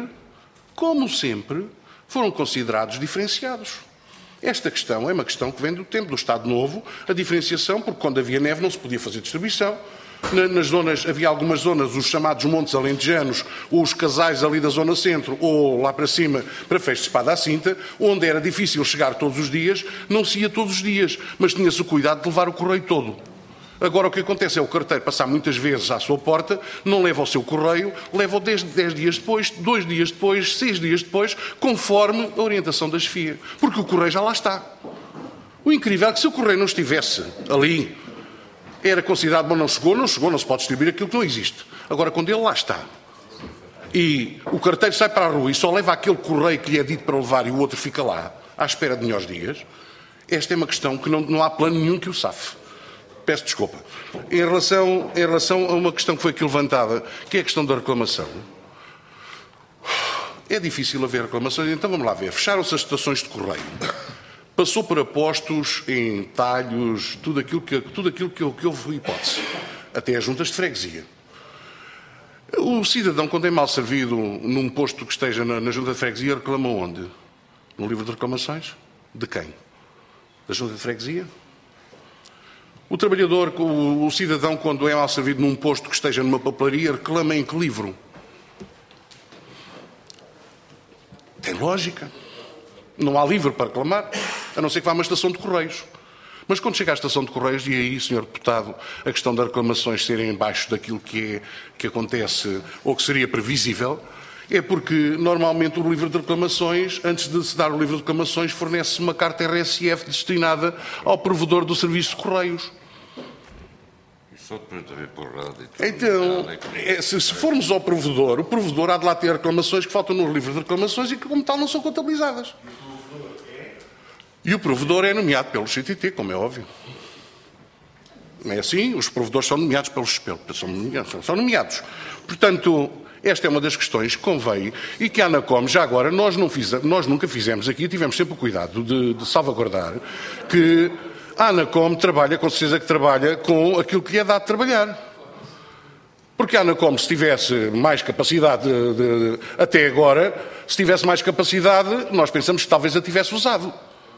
foram considerados diferenciados. Esta questão é uma questão que vem do tempo do Estado Novo, a diferenciação, porque quando havia neve não se podia fazer distribuição. Havia algumas zonas, os chamados Montes Alentejanos, ou os casais ali da zona centro, ou lá para cima, para Fecho de Espada à Cinta, onde era difícil chegar todos os dias, não se ia todos os dias, mas tinha-se o cuidado de levar o correio todo. Agora o que acontece é o carteiro passar muitas vezes à sua porta, não leva o seu correio, leva-o 10 dias depois, 2 dias depois, 6 dias depois, conforme a orientação da chefia. Porque o correio já lá está. O incrível é que se o correio não estivesse ali, era considerado, bom, não chegou, não se pode distribuir aquilo que não existe. Agora, quando ele lá está, e o carteiro sai para a rua e só leva aquele correio que lhe é dito para levar e o outro fica lá, à espera de melhores dias, esta é uma questão que não há plano nenhum que o safe. Peço desculpa. Em relação a uma questão que foi aqui levantada, que é a questão da reclamação. É difícil haver reclamações, então vamos lá ver. Fecharam-se as estações de correio. Passou por apostos em talhos, tudo aquilo que houve hipótese. Até as juntas de freguesia. O cidadão, quando é mal servido num posto que esteja na junta de freguesia, reclama onde? No livro de reclamações? De quem? Da junta de freguesia? O trabalhador, o cidadão, quando é mal servido num posto que esteja numa papelaria, reclama em que livro? Tem lógica. Não há livro para reclamar, a não ser que vá a uma estação de correios. Mas quando chega à estação de correios, e aí, Sr. Deputado, a questão das reclamações serem abaixo daquilo que acontece ou que seria previsível, é porque, normalmente, o livro de reclamações, antes de se dar o livro de reclamações, fornece uma carta RSF destinada ao provedor do serviço de correios. Só depois de haver porrada e tudo. Então, se formos ao provedor, o provedor há de lá ter reclamações que faltam no livro de reclamações e que, como tal, não são contabilizadas. E o provedor é nomeado pelo CTT, como é óbvio. Não é assim? Os provedores são nomeados são nomeados. Portanto, esta é uma das questões que convém e que a ANACOM, já agora, nós nunca fizemos aqui, tivemos sempre o cuidado de salvaguardar que a ANACOM trabalha, com certeza que trabalha com aquilo que lhe é dado de trabalhar. Porque a ANACOM, se tivesse mais capacidade, até agora, se tivesse mais capacidade, nós pensamos que talvez a tivesse usado.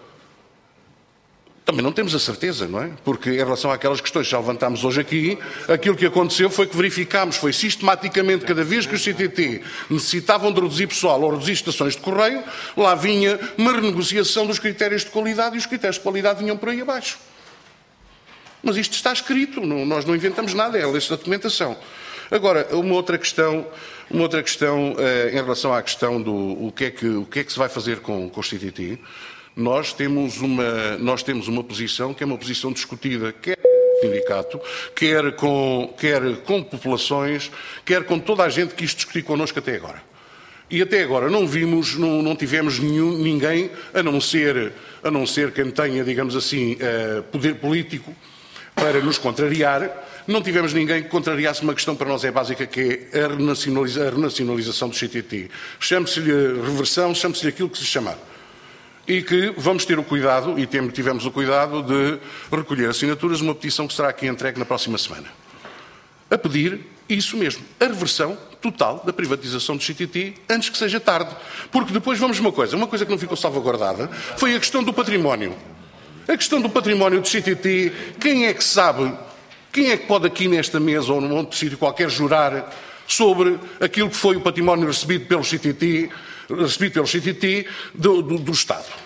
Também não temos a certeza, não é? Porque em relação àquelas questões que já levantámos hoje aqui, aquilo que aconteceu foi que verificámos, foi sistematicamente, cada vez que os CTT necessitavam de reduzir pessoal ou reduzir estações de correio, lá vinha uma renegociação dos critérios de qualidade e os critérios de qualidade vinham por aí abaixo. Mas isto está escrito, nós não inventamos nada, é a lista de documentação. Agora, uma outra questão em relação à questão do o que é que se vai fazer com os CTT. Nós temos uma posição que é uma posição discutida, quer com o sindicato, quer com populações, quer com toda a gente que quis discutir connosco até agora. E até agora não tivemos ninguém, a não ser quem tenha, digamos assim, poder político para nos contrariar, não tivemos ninguém que contrariasse uma questão que para nós é básica, que é a renacionalização do CTT. Chame-se-lhe reversão, chame-se-lhe aquilo que se chamar. E que vamos ter o cuidado, e tivemos o cuidado de recolher assinaturas, uma petição que será aqui entregue na próxima semana. A pedir isso mesmo, a reversão total da privatização do CTT antes que seja tarde. Porque depois vamos uma coisa que não ficou salvaguardada, foi a questão do património. A questão do património do CTT, quem é que sabe, quem é que pode aqui nesta mesa ou num outro sítio qualquer jurar sobre aquilo que foi o património recebido pelo CTT do Estado.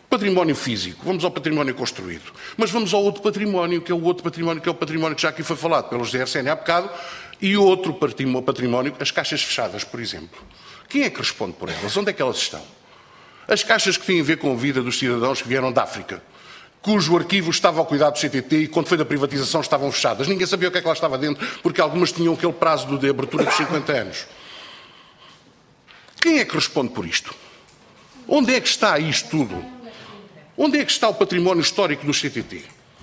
Património físico, vamos ao património construído. Mas vamos ao outro património, que é o património que já aqui foi falado pelo José Arsénio há bocado, e outro património, as caixas fechadas, por exemplo. Quem é que responde por elas? Onde é que elas estão? As caixas que têm a ver com a vida dos cidadãos que vieram da África, cujo arquivo estava ao cuidado do CTT e quando foi da privatização estavam fechadas. Ninguém sabia o que é que lá estava dentro, porque algumas tinham aquele prazo de abertura dos 50 anos. Quem é que responde por isto? Onde é que está isto tudo? Onde é que está o património histórico do CTT?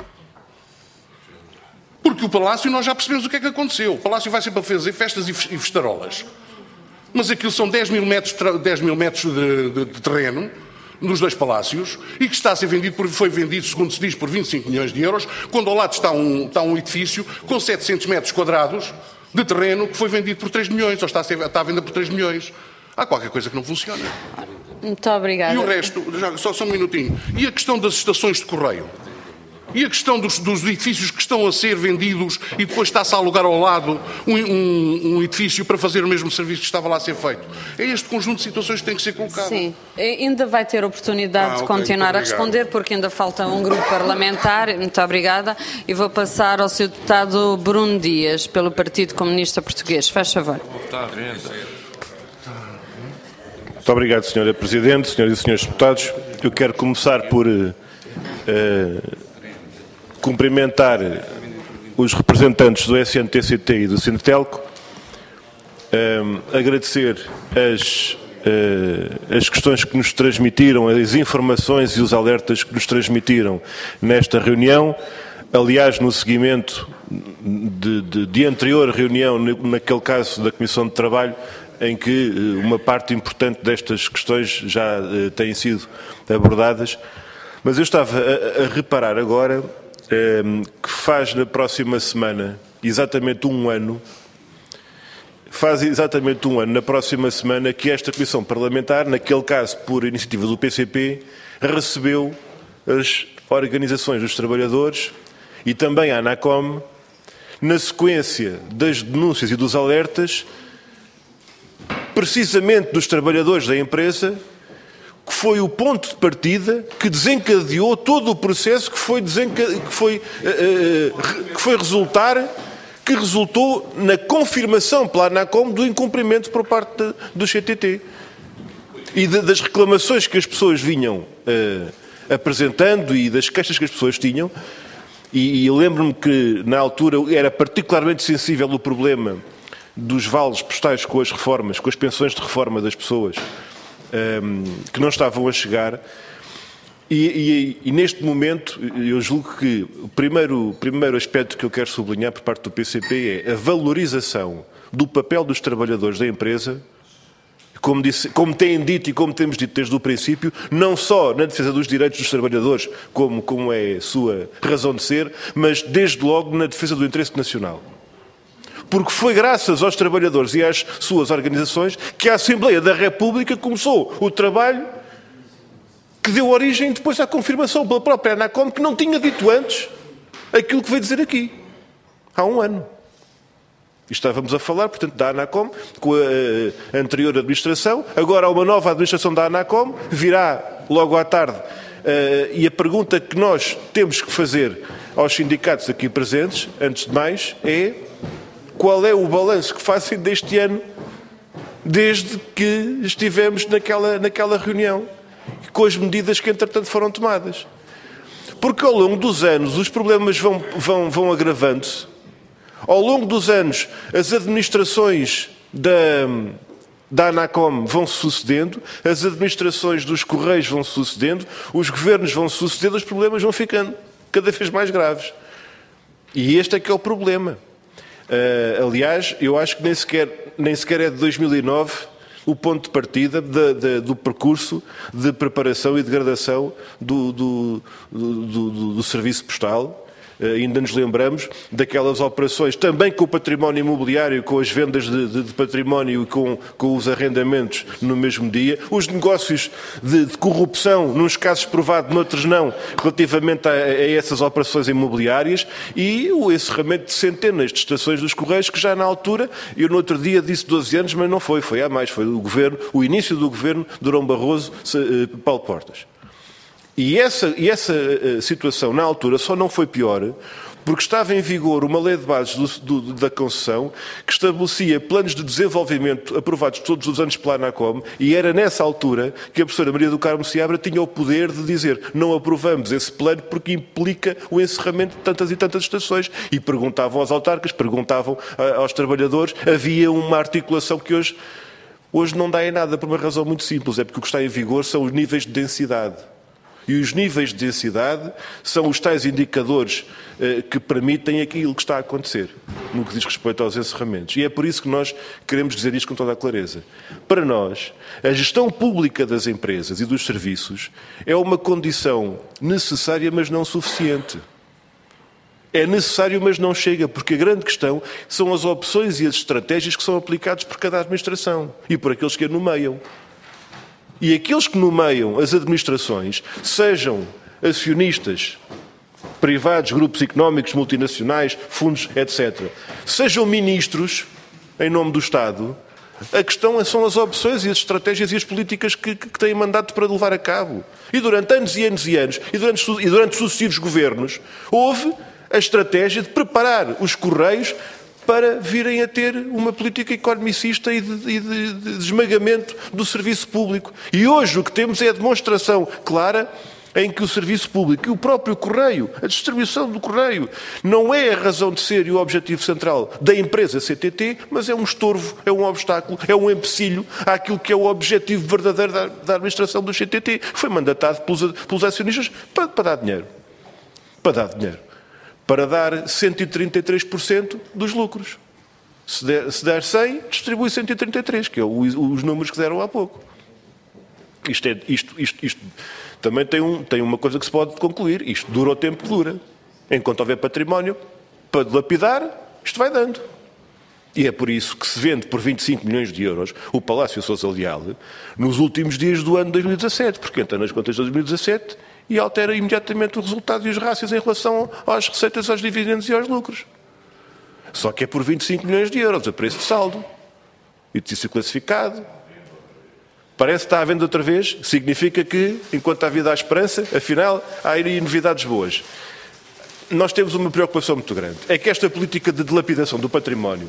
Porque o Palácio, nós já percebemos o que é que aconteceu. O Palácio vai sempre a fazer festas e festarolas. Mas aquilo são 10 mil metros de terreno nos dois palácios e que está a ser vendido, foi vendido, segundo se diz, por 25 milhões de euros, quando ao lado está um edifício com 700 metros quadrados de terreno que foi vendido por 3 milhões, ou está à venda por 3 milhões. Há qualquer coisa que não funciona. Muito obrigada. E o resto, só um minutinho. E a questão das estações de correio? E a questão dos edifícios que estão a ser vendidos e depois está-se a alugar ao lado um edifício para fazer o mesmo serviço que estava lá a ser feito? É este conjunto de situações que tem que ser colocado. Sim, ainda vai ter oportunidade de continuar a responder, porque ainda falta um grupo parlamentar. Muito obrigada. E vou passar ao Sr. Deputado Bruno Dias, pelo Partido Comunista Português. Faz favor. Muito obrigado, Sra. Presidente, Sras. e Srs. Deputados. Eu quero começar por cumprimentar os representantes do SNTCT e do Sintelco, agradecer as questões que nos transmitiram, as informações e os alertas que nos transmitiram nesta reunião. Aliás, no seguimento de anterior reunião, naquele caso da Comissão de Trabalho, em que uma parte importante destas questões já têm sido abordadas. Mas eu estava a reparar agora que faz na próxima semana exatamente um ano, na próxima semana, que esta Comissão Parlamentar, naquele caso por iniciativa do PCP, recebeu as organizações dos trabalhadores e também a ANACOM, na sequência das denúncias e dos alertas, precisamente dos trabalhadores da empresa, que foi o ponto de partida que desencadeou todo o processo que resultou na confirmação pela ANACOM do incumprimento por parte do CTT e das reclamações que as pessoas vinham apresentando e das queixas que as pessoas tinham. E lembro-me que, na altura, era particularmente sensível o problema dos vales postais com as reformas, com as pensões de reforma das pessoas que não estavam a chegar. E neste momento, eu julgo que o primeiro aspecto que eu quero sublinhar por parte do PCP é a valorização do papel dos trabalhadores da empresa, como têm dito e como temos dito desde o princípio, não só na defesa dos direitos dos trabalhadores, como é a sua razão de ser, mas desde logo na defesa do interesse nacional. Porque foi graças aos trabalhadores e às suas organizações que a Assembleia da República começou o trabalho que deu origem depois à confirmação pela própria ANACOM, que não tinha dito antes aquilo que veio dizer aqui, há um ano. E estávamos a falar, portanto, da ANACOM, com a anterior administração. Agora há uma nova administração da ANACOM, virá logo à tarde. E a pergunta que nós temos que fazer aos sindicatos aqui presentes, antes de mais, é: qual é o balanço que fazem deste ano, desde que estivemos naquela reunião, com as medidas que, entretanto, foram tomadas? Porque, ao longo dos anos, os problemas vão agravando-se. Ao longo dos anos, as administrações da ANACOM vão se sucedendo, as administrações dos Correios vão se sucedendo, os governos vão se sucedendo, os problemas vão ficando cada vez mais graves. E este é que é o problema. Aliás, eu acho que nem sequer é de 2009 o ponto de partida do percurso de preparação e degradação do serviço postal. Ainda nos lembramos daquelas operações também com o património imobiliário, com as vendas de património e com os arrendamentos no mesmo dia, os negócios de corrupção, nos casos provado, noutros não, relativamente a essas operações imobiliárias, e o encerramento de centenas de estações dos Correios, que já na altura, eu no outro dia disse 12 anos, mas não foi há mais, foi o início do governo de Durão Barroso, Paulo Portas. E essa situação, na altura, só não foi pior porque estava em vigor uma lei de bases da concessão que estabelecia planos de desenvolvimento aprovados todos os anos pela ANACOM, e era nessa altura que a professora Maria do Carmo Seabra tinha o poder de dizer: não aprovamos esse plano porque implica o encerramento de tantas e tantas estações. E perguntavam aos autarcas, perguntavam aos trabalhadores. Havia uma articulação que hoje não dá em nada, por uma razão muito simples: é porque o que está em vigor são os níveis de densidade. E os níveis de densidade são os tais indicadores que permitem aquilo que está a acontecer, no que diz respeito aos encerramentos. E é por isso que nós queremos dizer isto com toda a clareza. Para nós, a gestão pública das empresas e dos serviços é uma condição necessária, mas não suficiente. É necessário, mas não chega, porque a grande questão são as opções e as estratégias que são aplicadas por cada administração e por aqueles que a nomeiam. E aqueles que nomeiam as administrações, sejam acionistas privados, grupos económicos, multinacionais, fundos, etc., sejam ministros em nome do Estado, a questão são as opções e as estratégias e as políticas que têm mandato para levar a cabo. E durante anos e anos e anos, e durante sucessivos governos, houve a estratégia de preparar os Correios para virem a ter uma política economicista e de esmagamento do serviço público. E hoje o que temos é a demonstração clara em que o serviço público e o próprio Correio, a distribuição do Correio, não é a razão de ser e o objetivo central da empresa CTT, mas é um estorvo, é um obstáculo, é um empecilho àquilo que é o objetivo verdadeiro da administração do CTT. Foi mandatado pelos acionistas para dar dinheiro. Para dar dinheiro. Para dar 133% dos lucros. Se der 100, distribui 133, que é os números que deram há pouco. Isto também tem uma coisa que se pode concluir. Isto dura o tempo que dura. Enquanto houver património para dilapidar, isto vai dando. E é por isso que se vende por 25 milhões de euros o Palácio Sousa Leal nos últimos dias do ano 2017, porque entra nas contas de 2017 e altera imediatamente o resultado e os rácios em relação às receitas, aos dividendos e aos lucros. Só que é por 25 milhões de euros, a preço de saldo. Edifício classificado. Parece que está à venda outra vez. Significa que, enquanto há vida há esperança, afinal, há aí novidades boas. Nós temos uma preocupação muito grande. É que esta política de dilapidação do património,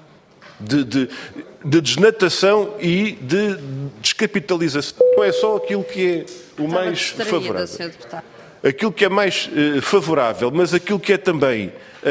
de desnatação e de descapitalização, não é só aquilo que é o mais favorável. Aquilo que é mais favorável, mas aquilo que é também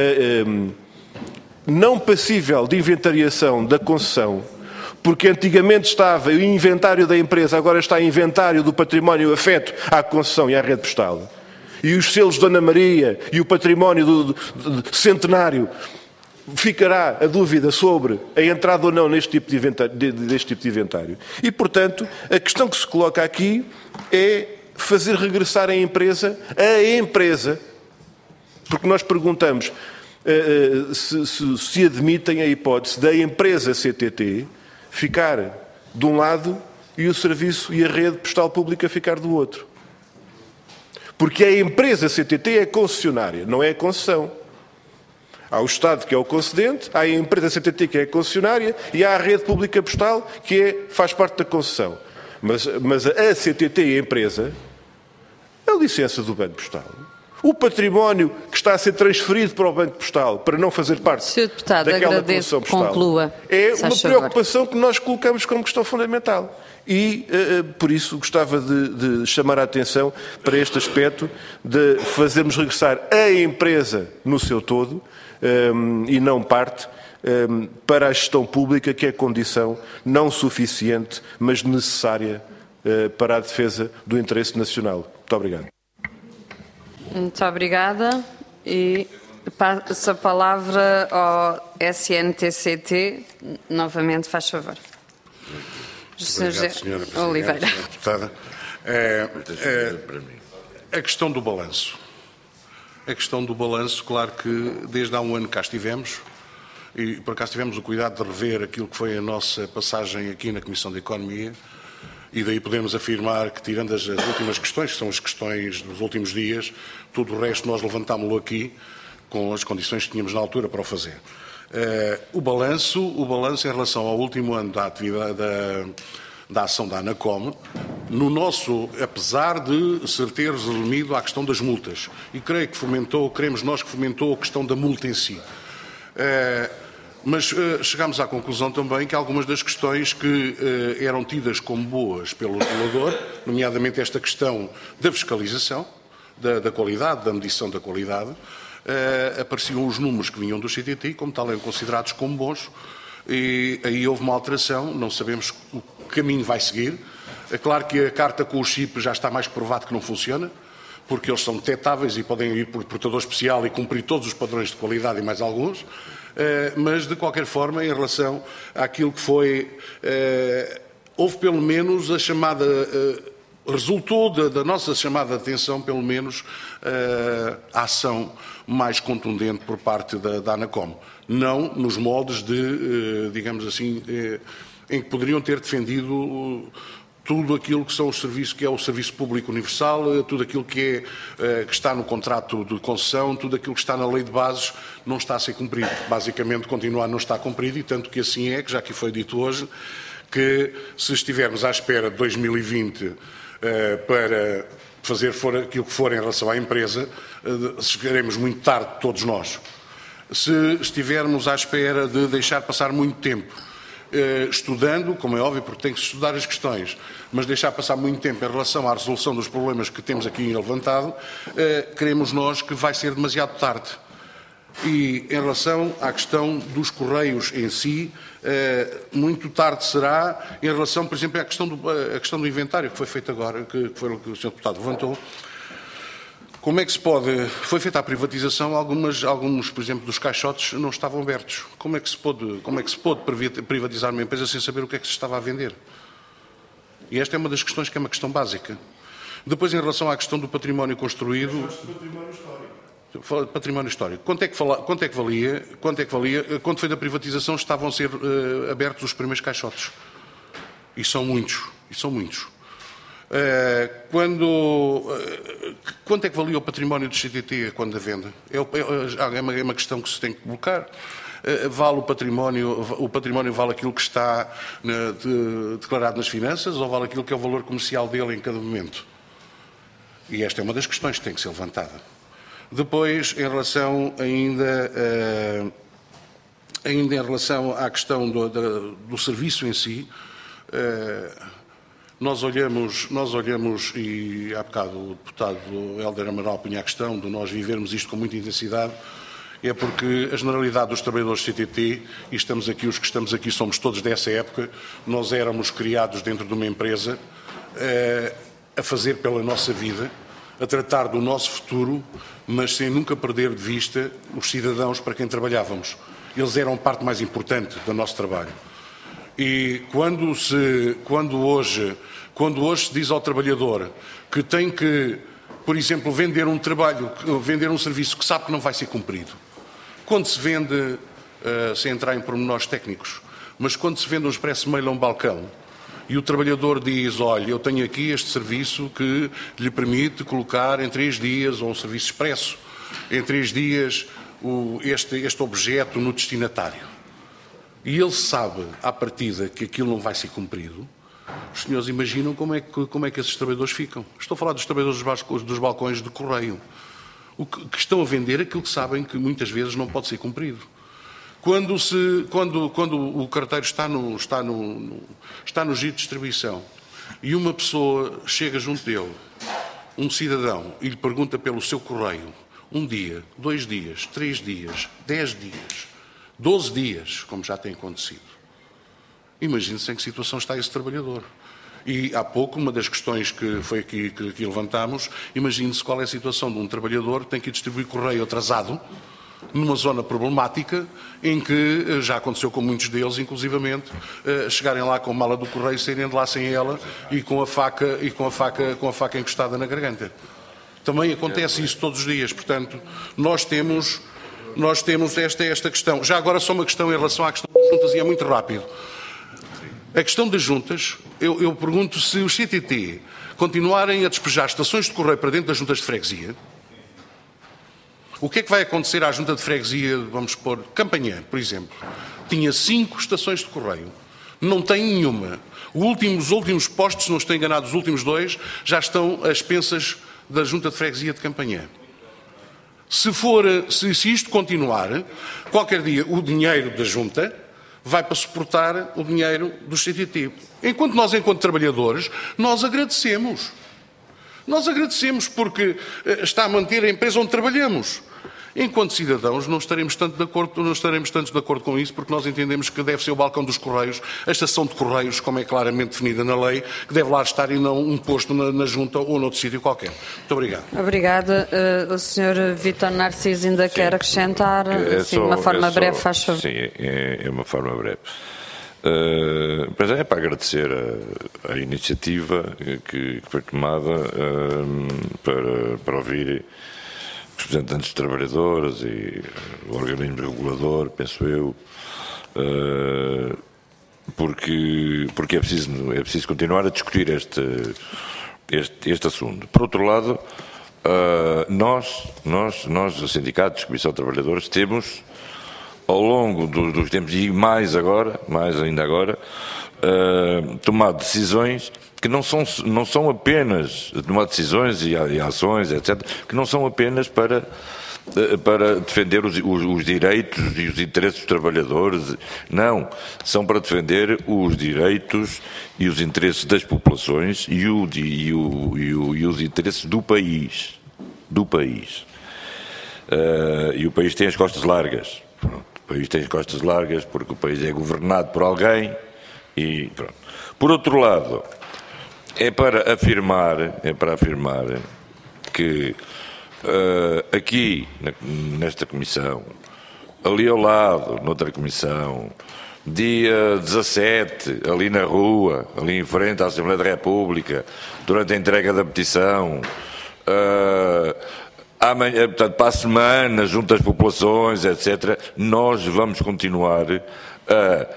não passível de inventariação da concessão, porque antigamente estava o inventário da empresa, agora está inventário do património afeto à concessão e à rede postal. E os selos de Dona Maria e o património do centenário, ficará a dúvida sobre a entrada ou não neste tipo de inventário. E, portanto, a questão que se coloca aqui é fazer regressar a empresa, porque nós perguntamos se admitem a hipótese da empresa CTT ficar de um lado e o serviço e a rede postal pública ficar do outro. Porque a empresa CTT é concessionária, não é a concessão. Há o Estado, que é o concedente, há a empresa CTT, que é a concessionária, e há a rede pública postal, que faz parte da concessão. Mas a CTT é a empresa, a licença do Banco Postal, o património que está a ser transferido para o Banco Postal para não fazer parte daquela concessão postal, conclua. É uma preocupação que nós colocamos como questão fundamental. E, por isso, gostava de chamar a atenção para este aspecto de fazermos regressar a empresa no seu todo, e não parte, para a gestão pública, que é condição não suficiente, mas necessária para a defesa do interesse nacional. Muito obrigado. Muito obrigada. E passo a palavra ao SNTCT. Novamente, faz favor. Obrigado, Sra. Presidente, Oliveira. Sra. Deputada. A questão do balanço. A questão do balanço, claro que desde há um ano cá estivemos e por acaso tivemos o cuidado de rever aquilo que foi a nossa passagem aqui na Comissão de Economia e daí podemos afirmar que, tirando as últimas questões, que são as questões dos últimos dias, tudo o resto nós levantámo-lo aqui com as condições que tínhamos na altura para o fazer. O balanço em relação ao último ano da atividade da ação da ANACOM, apesar de ser ter resumido à questão das multas. E queremos nós que fomentou a questão da multa em si. Mas chegámos à conclusão também que algumas das questões que eram tidas como boas pelo regulador, nomeadamente esta questão da fiscalização, da qualidade, da medição da qualidade, apareciam os números que vinham do CTT e, como tal, eram considerados como bons. E aí houve uma alteração, não sabemos o caminho vai seguir. É claro que a carta com o chip já está mais provado que não funciona, porque eles são detectáveis e podem ir por portador especial e cumprir todos os padrões de qualidade e mais alguns. Mas, de qualquer forma, em relação àquilo que foi... houve, pelo menos, a chamada... resultou da nossa chamada de atenção, pelo menos, a ação mais contundente por parte da ANACOM. Não nos moldes de, digamos assim, em que poderiam ter defendido tudo aquilo que são os serviços, que é o serviço público universal, tudo aquilo que está no contrato de concessão, tudo aquilo que está na lei de bases, não está a ser cumprido. Basicamente, continua a não estar cumprido, e tanto que assim é, que já aqui foi dito hoje, que se estivermos à espera de 2020 para fazer aquilo que for em relação à empresa, chegaremos muito tarde, todos nós. Se estivermos à espera de deixar passar muito tempo, estudando, como é óbvio, porque tem que se estudar as questões, mas deixar passar muito tempo em relação à resolução dos problemas que temos aqui levantado, queremos nós que vai ser demasiado tarde. E em relação à questão dos Correios em si, muito tarde será, em relação, por exemplo, à questão do inventário que foi feito agora, que foi o que o Sr. Deputado levantou. Como é que se pode... Foi feita a privatização, alguns, por exemplo, dos caixotes não estavam abertos. Como é que se pôde privatizar uma empresa sem saber o que é que se estava a vender? E esta é uma das questões que é uma questão básica. Depois, em relação à questão do património construído... Património histórico. Quanto é que valia? Quando foi da privatização estavam a ser abertos os primeiros caixotes. E são muitos. Quanto é que valia o património do CTT quando da venda? É uma questão que se tem que colocar. Vale o património vale aquilo que está declarado nas finanças, ou vale aquilo que é o valor comercial dele em cada momento? E esta é uma das questões que tem que ser levantada. Depois, em relação ainda em relação à questão do serviço em si, nós olhamos, e há bocado o deputado Hélder Amaral punha a questão de nós vivermos isto com muita intensidade, é porque a generalidade dos trabalhadores do CTT, e os que estamos aqui somos todos dessa época, nós éramos criados dentro de uma empresa a fazer pela nossa vida, a tratar do nosso futuro, mas sem nunca perder de vista os cidadãos para quem trabalhávamos. Eles eram a parte mais importante do nosso trabalho. E quando hoje se diz ao trabalhador que tem que, por exemplo, vender um serviço que sabe que não vai ser cumprido, quando se vende, sem entrar em pormenores técnicos, mas quando se vende um expresso mail a um balcão, e o trabalhador diz, olha, eu tenho aqui este serviço que lhe permite colocar em 3 dias, ou um serviço expresso, em 3 dias, este objeto no destinatário. E ele sabe, à partida, que aquilo não vai ser cumprido. Os senhores imaginam como é que esses trabalhadores ficam. Estou a falar dos trabalhadores dos balcões de correio, que estão a vender aquilo que sabem que muitas vezes não pode ser cumprido. Quando o carteiro está no giro de distribuição e uma pessoa chega junto dele, um cidadão, e lhe pergunta pelo seu correio, 1 dia, 2 dias, 3 dias, 10 dias, 12 dias, como já tem acontecido. Imagine-se em que situação está esse trabalhador. E há pouco, uma das questões que foi aqui que levantámos, imagine-se qual é a situação de um trabalhador que tem que distribuir correio atrasado, numa zona problemática, em que já aconteceu com muitos deles, inclusivamente, chegarem lá com a mala do correio, saírem de lá sem ela e com a faca encostada na garganta. Também acontece isso todos os dias. Portanto, nós temos esta questão. Já agora só uma questão em relação à questão das juntas, e é muito rápido. A questão das juntas, eu pergunto se os CTT continuarem a despejar estações de correio para dentro das juntas de freguesia, o que é que vai acontecer à junta de freguesia, vamos supor, Campanhã, por exemplo? Tinha 5 estações de correio. Não tem nenhuma. Os últimos postos, se não estou enganado, os últimos 2, já estão às expensas da Junta de Freguesia de Campanhã. Se isto continuar, qualquer dia o dinheiro da Junta vai para suportar o dinheiro do CTT. Enquanto trabalhadores, nós agradecemos. Nós agradecemos porque está a manter a empresa onde trabalhamos. Enquanto cidadãos, não estaremos tanto de acordo com isso, porque nós entendemos que deve ser o balcão dos Correios, a estação de Correios, como é claramente definida na lei, que deve lá estar e não um posto na Junta ou noutro sítio qualquer. Muito obrigado. Obrigada. O Sr. Vítor Narciso ainda quer acrescentar, de uma forma breve, faz favor. Sim, é uma forma breve. É para agradecer a iniciativa que foi tomada para ouvir os representantes dos trabalhadores e o organismo regulador, penso eu, porque é preciso continuar a discutir este assunto. Por outro lado, nós, os sindicatos, Comissão de Trabalhadores, temos, ao longo dos tempos, e mais ainda agora, tomado decisões que não são apenas tomar decisões e ações, etc., que não são apenas para defender os direitos e os interesses dos trabalhadores. Não, são para defender os direitos e os interesses das populações e os interesses do país. E o país tem as costas largas. Pronto. O país tem as costas largas porque o país é governado por alguém e pronto. Por outro lado, é para afirmar que aqui nesta comissão, ali ao lado, noutra comissão, dia 17, ali na rua, ali em frente à Assembleia da República, durante a entrega da petição, amanhã, portanto, para a semana, junto às populações, etc., nós vamos continuar a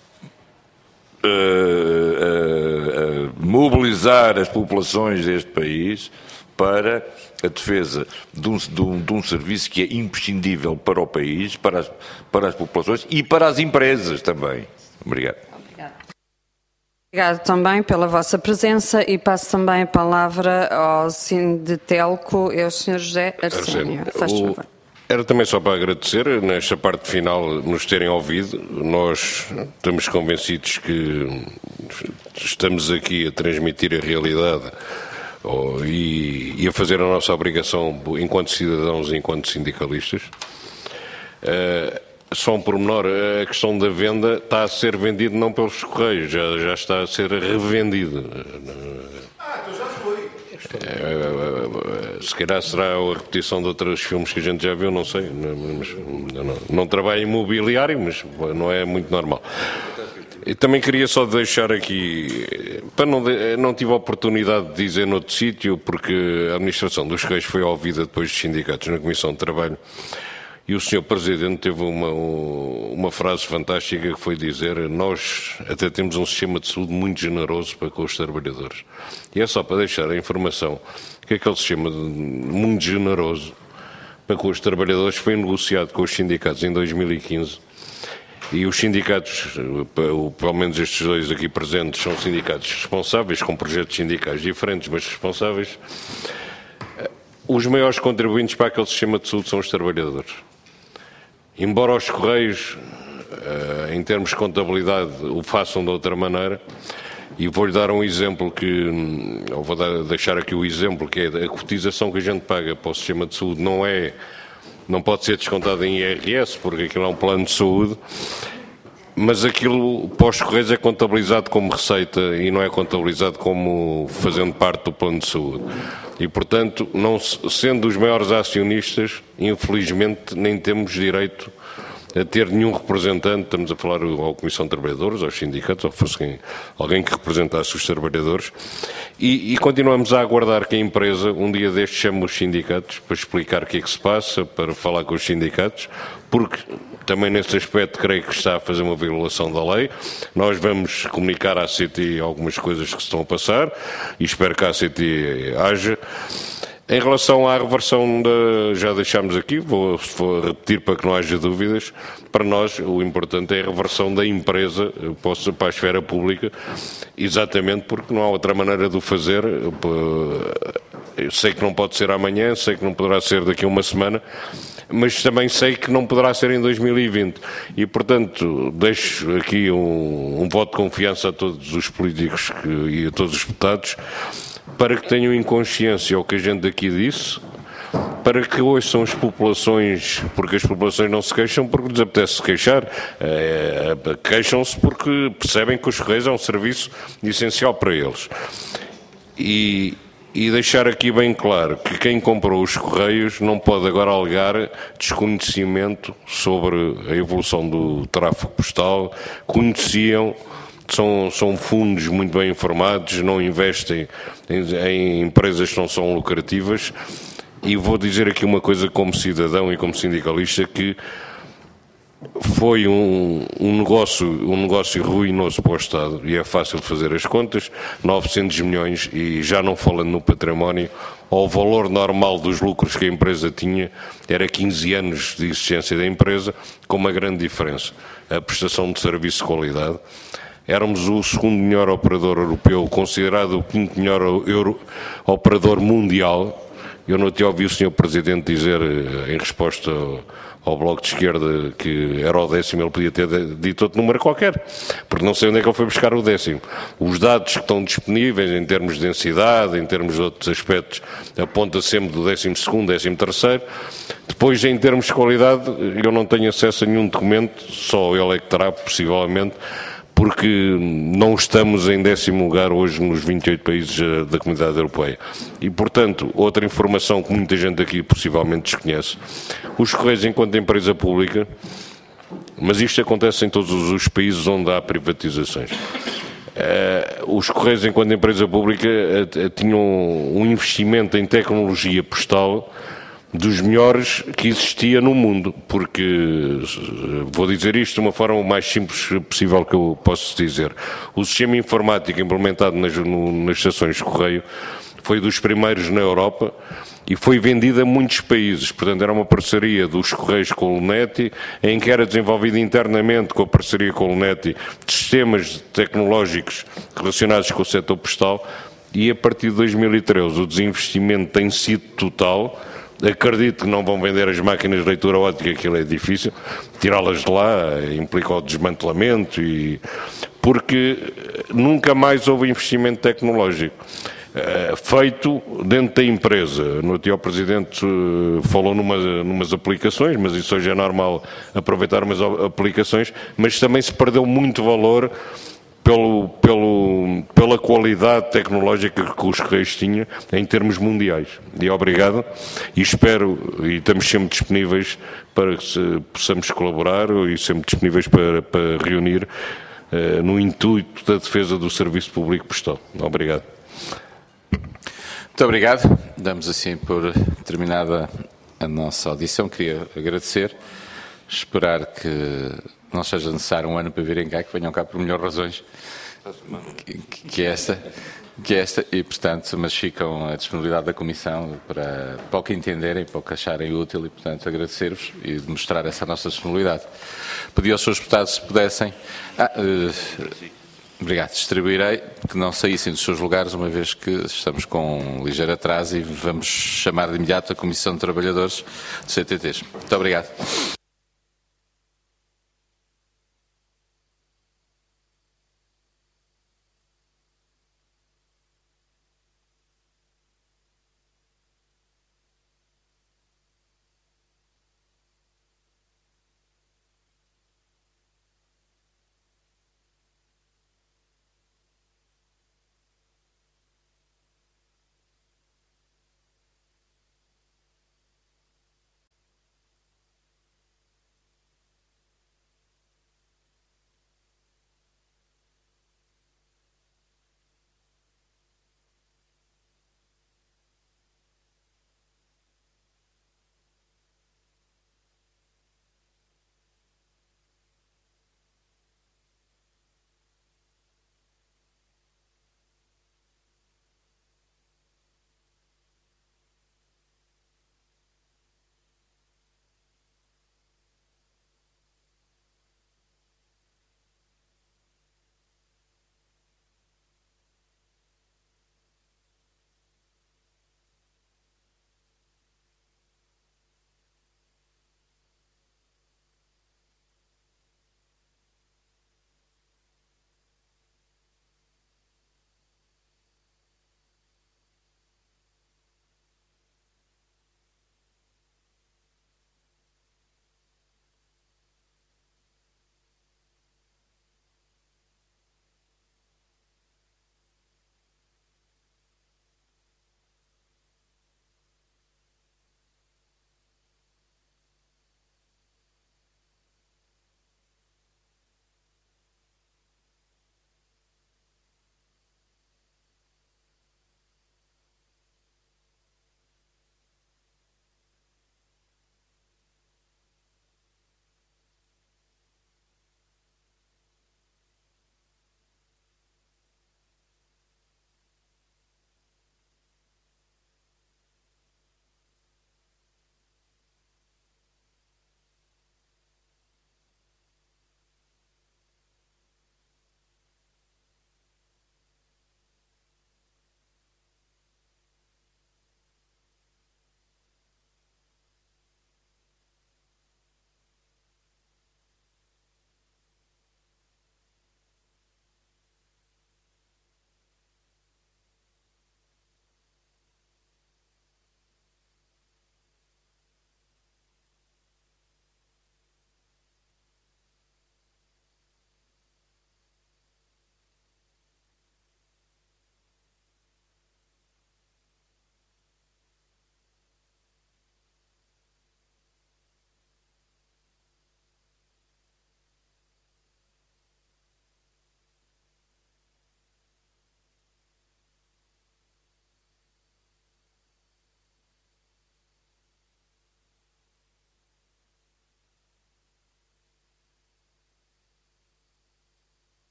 mobilizar as populações deste país para a defesa de um serviço que é imprescindível para o país, para as populações e para as empresas também. Obrigado. Obrigado também pela vossa presença e passo também a palavra ao Sinditelco e ao Sr. José Arsénio. Faz favor. Era também só para agradecer, nesta parte final, nos terem ouvido. Nós estamos convencidos que estamos aqui a transmitir a realidade e a fazer a nossa obrigação enquanto cidadãos e enquanto sindicalistas. Só um pormenor, a questão da venda está a ser vendido não pelos Correios, já está a ser revendido. Então já foi. Se calhar será a repetição de outros filmes que a gente já viu, não sei. Não trabalho em imobiliário, mas não é muito normal. E também queria só deixar aqui, não tive a oportunidade de dizer noutro sítio, porque a administração dos Correios foi ouvida depois dos sindicatos na Comissão de Trabalho, e o Sr. Presidente teve uma frase fantástica que foi dizer: nós até temos um sistema de saúde muito generoso para com os trabalhadores. E é só para deixar a informação que aquele sistema muito generoso para com os trabalhadores foi negociado com os sindicatos em 2015. E os sindicatos, pelo menos estes dois aqui presentes, são sindicatos responsáveis, com projetos sindicais diferentes, mas responsáveis. Os maiores contribuintes para aquele sistema de saúde são os trabalhadores. Embora os Correios, em termos de contabilidade, o façam de outra maneira, e vou-lhe dar um exemplo deixar aqui o exemplo, que é a cotização que a gente paga para o sistema de saúde não pode ser descontada em IRS, porque aquilo é um plano de saúde, mas aquilo para os Correios é contabilizado como receita e não é contabilizado como fazendo parte do plano de saúde. E, portanto, não sendo os maiores acionistas, infelizmente, nem temos direito a ter nenhum representante, estamos a falar à Comissão de Trabalhadores, aos sindicatos, ou fosse alguém que representasse os trabalhadores, e continuamos a aguardar que a empresa, um dia destes, chame os sindicatos para explicar o que é que se passa, para falar com os sindicatos, porque também nesse aspecto creio que está a fazer uma violação da lei. Nós vamos comunicar à ACT algumas coisas que se estão a passar, e espero que a ACT haja. Em relação à reversão, já deixámos aqui, vou repetir para que não haja dúvidas, para nós o importante é a reversão da empresa para a esfera pública, exatamente porque não há outra maneira de o fazer. Eu sei que não pode ser amanhã, sei que não poderá ser daqui a uma semana, mas também sei que não poderá ser em 2020. E, portanto, deixo aqui um voto de confiança a todos os políticos e a todos os deputados, para que tenham em consciência o que a gente aqui disse, para que ouçam as populações, porque as populações não se queixam porque lhes apetece se queixar, queixam-se porque percebem que os Correios é um serviço essencial para eles. E deixar aqui bem claro que quem comprou os Correios não pode agora alegar desconhecimento sobre a evolução do tráfego postal, conheciam. São fundos muito bem informados, não investem em empresas que não são lucrativas, e vou dizer aqui uma coisa como cidadão e como sindicalista, que foi um negócio ruinoso para o Estado, e é fácil fazer as contas, 900 milhões, e já não falando no património, ao valor normal dos lucros que a empresa tinha, era 15 anos de existência da empresa, com uma grande diferença: a prestação de serviço de qualidade. Éramos o segundo melhor operador europeu, considerado o quinto melhor operador mundial. Eu não te ouvi o Sr. Presidente dizer, em resposta ao Bloco de Esquerda, que era o 10º, ele podia ter dito outro número qualquer, porque não sei onde é que ele foi buscar o 10º. Os dados que estão disponíveis, em termos de densidade, em termos de outros aspectos, aponta sempre do 12º, 13º. Depois, em termos de qualidade, eu não tenho acesso a nenhum documento, só ele é que terá, possivelmente, porque não estamos em 10º lugar hoje nos 28 países da Comunidade Europeia. E, portanto, outra informação que muita gente aqui possivelmente desconhece: os Correios, enquanto empresa pública, mas isto acontece em todos os países onde há privatizações, os Correios, enquanto empresa pública, tinham um investimento em tecnologia postal dos melhores que existia no mundo, porque, vou dizer isto de uma forma o mais simples possível que eu posso dizer, o sistema informático implementado nas estações de correio foi dos primeiros na Europa e foi vendido a muitos países. Portanto, era uma parceria dos Correios com o Luneti, em que era desenvolvido internamente, com a parceria com o Luneti, sistemas tecnológicos relacionados com o setor postal, e a partir de 2013 o desinvestimento tem sido total. Acredito que não vão vender as máquinas de leitura óptica, aquilo é difícil, tirá-las de lá implica o desmantelamento, porque nunca mais houve investimento tecnológico feito dentro da empresa. No dia o Presidente falou numas aplicações, mas isso hoje é normal, aproveitar umas aplicações, mas também se perdeu muito valor pela qualidade tecnológica que os Correios tinham em termos mundiais. E obrigado, e espero, e estamos sempre disponíveis para que possamos colaborar, e sempre disponíveis para reunir no intuito da defesa do serviço público postal. Obrigado. Muito obrigado. Damos assim por terminada a nossa audição. Queria agradecer, esperar que não seja necessário um ano para virem cá, que venham cá por melhores razões que esta, e, portanto, mas ficam à disponibilidade da Comissão para o que entenderem, para o que acharem útil, e, portanto, agradecer-vos e demonstrar essa nossa disponibilidade. Pedi aos seus deputados se pudessem... Obrigado. Distribuirei que não saíssem dos seus lugares, uma vez que estamos com um ligeiro atraso, e vamos chamar de imediato a Comissão de Trabalhadores do CTTs. Muito obrigado.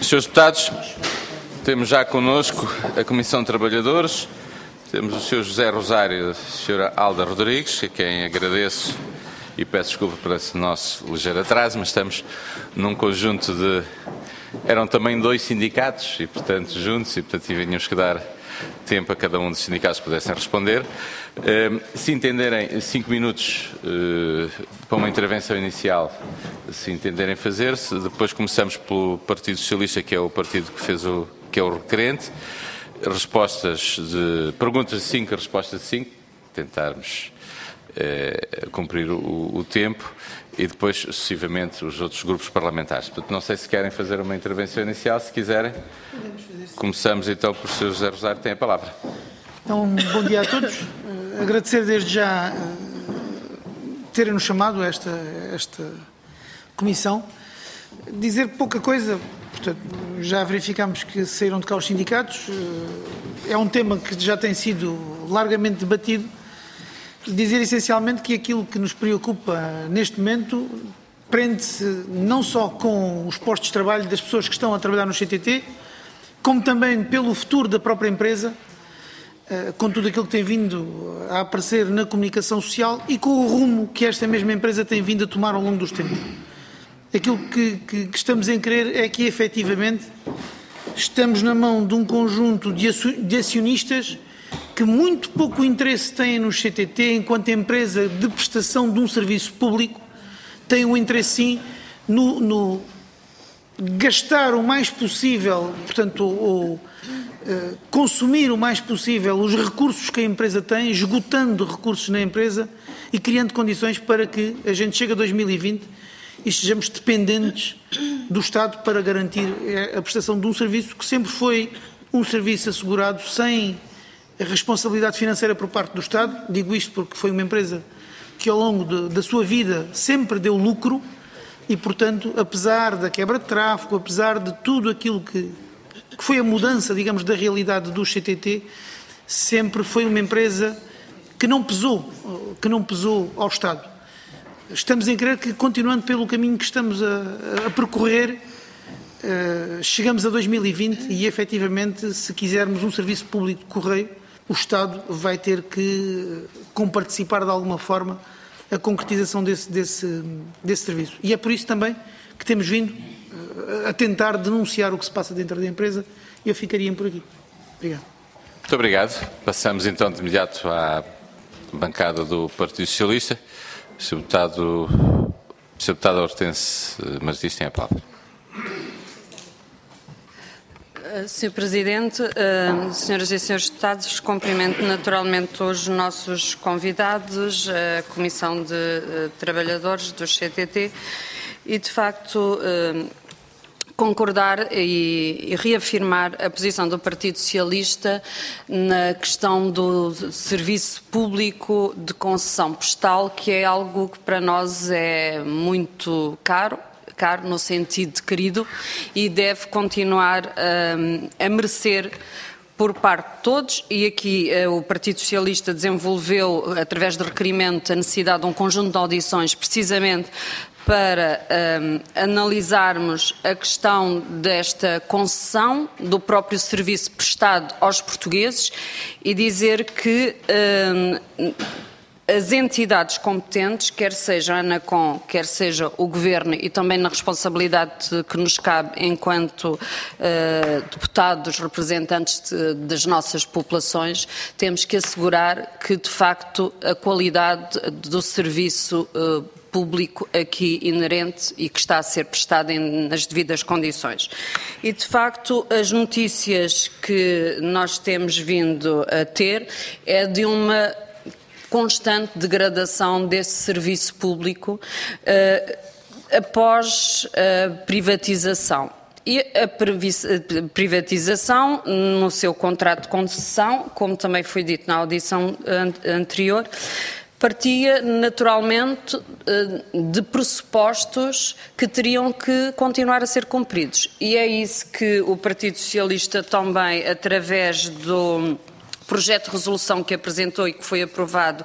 Senhores deputados, temos já connosco a Comissão de Trabalhadores, temos o Sr. José Rosário e a Sra. Alda Rodrigues, a quem agradeço e peço desculpa por esse nosso ligeiro atraso, mas estamos num conjunto de... Eram também 2 sindicatos e, portanto, juntos, e, portanto, tínhamos que dar tempo a cada um dos sindicatos que pudessem responder. Se entenderem 5 minutos para uma intervenção inicial, se entenderem fazer-se, depois começamos pelo Partido Socialista, que é o partido que é o requerente, perguntas de 5, respostas de 5, tentarmos cumprir o tempo, e depois, sucessivamente, os outros grupos parlamentares. Portanto, não sei se querem fazer uma intervenção inicial. Se quiserem, começamos então por o Sr. José Rosário, tem a palavra. Então, bom dia a todos. Agradecer desde já terem-nos chamado a esta comissão. Dizer pouca coisa, portanto, já verificamos que saíram de cá os sindicatos. É um tema que já tem sido largamente debatido. Dizer essencialmente que aquilo que nos preocupa neste momento prende-se não só com os postos de trabalho das pessoas que estão a trabalhar no CTT, como também pelo futuro da própria empresa, com tudo aquilo que tem vindo a aparecer na comunicação social e com o rumo que esta mesma empresa tem vindo a tomar ao longo dos tempos. Aquilo que estamos em crer é que, efetivamente, estamos na mão de um conjunto de acionistas que muito pouco interesse têm no CTT enquanto empresa de prestação de um serviço público, têm um interesse sim no gastar o mais possível, portanto, consumir o mais possível os recursos que a empresa tem, esgotando recursos na empresa e criando condições para que a gente chegue a 2020 e estejamos dependentes do Estado para garantir a prestação de um serviço que sempre foi um serviço assegurado sem a responsabilidade financeira por parte do Estado. Digo isto porque foi uma empresa que ao longo da sua vida sempre deu lucro e, portanto, apesar da quebra de tráfego, apesar de tudo aquilo que foi a mudança, digamos, da realidade do CTT, sempre foi uma empresa que não pesou ao Estado. Estamos em crer que, continuando pelo caminho que estamos a percorrer, chegamos a 2020 e, efetivamente, se quisermos um serviço público de correio, o Estado vai ter que comparticipar de alguma forma a concretização desse serviço. E é por isso também que temos vindo a tentar denunciar o que se passa dentro da empresa, e eu ficaria por aqui. Obrigado. Muito obrigado. Passamos então de imediato à bancada do Partido Socialista. Sr. Deputado Hortense Martins tem a palavra. Sr. Presidente, senhoras e senhores deputados, cumprimento naturalmente os nossos convidados, a Comissão de Trabalhadores do CTT, e de facto concordar e reafirmar a posição do Partido Socialista na questão do serviço público de concessão postal, que é algo que para nós é muito caro no sentido de querido, e deve continuar a merecer por parte de todos, e aqui o Partido Socialista desenvolveu, através de requerimento, a necessidade de um conjunto de audições, precisamente para analisarmos a questão desta concessão do próprio serviço prestado aos portugueses, e dizer que as entidades competentes, quer seja a ANACOM, quer seja o Governo, e também na responsabilidade que nos cabe enquanto deputados representantes das nossas populações, temos que assegurar que, de facto, a qualidade do serviço público aqui inerente e que está a ser prestado nas devidas condições. E, de facto, as notícias que nós temos vindo a ter é de uma constante degradação desse serviço público após a privatização. E a privatização, no seu contrato de concessão, como também foi dito na audição anterior, partia naturalmente de pressupostos que teriam que continuar a ser cumpridos. E é isso que o Partido Socialista também, através do projeto de resolução que apresentou e que foi aprovado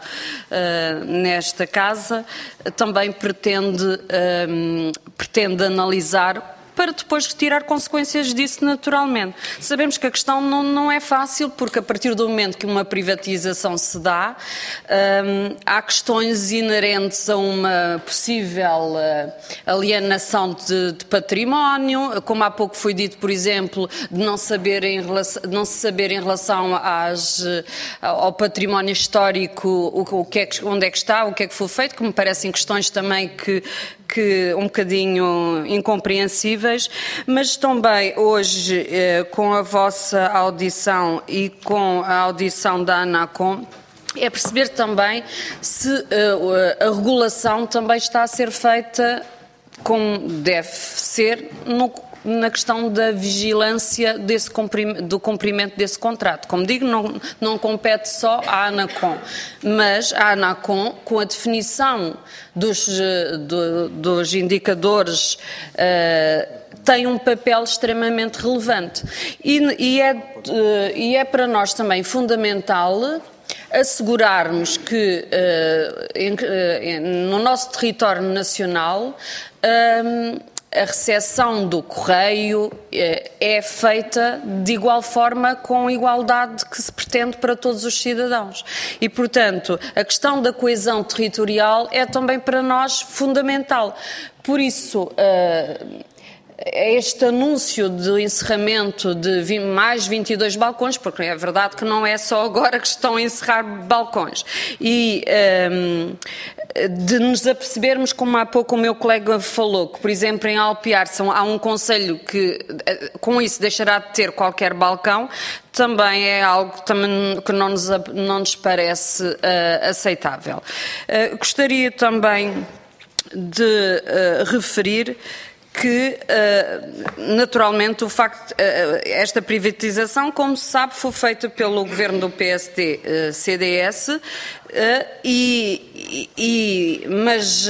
nesta Casa, também pretende analisar para depois retirar consequências disso naturalmente. Sabemos que a questão não é fácil, porque a partir do momento que uma privatização se dá, há questões inerentes a uma possível alienação de património, como há pouco foi dito, por exemplo, de não se saber em relação ao património histórico onde é que está, o que é que foi feito, que me parecem questões também que um bocadinho incompreensíveis, mas também hoje, com a vossa audição e com a audição da ANACOM, é perceber também se a regulação também está a ser feita como deve ser na questão da vigilância do cumprimento desse contrato. Como digo, não compete só à ANACOM, mas a ANACOM, com a definição dos indicadores, tem um papel extremamente relevante. E é para nós também fundamental assegurarmos que no nosso território nacional a recepção do correio é feita de igual forma, com igualdade que se pretende para todos os cidadãos. E, portanto, a questão da coesão territorial é também para nós fundamental. Por isso, este anúncio de encerramento de mais 22 balcões, porque é verdade que não é só agora que estão a encerrar balcões, e de nos apercebermos, como há pouco o meu colega falou, que, por exemplo, em Alpiar há um concelho que, com isso, deixará de ter qualquer balcão, também é algo que não nos parece aceitável. Gostaria também de referir que, naturalmente, o facto esta privatização, como se sabe, foi feita pelo governo do PSD-CDS, mas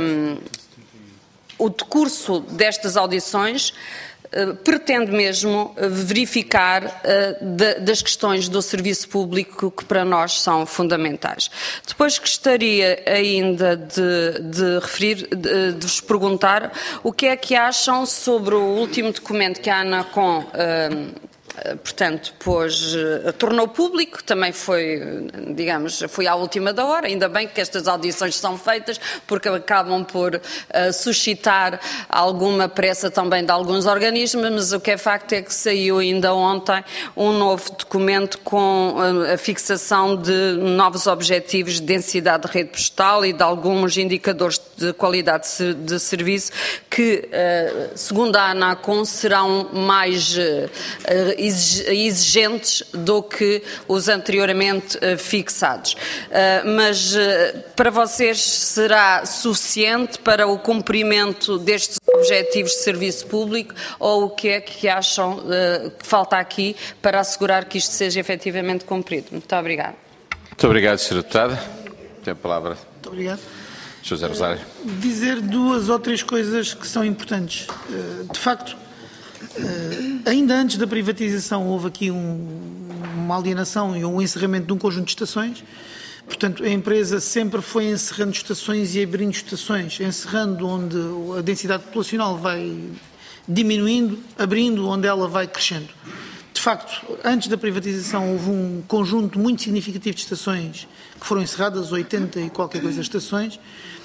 o decurso destas audições pretende mesmo verificar das questões do serviço público que para nós são fundamentais. Depois gostaria ainda de referir, de vos perguntar o que é que acham sobre o último documento que a ANACOM portanto, tornou público, também foi, digamos, foi à última da hora, ainda bem que estas audições são feitas, porque acabam por suscitar alguma pressa também de alguns organismos, mas o que é facto é que saiu ainda ontem um novo documento com a fixação de novos objetivos de densidade de rede postal e de alguns indicadores de qualidade de serviço que, segundo a ANACOM, serão mais exigentes do que os anteriormente fixados. Mas para vocês será suficiente para o cumprimento destes objetivos de serviço público, ou o que é que acham que falta aqui para assegurar que isto seja efetivamente cumprido? Muito obrigada. Muito obrigado, Sra. Deputada. Tem a palavra. Muito obrigado. José Rosário. Dizer duas ou três coisas que são importantes. De facto, ainda antes da privatização houve aqui uma alienação e um encerramento de um conjunto de estações. Portanto, a empresa sempre foi encerrando estações e abrindo estações, encerrando onde a densidade populacional vai diminuindo, abrindo onde ela vai crescendo. De facto, antes da privatização houve um conjunto muito significativo de estações que foram encerradas, 80 e qualquer coisa estações.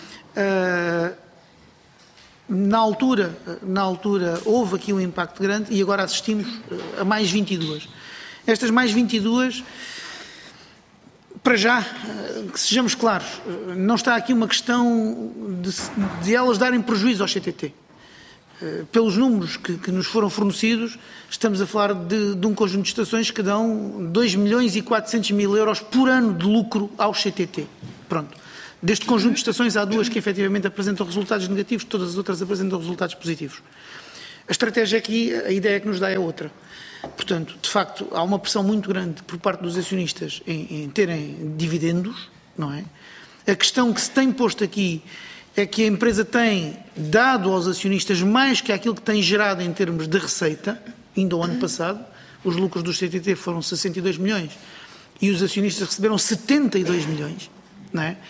Na altura houve aqui um impacto grande e agora assistimos a mais 22. Estas mais 22, para já, que sejamos claros, não está aqui uma questão de elas darem prejuízo ao CTT. Pelos números que nos foram fornecidos, estamos a falar de um conjunto de estações que dão 2.400.000 euros por ano de lucro ao CTT. Pronto. Deste conjunto de estações, há duas que efetivamente apresentam resultados negativos, todas as outras apresentam resultados positivos. A estratégia aqui, a ideia que nos dá é outra. Portanto, de facto, há uma pressão muito grande por parte dos acionistas em terem dividendos, não é? A questão que se tem posto aqui é que a empresa tem dado aos acionistas mais que aquilo que tem gerado em termos de receita. Ainda o ano passado, os lucros do CTT foram 62 milhões e os acionistas receberam 72 milhões, não é?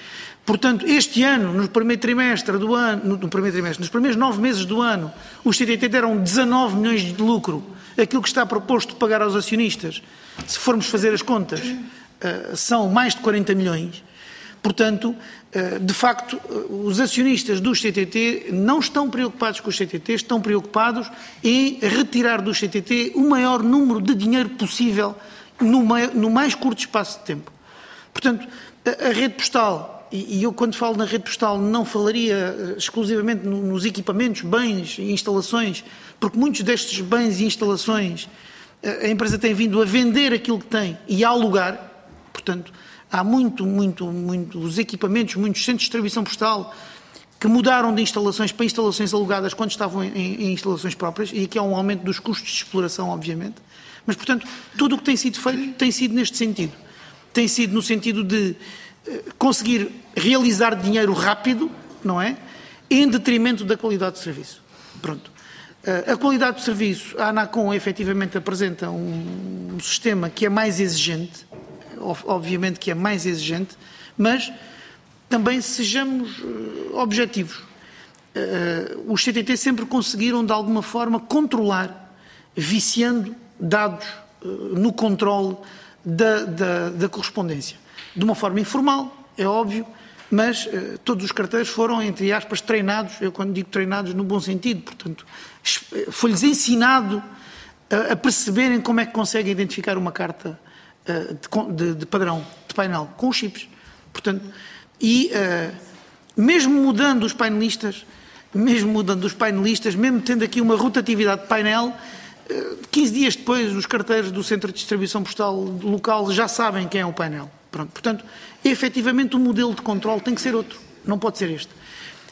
Portanto, este ano, no primeiro trimestre do ano, nos primeiros 9 meses do ano, os CTT deram 19 milhões de lucro. Aquilo que está proposto de pagar aos acionistas, se formos fazer as contas, são mais de 40 milhões. Portanto, de facto, os acionistas dos CTT não estão preocupados com os CTT, estão preocupados em retirar dos CTT o maior número de dinheiro possível no mais curto espaço de tempo. Portanto, a rede postal, e eu quando falo na rede postal não falaria exclusivamente nos equipamentos, bens e instalações, porque muitos destes bens e instalações a empresa tem vindo a vender aquilo que tem e a alugar. Portanto, há muitos equipamentos, muitos centros de distribuição postal que mudaram de instalações para instalações alugadas quando estavam em instalações próprias, e aqui há um aumento dos custos de exploração, obviamente. Mas, portanto, tudo o que tem sido feito tem sido neste sentido. Tem sido no sentido de conseguir realizar dinheiro rápido, não é? Em detrimento da qualidade de serviço. Pronto. A qualidade do serviço, a ANACOM efetivamente apresenta um sistema que é mais exigente, obviamente que é mais exigente, mas também sejamos objetivos. Os CTT sempre conseguiram, de alguma forma, controlar, viciando dados no controle da correspondência. De uma forma informal, é óbvio, mas todos os carteiros foram, entre aspas, treinados, eu quando digo treinados no bom sentido, portanto, foi-lhes ensinado a perceberem como é que conseguem identificar uma carta de padrão, de painel, com os chips. Portanto, e mesmo mudando os painelistas, mesmo tendo aqui uma rotatividade de painel, 15 dias depois os carteiros do centro de distribuição postal local já sabem quem é o painel. Pronto. Portanto, efetivamente o modelo de controle tem que ser outro, não pode ser este.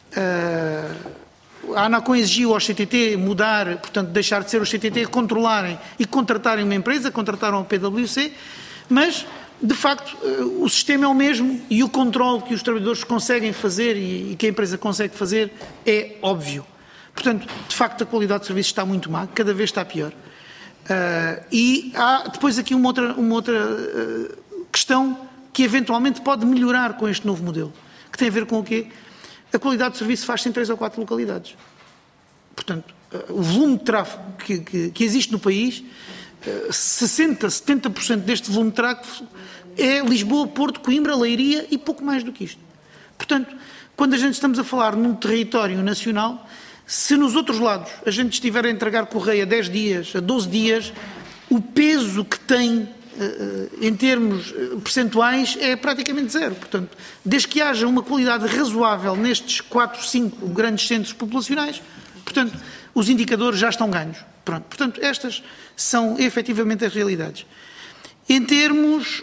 A ANACOM exigiu aos CTT mudar, portanto, deixar de ser os CTT a controlarem e contratarem uma empresa, contrataram a PwC, mas, de facto, o sistema é o mesmo e o controle que os trabalhadores conseguem fazer e que a empresa consegue fazer é óbvio. Portanto, de facto, a qualidade de serviço está muito má, cada vez está pior. E há depois aqui uma outra questão que eventualmente pode melhorar com este novo modelo, que tem a ver com o quê? A qualidade de serviço faz-se em 3 ou 4 localidades. Portanto, o volume de tráfego que existe no país, 60%, 70% deste volume de tráfego é Lisboa, Porto, Coimbra, Leiria e pouco mais do que isto. Portanto, quando a gente estamos a falar num território nacional, se nos outros lados a gente estiver a entregar correio a 10 dias, a 12 dias, o peso que tem em termos percentuais é praticamente zero. Portanto, desde que haja uma qualidade razoável nestes 4, 5 grandes centros populacionais, portanto, os indicadores já estão ganhos. Pronto. Portanto, estas são efetivamente as realidades. Em termos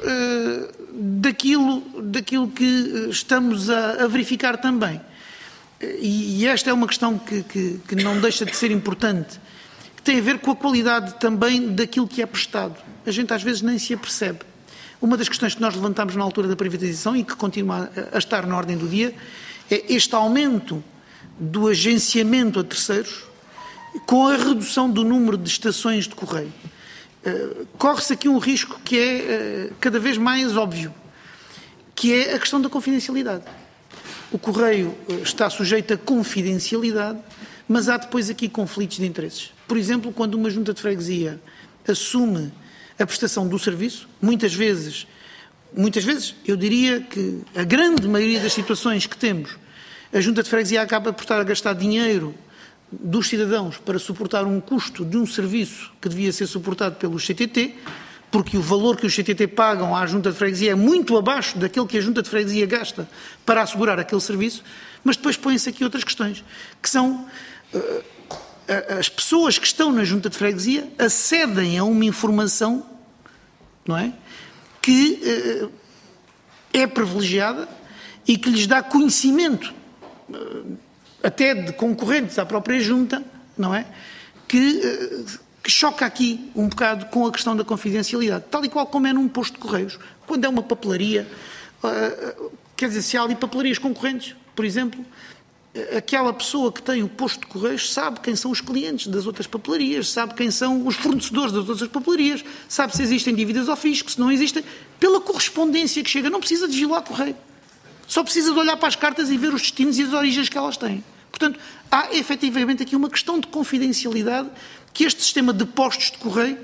daquilo que estamos a verificar também, e esta é uma questão que não deixa de ser importante, que tem a ver com a qualidade também daquilo que é prestado. A gente às vezes nem se apercebe. Uma das questões que nós levantámos na altura da privatização e que continua a estar na ordem do dia é este aumento do agenciamento a terceiros com a redução do número de estações de correio. Corre-se aqui um risco que é cada vez mais óbvio, que é a questão da confidencialidade. O correio está sujeito a confidencialidade, mas há depois aqui conflitos de interesses. Por exemplo, quando uma junta de freguesia assume a prestação do serviço, muitas vezes, eu diria que a grande maioria das situações que temos, a junta de freguesia acaba por estar a gastar dinheiro dos cidadãos para suportar um custo de um serviço que devia ser suportado pelos CTT, porque o valor que os CTT pagam à junta de freguesia é muito abaixo daquele que a junta de freguesia gasta para assegurar aquele serviço, mas depois põem-se aqui outras questões, que são as pessoas que estão na junta de freguesia acedem a uma informação, não é? Que é privilegiada e que lhes dá conhecimento, até de concorrentes à própria junta, não é? Que choca aqui um bocado com a questão da confidencialidade, tal e qual como é num posto de correios. Quando é uma papelaria, quer dizer, se há ali papelarias concorrentes, por exemplo, aquela pessoa que tem o posto de correios sabe quem são os clientes das outras papelarias, sabe quem são os fornecedores das outras papelarias, sabe se existem dívidas ao fisco, se não existem, pela correspondência que chega, não precisa de vigilar correio. Só precisa de olhar para as cartas e ver os destinos e as origens que elas têm. Portanto, há efetivamente aqui uma questão de confidencialidade que este sistema de postos de correio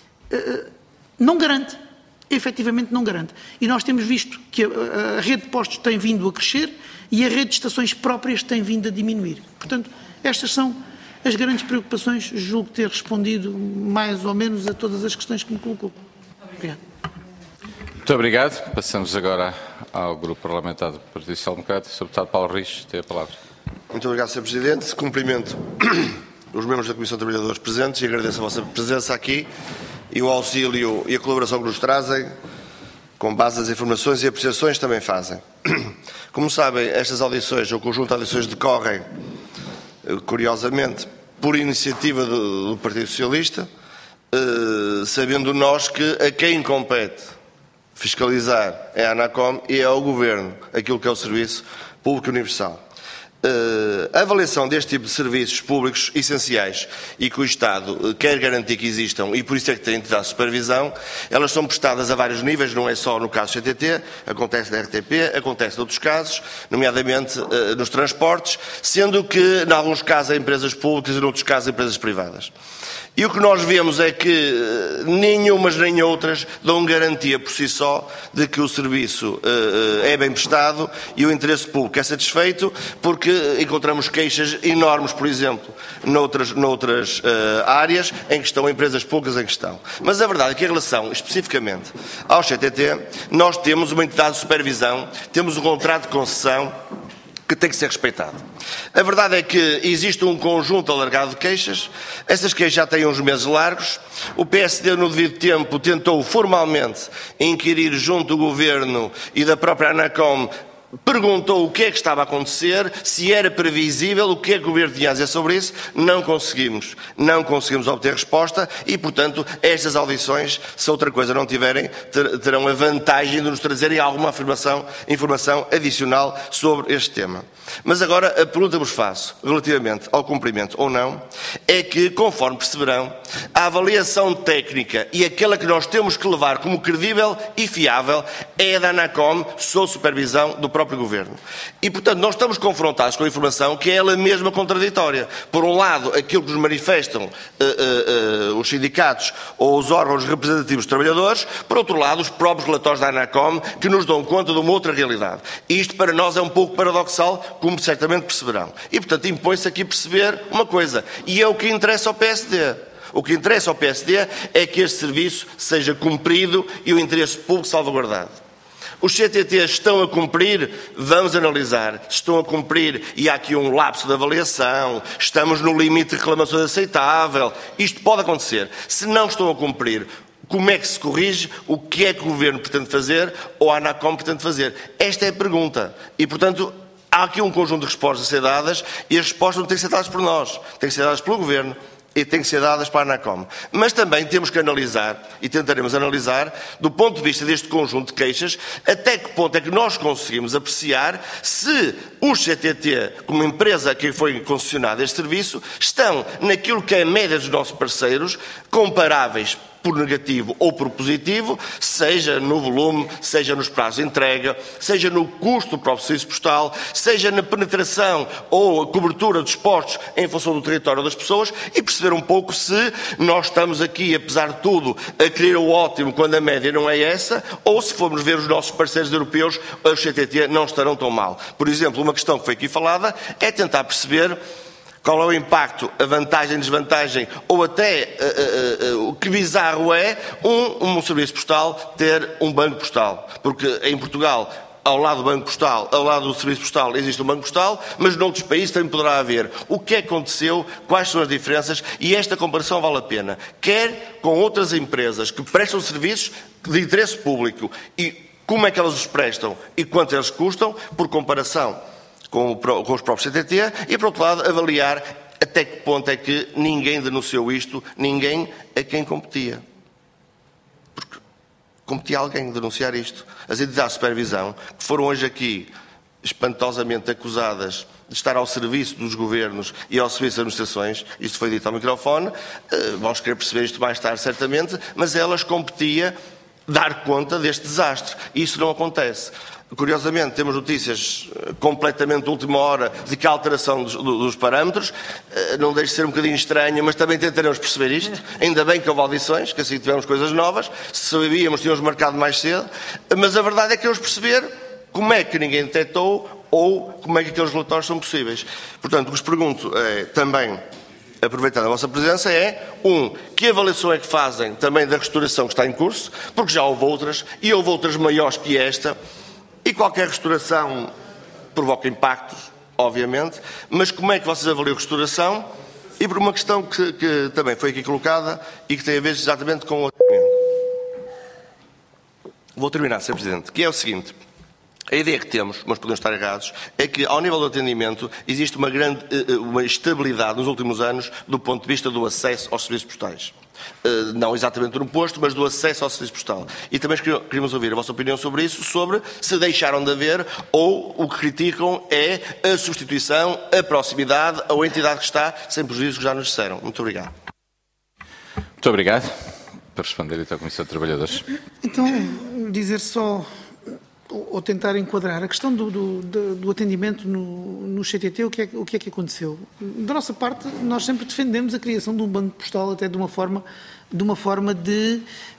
não garante. Efetivamente não garante. E nós temos visto que a rede de postos tem vindo a crescer e a rede de estações próprias tem vindo a diminuir. Portanto, estas são as grandes preocupações. Julgo ter respondido mais ou menos a todas as questões que me colocou. Obrigado. Muito obrigado. Passamos agora ao Grupo Parlamentar do Partido Social Democrático. Sr. Deputado Paulo Rios, tem a palavra. Muito obrigado, Sr. Presidente. Cumprimento os membros da Comissão de Trabalhadores presentes e agradeço a vossa presença aqui e o auxílio e a colaboração que nos trazem, com base nas informações e apreciações também fazem. Como sabem, estas audições, o conjunto de audições decorrem, curiosamente, por iniciativa do Partido Socialista, sabendo nós que a quem compete fiscalizar é a ANACOM e é ao Governo aquilo que é o Serviço Público Universal. A avaliação deste tipo de serviços públicos essenciais e que o Estado quer garantir que existam e por isso é que tem entidade de supervisão, elas são prestadas a vários níveis, não é só no caso do CTT, acontece na RTP, acontece em outros casos, nomeadamente nos transportes, sendo que, em alguns casos, há empresas públicas e, em outros casos, empresas privadas. E o que nós vemos é que nenhumas nem outras dão garantia por si só de que o serviço é bem prestado e o interesse público é satisfeito, porque encontramos queixas enormes, por exemplo, noutras áreas em que estão empresas públicas em questão. Mas a verdade é que, em relação especificamente ao CTT, nós temos uma entidade de supervisão, temos um contrato de concessão que tem que ser respeitado. A verdade é que existe um conjunto alargado de queixas, essas queixas já têm uns meses largos, o PSD no devido tempo tentou formalmente inquirir junto do Governo e da própria ANACOM, perguntou o que é que estava a acontecer, se era previsível, o que é que o Governo tinha a dizer sobre isso, não conseguimos obter resposta e, portanto, estas audições, se outra coisa não tiverem, terão a vantagem de nos trazerem alguma informação adicional sobre este tema. Mas agora a pergunta que vos faço, relativamente ao cumprimento ou não, é que, conforme perceberão, a avaliação técnica e aquela que nós temos que levar como credível e fiável é a da ANACOM, sob supervisão do próprio Governo. E, portanto, nós estamos confrontados com a informação que é ela mesma contraditória. Por um lado, aquilo que nos manifestam os sindicatos ou os órgãos representativos dos trabalhadores, por outro lado, os próprios relatórios da ANACOM, que nos dão conta de uma outra realidade. E isto, para nós, é um pouco paradoxal, como certamente perceberão. E, portanto, impõe-se aqui perceber uma coisa, e é o que interessa ao PSD. O que interessa ao PSD é que este serviço seja cumprido e o interesse público salvaguardado. Os CTTs estão a cumprir? Vamos analisar. Estão a cumprir e há aqui um lapso de avaliação, estamos no limite de reclamações aceitável. Isto pode acontecer. Se não estão a cumprir, como é que se corrige? O que é que o Governo pretende fazer ou a ANACOM pretende fazer? Esta é a pergunta. E, portanto, há aqui um conjunto de respostas a ser dadas e as respostas não têm que ser dadas por nós, têm que ser dadas pelo Governo e têm que ser dadas para a ANACOM. Mas também temos que analisar, e tentaremos analisar, do ponto de vista deste conjunto de queixas, até que ponto é que nós conseguimos apreciar se os CTT, como empresa a quem foi concessionado este serviço, estão naquilo que é a média dos nossos parceiros, comparáveis por negativo ou por positivo, seja no volume, seja nos prazos de entrega, seja no custo do próprio serviço postal, seja na penetração ou a cobertura dos postos em função do território das pessoas e perceber um pouco se nós estamos aqui, apesar de tudo, a querer o ótimo quando a média não é essa, ou se formos ver os nossos parceiros europeus, os CTT não estarão tão mal. Por exemplo, uma questão que foi aqui falada é tentar perceber qual é o impacto, a vantagem, a desvantagem, ou até o que bizarro é um serviço postal ter um banco postal. Porque em Portugal, ao lado do banco postal, ao lado do serviço postal, existe um banco postal, mas noutros países também poderá haver. O que é que aconteceu, quais são as diferenças, e esta comparação vale a pena. Quer com outras empresas que prestam serviços de interesse público, e como é que elas os prestam e quanto eles custam, por comparação com os próprios CTT, e, por outro lado, avaliar até que ponto é que ninguém denunciou isto, ninguém a quem competia. Porque competia alguém denunciar isto. As entidades de supervisão, que foram hoje aqui espantosamente acusadas de estar ao serviço dos governos e ao serviço das administrações, isto foi dito ao microfone, vamos querer perceber isto mais tarde, certamente, mas elas competiam dar conta deste desastre. E isso não acontece. Curiosamente, temos notícias completamente de última hora de que a alteração dos parâmetros não deixa de ser um bocadinho estranho, mas também tentaremos perceber isto. Ainda bem que houve audições, que assim tivemos coisas novas. Se sabíamos, tínhamos marcado mais cedo. Mas a verdade é que queremos perceber como é que ninguém detectou ou como é que aqueles relatórios são possíveis. Portanto, o que vos pergunto também, aproveitando a vossa presença, que avaliação é que fazem também da restauração que está em curso, porque já houve outras, e houve outras maiores que esta, e qualquer restauração provoca impactos, obviamente, mas como é que vocês avaliam a restauração? E por uma questão que também foi aqui colocada e que tem a ver exatamente com o... Vou terminar, Sr. Presidente, que é o seguinte. A ideia que temos, mas podemos estar errados, é que ao nível do atendimento existe uma estabilidade nos últimos anos do ponto de vista do acesso aos serviços postais. Não exatamente no posto, mas do acesso ao serviço postal. E também queríamos ouvir a vossa opinião sobre isso, sobre se deixaram de haver ou o que criticam é a substituição, a proximidade ou a entidade que está, sem prejuízo que já nos disseram. Muito obrigado. Muito obrigado. Para responder então à Comissão de Trabalhadores. Então, dizer só, ou tentar enquadrar, a questão do atendimento no CTT, o que é que aconteceu? Da nossa parte, nós sempre defendemos a criação de um banco postal, até de uma forma de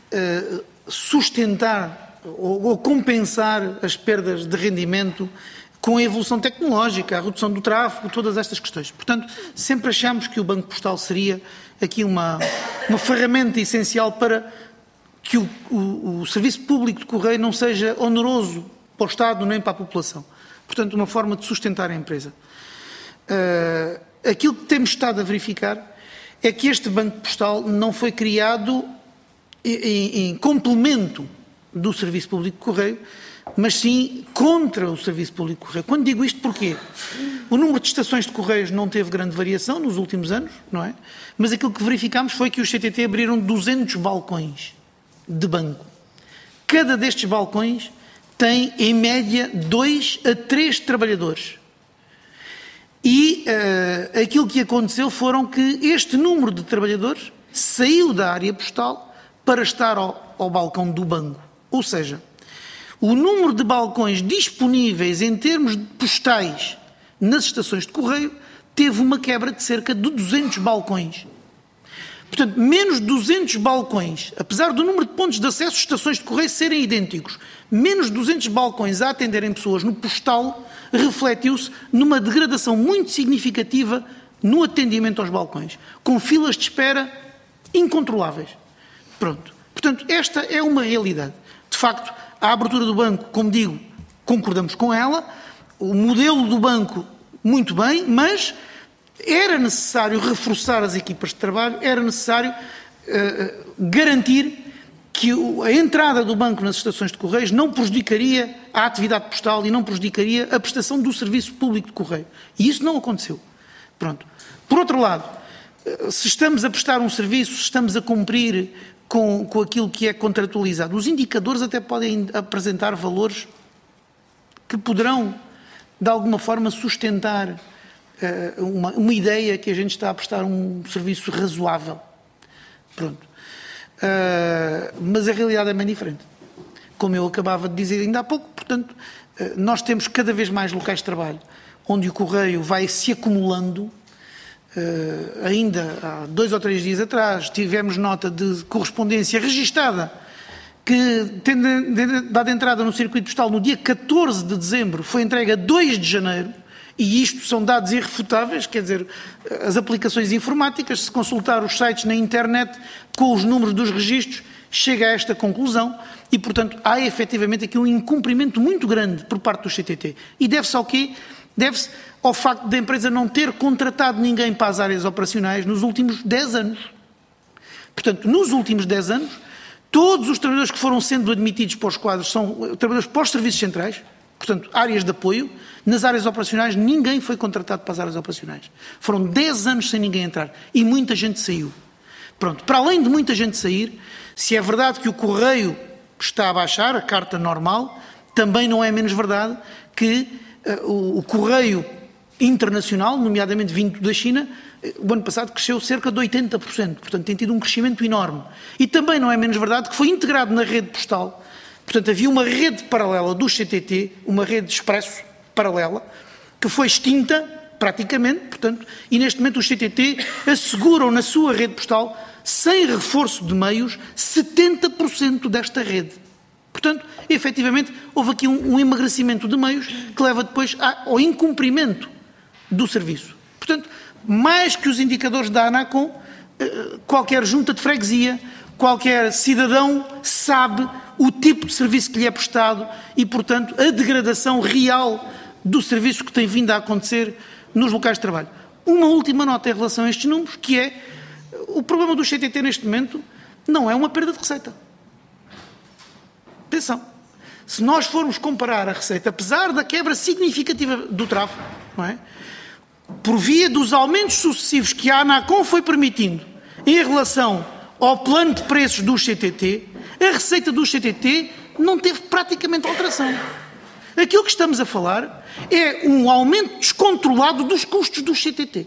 sustentar ou compensar as perdas de rendimento com a evolução tecnológica, a redução do tráfego, todas estas questões. Portanto, sempre achamos que o banco postal seria aqui uma ferramenta essencial para que o serviço público de correio não seja oneroso para o Estado nem para a população. Portanto, uma forma de sustentar a empresa. Aquilo que temos estado a verificar é que este banco postal não foi criado em complemento do serviço público de correio, mas sim contra o serviço público de correio. Quando digo isto, porquê? O número de estações de correios não teve grande variação nos últimos anos, não é? Mas aquilo que verificámos foi que os CTT abriram 200 balcões de banco. Cada destes balcões tem, em média, 2 a 3 trabalhadores. E aquilo que aconteceu foram que este número de trabalhadores saiu da área postal para estar ao balcão do banco. Ou seja, o número de balcões disponíveis em termos postais nas estações de correio teve uma quebra de cerca de 200 balcões. Portanto, menos 200 balcões, apesar do número de pontos de acesso às estações de correio serem idênticos, menos 200 balcões a atenderem pessoas no postal, refletiu-se numa degradação muito significativa no atendimento aos balcões, com filas de espera incontroláveis. Pronto. Portanto, esta é uma realidade. De facto, a abertura do banco, como digo, concordamos com ela, o modelo do banco, muito bem, mas era necessário reforçar as equipas de trabalho, era necessário garantir que a entrada do banco nas estações de correios não prejudicaria a atividade postal e não prejudicaria a prestação do serviço público de correio. E isso não aconteceu. Pronto. Por outro lado, se estamos a prestar um serviço, se estamos a cumprir com aquilo que é contratualizado, os indicadores até podem apresentar valores que poderão, de alguma forma, sustentar uma ideia que a gente está a prestar um serviço razoável. Pronto. Mas a realidade é bem diferente. Como eu acabava de dizer ainda há pouco, portanto, nós temos cada vez mais locais de trabalho onde o correio vai se acumulando. Ainda há 2 ou 3 dias atrás tivemos nota de correspondência registada que, tendo dado entrada no circuito postal no dia 14 de dezembro, foi entregue a 2 de janeiro, e isto são dados irrefutáveis, quer dizer, as aplicações informáticas, se consultar os sites na internet com os números dos registros, chega a esta conclusão e, portanto, há efetivamente aqui um incumprimento muito grande por parte do CTT. E deve-se ao quê? Deve-se ao facto da empresa não ter contratado ninguém para as áreas operacionais nos últimos 10 anos. Portanto, nos últimos 10 anos, todos os trabalhadores que foram sendo admitidos para os quadros são trabalhadores para os serviços centrais, portanto, áreas de apoio. Nas áreas operacionais, ninguém foi contratado para as áreas operacionais. Foram 10 anos sem ninguém entrar e muita gente saiu. Pronto, para além de muita gente sair, se é verdade que o correio está a baixar, a carta normal, também não é menos verdade que o correio internacional, nomeadamente vindo da China, o ano passado cresceu cerca de 80%, portanto tem tido um crescimento enorme. E também não é menos verdade que foi integrado na rede postal Portanto, havia uma rede paralela do CTT, uma rede de expresso paralela, que foi extinta praticamente, portanto, e neste momento os CTT asseguram na sua rede postal, sem reforço de meios, 70% desta rede. Portanto, efetivamente, houve aqui um emagrecimento de meios que leva depois ao incumprimento do serviço. Portanto, mais que os indicadores da ANACOM, qualquer junta de freguesia, qualquer cidadão sabe o tipo de serviço que lhe é prestado e, portanto, a degradação real do serviço que tem vindo a acontecer nos locais de trabalho. Uma última nota em relação a estes números, que é o problema do CTT neste momento não é uma perda de receita. Atenção, se nós formos comparar a receita, apesar da quebra significativa do tráfego, não é? Por via dos aumentos sucessivos que a ANACOM foi permitindo em relação ao plano de preços do CTT, a receita do CTT não teve praticamente alteração. Aquilo que estamos a falar é um aumento descontrolado dos custos do CTT.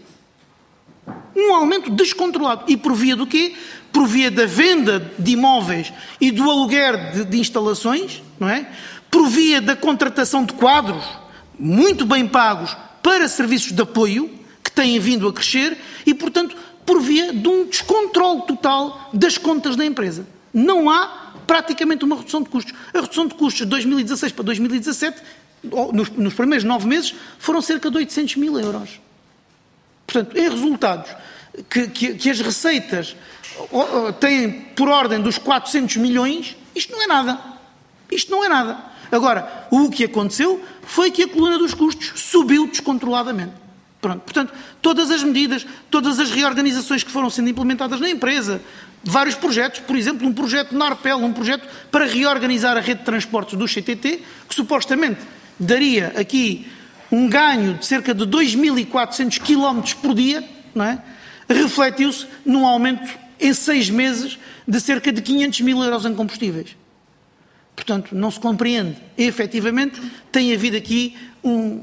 Um aumento descontrolado. E por via do quê? Por via da venda de imóveis e do aluguer de instalações, não é? Por via da contratação de quadros muito bem pagos para serviços de apoio, que têm vindo a crescer, e, portanto, por via de um descontrole total das contas da empresa. Não há praticamente uma redução de custos. A redução de custos de 2016 para 2017, nos primeiros 9 meses, foram cerca de 800 mil euros. Portanto, em resultados que as receitas têm por ordem dos 400 milhões, isto não é nada. Isto não é nada. Agora, o que aconteceu foi que a coluna dos custos subiu descontroladamente. Pronto. Portanto, todas as medidas, todas as reorganizações que foram sendo implementadas na empresa, vários projetos, por exemplo, um projeto na Arpel, um projeto para reorganizar a rede de transportes do CTT, que supostamente daria aqui um ganho de cerca de 2.400 km por dia, não é? Refletiu-se num aumento em 6 meses de cerca de 500 mil euros em combustíveis. Portanto, não se compreende. E, efetivamente, tem havido aqui um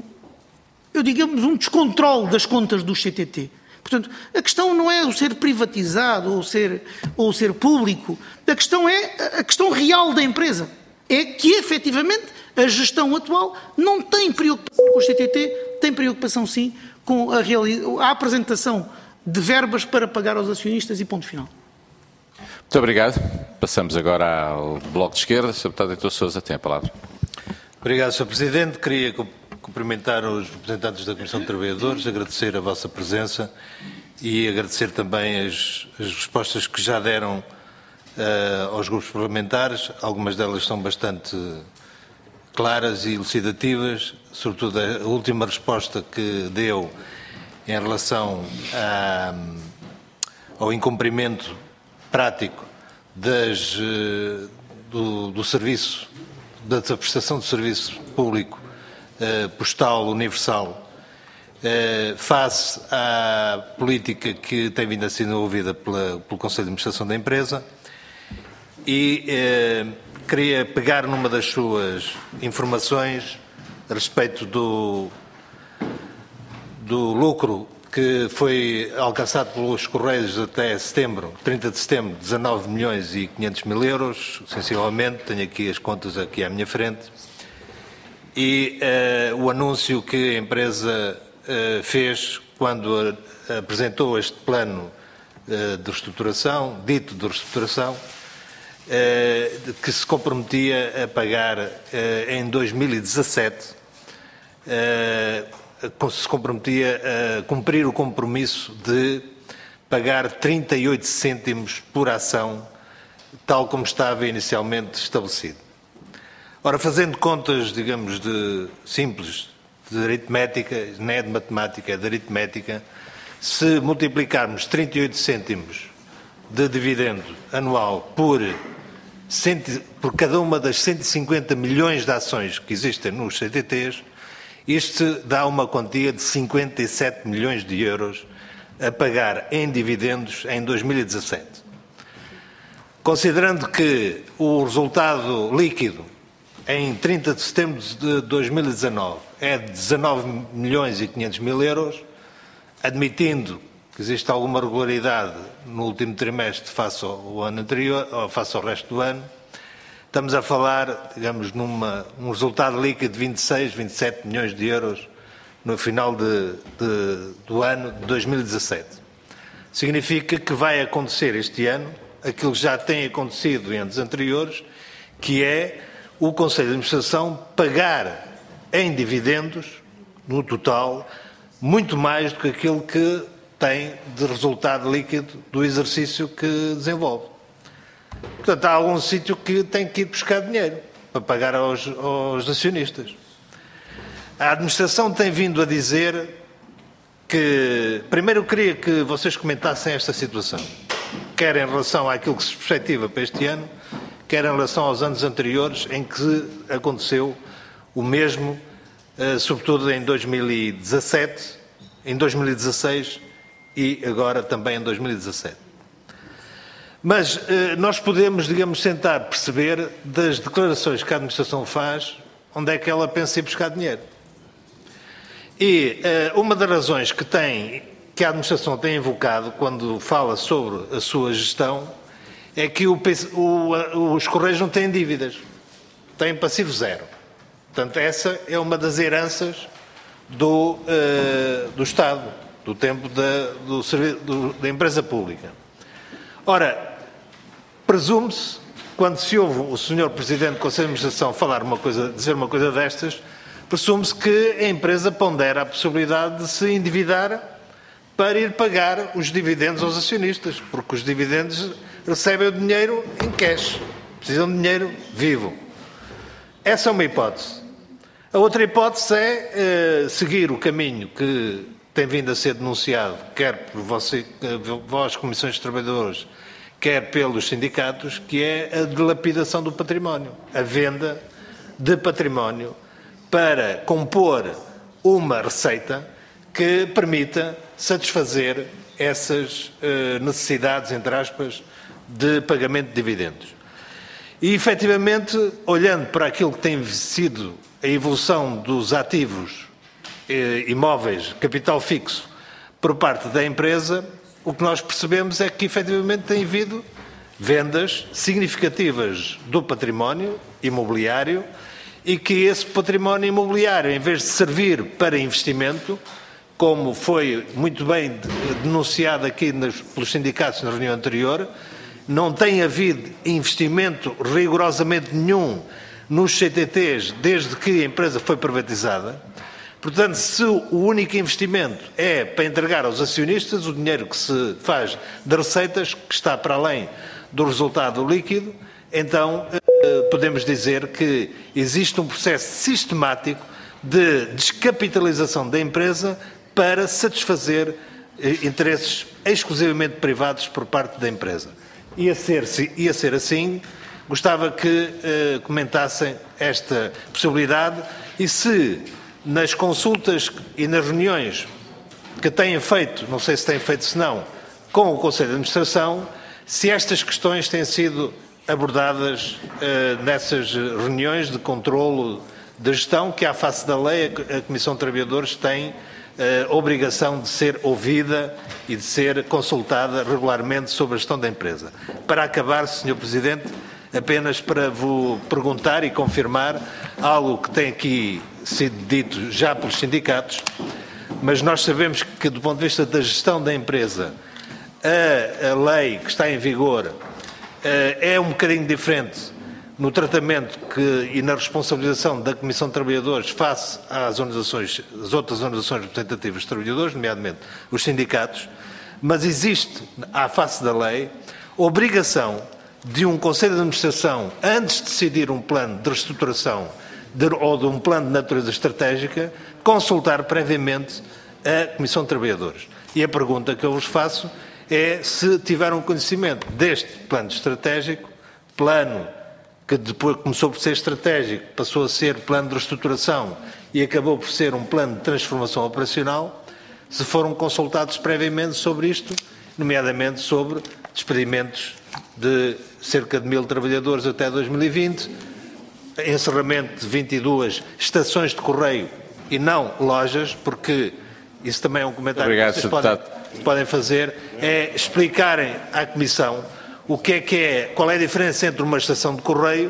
descontrole das contas do CTT. Portanto, a questão não é o ser privatizado ou ser público. A questão é a questão real da empresa. É que, efetivamente, a gestão atual não tem preocupação com o CTT, tem preocupação, sim, com a apresentação de verbas para pagar aos acionistas e ponto final. Muito obrigado. Passamos agora ao Bloco de Esquerda. Sr. Deputado Heitor Sousa tem a palavra. Obrigado, Sr. Presidente. Queria cumprimentar os representantes da Comissão de Trabalhadores, agradecer a vossa presença e agradecer também as respostas que já deram aos grupos parlamentares. Algumas delas são bastante claras e elucidativas, sobretudo a última resposta que deu em relação ao incumprimento prático do serviço, da prestação de serviço público postal universal face à política que tem vindo a ser desenvolvida pelo Conselho de Administração da empresa e queria pegar numa das suas informações a respeito do lucro que foi alcançado pelos Correios até setembro, 30 de setembro, 19 milhões e 500 mil euros, sensivelmente, tenho aqui as contas aqui à minha frente, e o anúncio que a empresa fez quando apresentou este plano de reestruturação, dito de reestruturação, que se comprometia a pagar em 2017, se comprometia a cumprir o compromisso de pagar 38 cêntimos por ação, tal como estava inicialmente estabelecido. Ora, fazendo contas, digamos, simples, de aritmética, não é de matemática, é de aritmética, se multiplicarmos 38 cêntimos de dividendo anual por cada uma das 150 milhões de ações que existem nos CTTs, isto dá uma quantia de 57 milhões de euros a pagar em dividendos em 2017. Considerando que o resultado líquido em 30 de setembro de 2019 é de 19 milhões e 500 mil euros, admitindo que existe alguma regularidade no último trimestre face ao ano anterior, ou face ao resto do ano, estamos a falar, digamos, num resultado líquido de 26, 27 milhões de euros no final do ano de 2017. Significa que vai acontecer este ano aquilo que já tem acontecido em anos anteriores, que é o Conselho de Administração pagar em dividendos, no total, muito mais do que aquilo que tem de resultado líquido do exercício que desenvolve. Portanto, há algum sítio que tem que ir buscar dinheiro para pagar aos acionistas. A administração tem vindo a dizer que... Primeiro, eu queria que vocês comentassem esta situação, quer em relação àquilo que se perspectiva para este ano, quer em relação aos anos anteriores, em que aconteceu o mesmo, sobretudo em 2017, em 2016 e agora também em 2017. Mas nós podemos, digamos, tentar perceber das declarações que a administração faz onde é que ela pensa ir buscar dinheiro. E uma das razões que a administração tem invocado quando fala sobre a sua gestão é que os Correios não têm dívidas, têm passivo zero. Portanto, essa é uma das heranças do Estado, do tempo da empresa pública. Ora, presume-se, quando se ouve o Sr. Presidente do Conselho de Administração dizer uma coisa destas, presume-se que a empresa pondera a possibilidade de se endividar para ir pagar os dividendos aos acionistas, porque os dividendos recebem o dinheiro em cash, precisam de dinheiro vivo. Essa é uma hipótese. A outra hipótese é seguir o caminho que tem vindo a ser denunciado, quer por vós, Comissões de Trabalhadores, quer pelos sindicatos, que é a dilapidação do património, a venda de património para compor uma receita que permita satisfazer essas necessidades, entre aspas, de pagamento de dividendos. E, efetivamente, olhando para aquilo que tem sido a evolução dos ativos imóveis, capital fixo, por parte da empresa, o que nós percebemos é que, efetivamente, tem havido vendas significativas do património imobiliário e que esse património imobiliário, em vez de servir para investimento, como foi muito bem denunciado aqui pelos sindicatos na reunião anterior, não tem havido investimento rigorosamente nenhum nos CTTs desde que a empresa foi privatizada. Portanto, se o único investimento é para entregar aos acionistas o dinheiro que se faz de receitas, que está para além do resultado líquido, então podemos dizer que existe um processo sistemático de descapitalização da empresa para satisfazer interesses exclusivamente privados por parte da empresa. Ia ser assim, gostava que comentassem esta possibilidade e se nas consultas e nas reuniões que têm feito, não sei se têm feito se não, com o Conselho de Administração, se estas questões têm sido abordadas nessas reuniões de controlo de gestão, que à face da lei a Comissão de Trabalhadores tem obrigação de ser ouvida e de ser consultada regularmente sobre a gestão da empresa. Para acabar, Sr. Presidente, apenas para vos perguntar e confirmar algo que tem aqui sido dito já pelos sindicatos, mas nós sabemos que, do ponto de vista da gestão da empresa, a lei que está em vigor é um bocadinho diferente no tratamento e na responsabilização da Comissão de Trabalhadores face às outras organizações representativas de trabalhadores, nomeadamente os sindicatos, mas existe, à face da lei, obrigação de um Conselho de Administração, antes de decidir um plano de reestruturação ou de um plano de natureza estratégica, consultar previamente a Comissão de Trabalhadores. E a pergunta que eu vos faço é se tiveram conhecimento deste plano estratégico, plano que depois começou por ser estratégico, passou a ser plano de reestruturação e acabou por ser um plano de transformação operacional, se foram consultados previamente sobre isto, nomeadamente sobre despedimentos de cerca de 1000 trabalhadores até 2020, encerramento de 22 estações de correio e não lojas, porque isso também é um comentário Obrigado, que vocês podem fazer, é explicarem à Comissão qual é a diferença entre uma estação de correio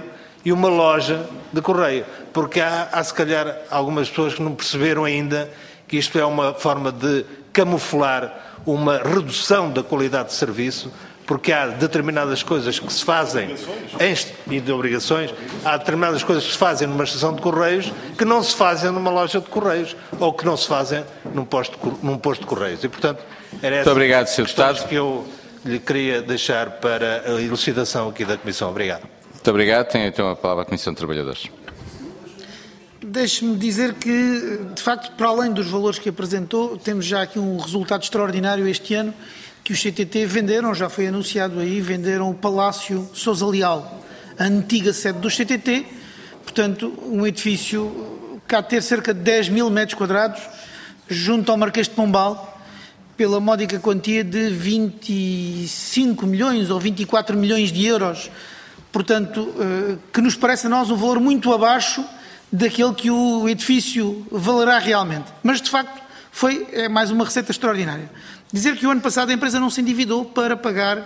e uma loja de correio. Porque há se calhar algumas pessoas que não perceberam ainda que isto é uma forma de camuflar uma redução da qualidade de serviço, porque há determinadas coisas que se fazem e de obrigações, há determinadas coisas que se fazem numa estação de correios que não se fazem numa loja de correios ou que não se fazem num posto de correios. E, portanto, era essa obrigado, Sr. Deputado. que eu lhe queria deixar para a elucidação aqui da Comissão. Obrigado. Muito obrigado. Tem então a palavra a Comissão de Trabalhadores. Deixe-me dizer que, de facto, para além dos valores que apresentou, temos já aqui um resultado extraordinário este ano, que os CTT venderam, já foi anunciado aí, venderam o Palácio Sousa Leal, a antiga sede do CTT, portanto, um edifício que há de ter cerca de 10 mil metros quadrados, junto ao Marquês de Pombal, pela módica quantia de 25 milhões ou 24 milhões de euros, portanto, que nos parece a nós um valor muito abaixo daquele que o edifício valerá realmente. Mas, de facto, é mais uma receita extraordinária. Dizer que o ano passado a empresa não se endividou para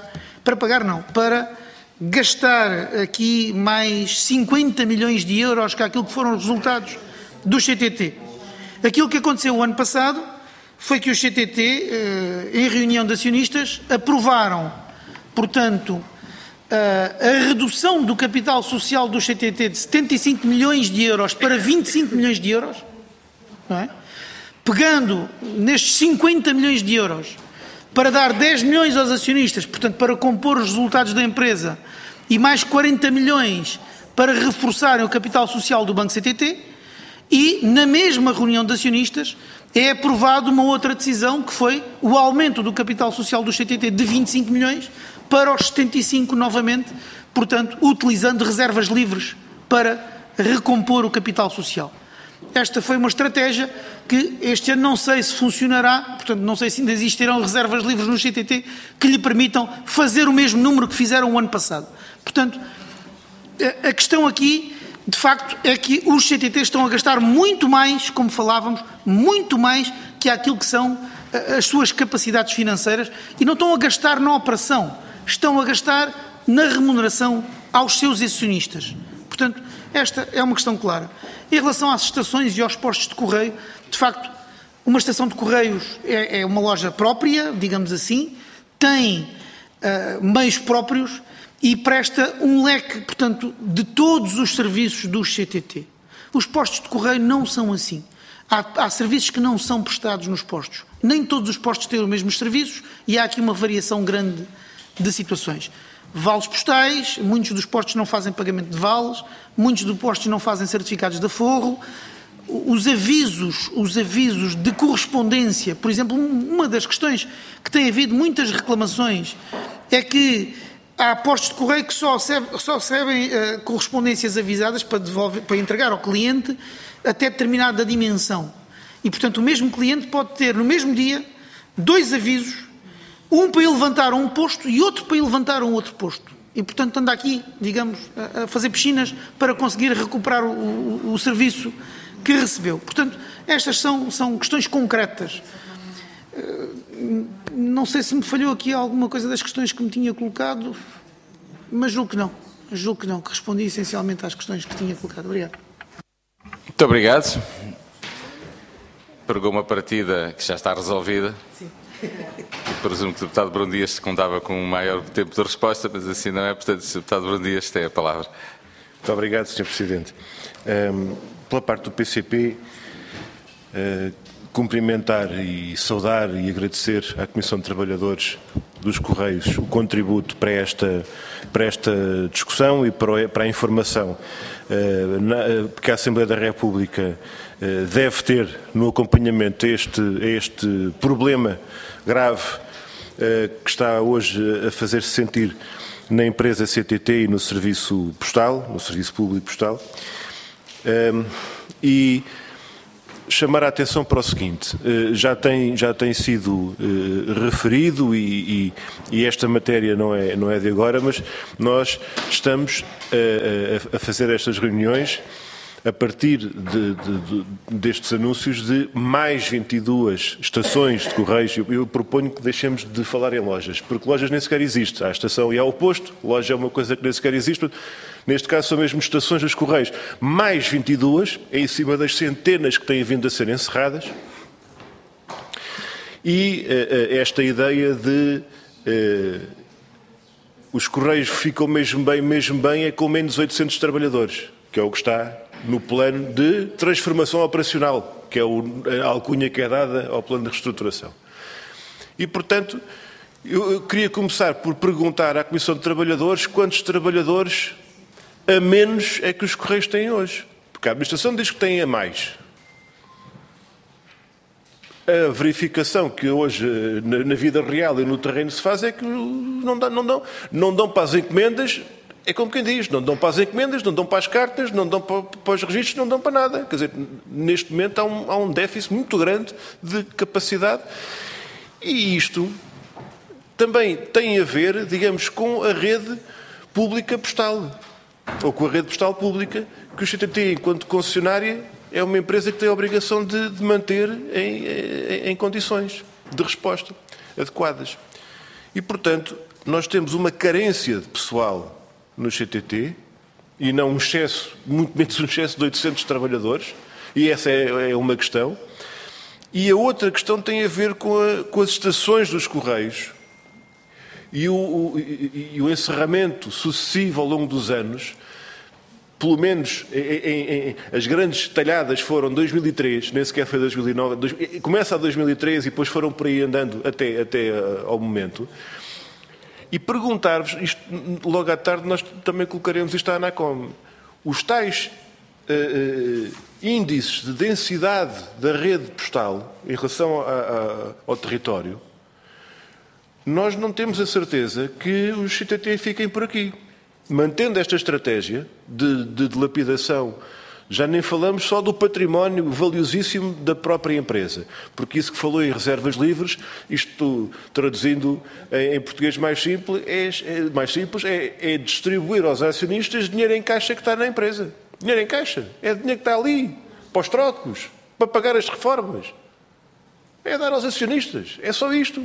gastar aqui mais 50 milhões de euros, que é aquilo que foram os resultados do CTT. Aquilo que aconteceu o ano passado foi que o CTT, em reunião de acionistas, aprovaram, portanto, a redução do capital social do CTT de 75 milhões de euros para 25 milhões de euros, não é? Pegando nestes 50 milhões de euros para dar 10 milhões aos acionistas, portanto, para compor os resultados da empresa, e mais 40 milhões para reforçarem o capital social do Banco CTT, e na mesma reunião de acionistas é aprovada uma outra decisão, que foi o aumento do capital social do CTT de 25 milhões para os 75 novamente, portanto, utilizando reservas livres para recompor o capital social. Esta foi uma estratégia que este ano não sei se funcionará, portanto não sei se ainda existirão reservas livres no CTT que lhe permitam fazer o mesmo número que fizeram o ano passado. Portanto, a questão aqui, de facto, é que os CTT estão a gastar muito mais, como falávamos, muito mais que aquilo que são as suas capacidades financeiras, e não estão a gastar na operação, estão a gastar na remuneração aos seus acionistas. Portanto, esta é uma questão clara. Em relação às estações e aos postos de correio, de facto, uma estação de correios é uma loja própria, digamos assim, tem meios próprios e presta um leque, portanto, de todos os serviços dos CTT. Os postos de correio não são assim. Há serviços que não são prestados nos postos. Nem todos os postos têm os mesmos serviços e há aqui uma variação grande de situações. Vales postais, muitos dos postos não fazem pagamento de vales, muitos dos postos não fazem certificados de aforro. Os avisos de correspondência, por exemplo, uma das questões que tem havido muitas reclamações é que há postos de correio que só recebem correspondências avisadas para entregar ao cliente até determinada dimensão. E, portanto, o mesmo cliente pode ter no mesmo dia 2 avisos, um para ele levantar um posto e outro para ele levantar um outro posto. E, portanto, anda aqui, digamos, a fazer piscinas para conseguir recuperar o serviço que recebeu. Portanto, estas são questões concretas. Não sei se me falhou aqui alguma coisa das questões que me tinha colocado, mas julgo que não. Julgo que não, que respondi essencialmente às questões que tinha colocado. Obrigado. Muito obrigado. Pregou uma partida que já está resolvida. Sim. Presumo que o deputado Brão Dias se contava com um maior tempo de resposta, mas assim não é. Portanto, o deputado Brão Dias tem a palavra. Muito obrigado, Sr. Presidente. Pela parte do PCP, cumprimentar e saudar e agradecer à Comissão de Trabalhadores dos Correios o contributo para esta discussão e para a informação que a Assembleia da República deve ter no acompanhamento a este problema grave que está hoje a fazer-se sentir na empresa CTT e no serviço postal, no serviço público postal, e chamar a atenção para o seguinte: já tem sido referido e esta matéria não é de agora, mas nós estamos a fazer estas reuniões a partir destes anúncios de mais 22 estações de Correios. Eu proponho que deixemos de falar em lojas, porque lojas nem sequer existe. Há a estação e há o posto, loja é uma coisa que nem sequer existe. Neste caso são mesmo estações dos Correios. Mais 22, em cima das centenas que têm vindo a ser encerradas. E esta ideia de os Correios ficam mesmo bem, é com menos 800 trabalhadores, que é o que está no plano de transformação operacional, que é a alcunha que é dada ao plano de reestruturação. E, portanto, eu queria começar por perguntar à Comissão de Trabalhadores quantos trabalhadores a menos é que os Correios têm hoje. Porque a administração diz que têm a mais. A verificação que hoje, na vida real e no terreno, se faz é que não dão para as encomendas. É como quem diz, não dão para as encomendas, não dão para as cartas, não dão para os registros, não dão para nada. Quer dizer, neste momento há um déficit muito grande de capacidade. E isto também tem a ver, digamos, com a rede pública postal, ou com a rede postal pública, que o CTT, enquanto concessionária, é uma empresa que tem a obrigação de manter em condições de resposta adequadas. E, portanto, nós temos uma carência de pessoal no CTT, e não um excesso, muito menos um excesso de 800 trabalhadores, e essa é uma questão. E a outra questão tem a ver com as estações dos Correios e o encerramento sucessivo ao longo dos anos. Pelo menos as grandes talhadas foram 2003, nem sequer foi 2009, começa a 2003 e depois foram por aí andando até ao momento. E perguntar-vos, isto, logo à tarde nós também colocaremos isto à ANACOM, os tais índices de densidade da rede postal em relação ao território, nós não temos a certeza que os CTT fiquem por aqui. Mantendo esta estratégia de dilapidação, já nem falamos só do património valiosíssimo da própria empresa, porque isso que falou em reservas livres, isto traduzindo em português mais simples, é distribuir aos acionistas dinheiro em caixa que está na empresa. Dinheiro em caixa. É dinheiro que está ali, para os trocos, para pagar as reformas. É dar aos acionistas. É só isto.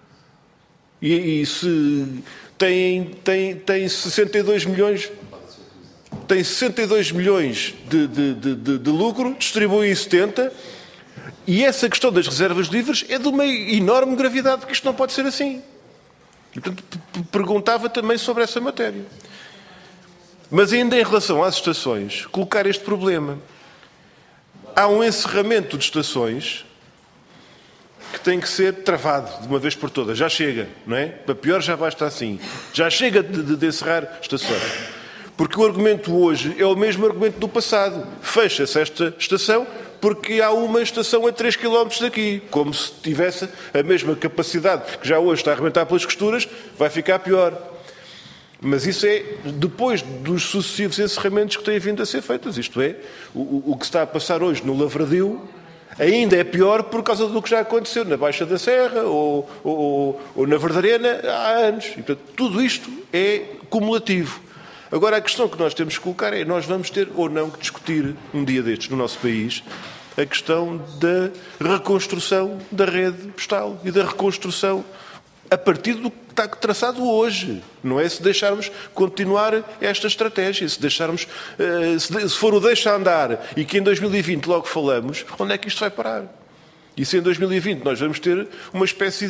E se tem 62 milhões... Tem 62 milhões de lucro, distribui 70, e essa questão das reservas livres é de uma enorme gravidade, porque isto não pode ser assim. E, portanto, perguntava também sobre essa matéria. Mas ainda em relação às estações, colocar este problema. Há um encerramento de estações que tem que ser travado de uma vez por todas. Já chega, não é? Para pior já basta assim. Já chega de encerrar estações. Porque o argumento hoje é o mesmo argumento do passado. Fecha-se esta estação porque há uma estação a 3 km daqui. Como se tivesse a mesma capacidade que já hoje está a arrebentar pelas costuras, vai ficar pior. Mas isso é depois dos sucessivos encerramentos que têm vindo a ser feitos. Isto é, o que se está a passar hoje no Lavradio ainda é pior por causa do que já aconteceu na Baixa da Serra ou na Verdarena há anos. E, portanto, tudo isto é cumulativo. Agora, a questão que nós temos que colocar é: nós vamos ter ou não que discutir um dia destes no nosso país a questão da reconstrução da rede postal e da reconstrução a partir do que está traçado hoje. Não é se deixarmos continuar esta estratégia, se deixarmos, se for o deixa andar e que em 2020 logo falamos, onde é que isto vai parar? E se em 2020 nós vamos ter uma espécie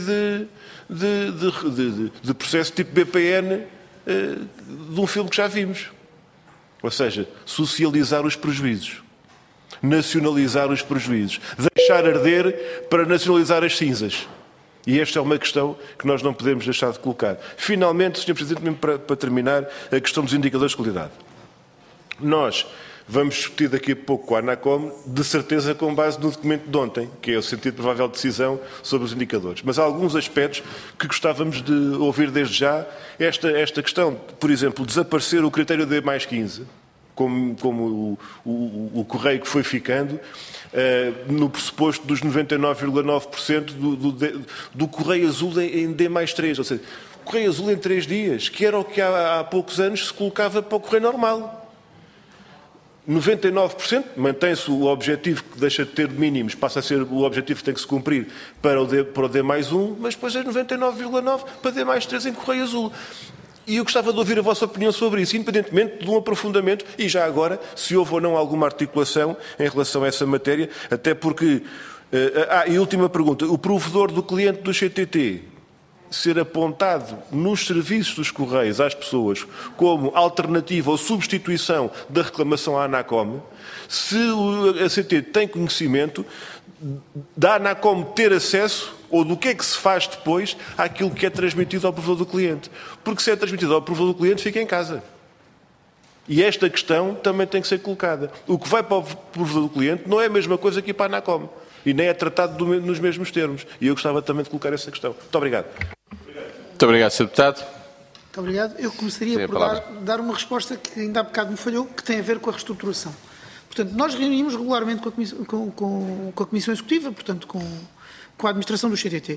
de processo tipo BPN de um filme que já vimos. Ou seja, socializar os prejuízos, nacionalizar os prejuízos, deixar arder para nacionalizar as cinzas. E esta é uma questão que nós não podemos deixar de colocar. Finalmente, Sr. Presidente, mesmo para terminar, a questão dos indicadores de qualidade. Nós vamos discutir daqui a pouco com a ANACOM, de certeza com base no documento de ontem, que é o sentido de provável decisão sobre os indicadores. Mas há alguns aspectos que gostávamos de ouvir desde já. Esta questão, por exemplo, desaparecer o critério de D+15, como o correio que foi ficando, no pressuposto dos 99,9% do correio azul em D+3. Ou seja, o correio azul em 3 dias, que era o que há poucos anos se colocava para o correio normal. 99%, mantém-se o objetivo que deixa de ter mínimos, passa a ser o objetivo que tem que se cumprir para o D mais 1, mas depois é 99,9% para D mais 3 em Correio Azul. E eu gostava de ouvir a vossa opinião sobre isso, independentemente de um aprofundamento, e já agora, se houve ou não alguma articulação em relação a essa matéria, até porque... e última pergunta, o provedor do cliente do CTT ser apontado nos serviços dos Correios às pessoas como alternativa ou substituição da reclamação à ANACOM, se a CT tem conhecimento da ANACOM ter acesso ou do que é que se faz depois àquilo que é transmitido ao provedor do cliente. Porque se é transmitido ao provedor do cliente, fica em casa. E esta questão também tem que ser colocada. O que vai para o provedor do cliente não é a mesma coisa que ir para a ANACOM. E nem é tratado nos mesmos termos. E eu gostava também de colocar essa questão. Muito obrigado. Muito obrigado, Sr. Deputado. Muito obrigado. Eu começaria por dar uma resposta que ainda há bocado me falhou, que tem a ver com a reestruturação. Portanto, nós reunimos regularmente com a Comissão Executiva, portanto, com a Administração do CTT.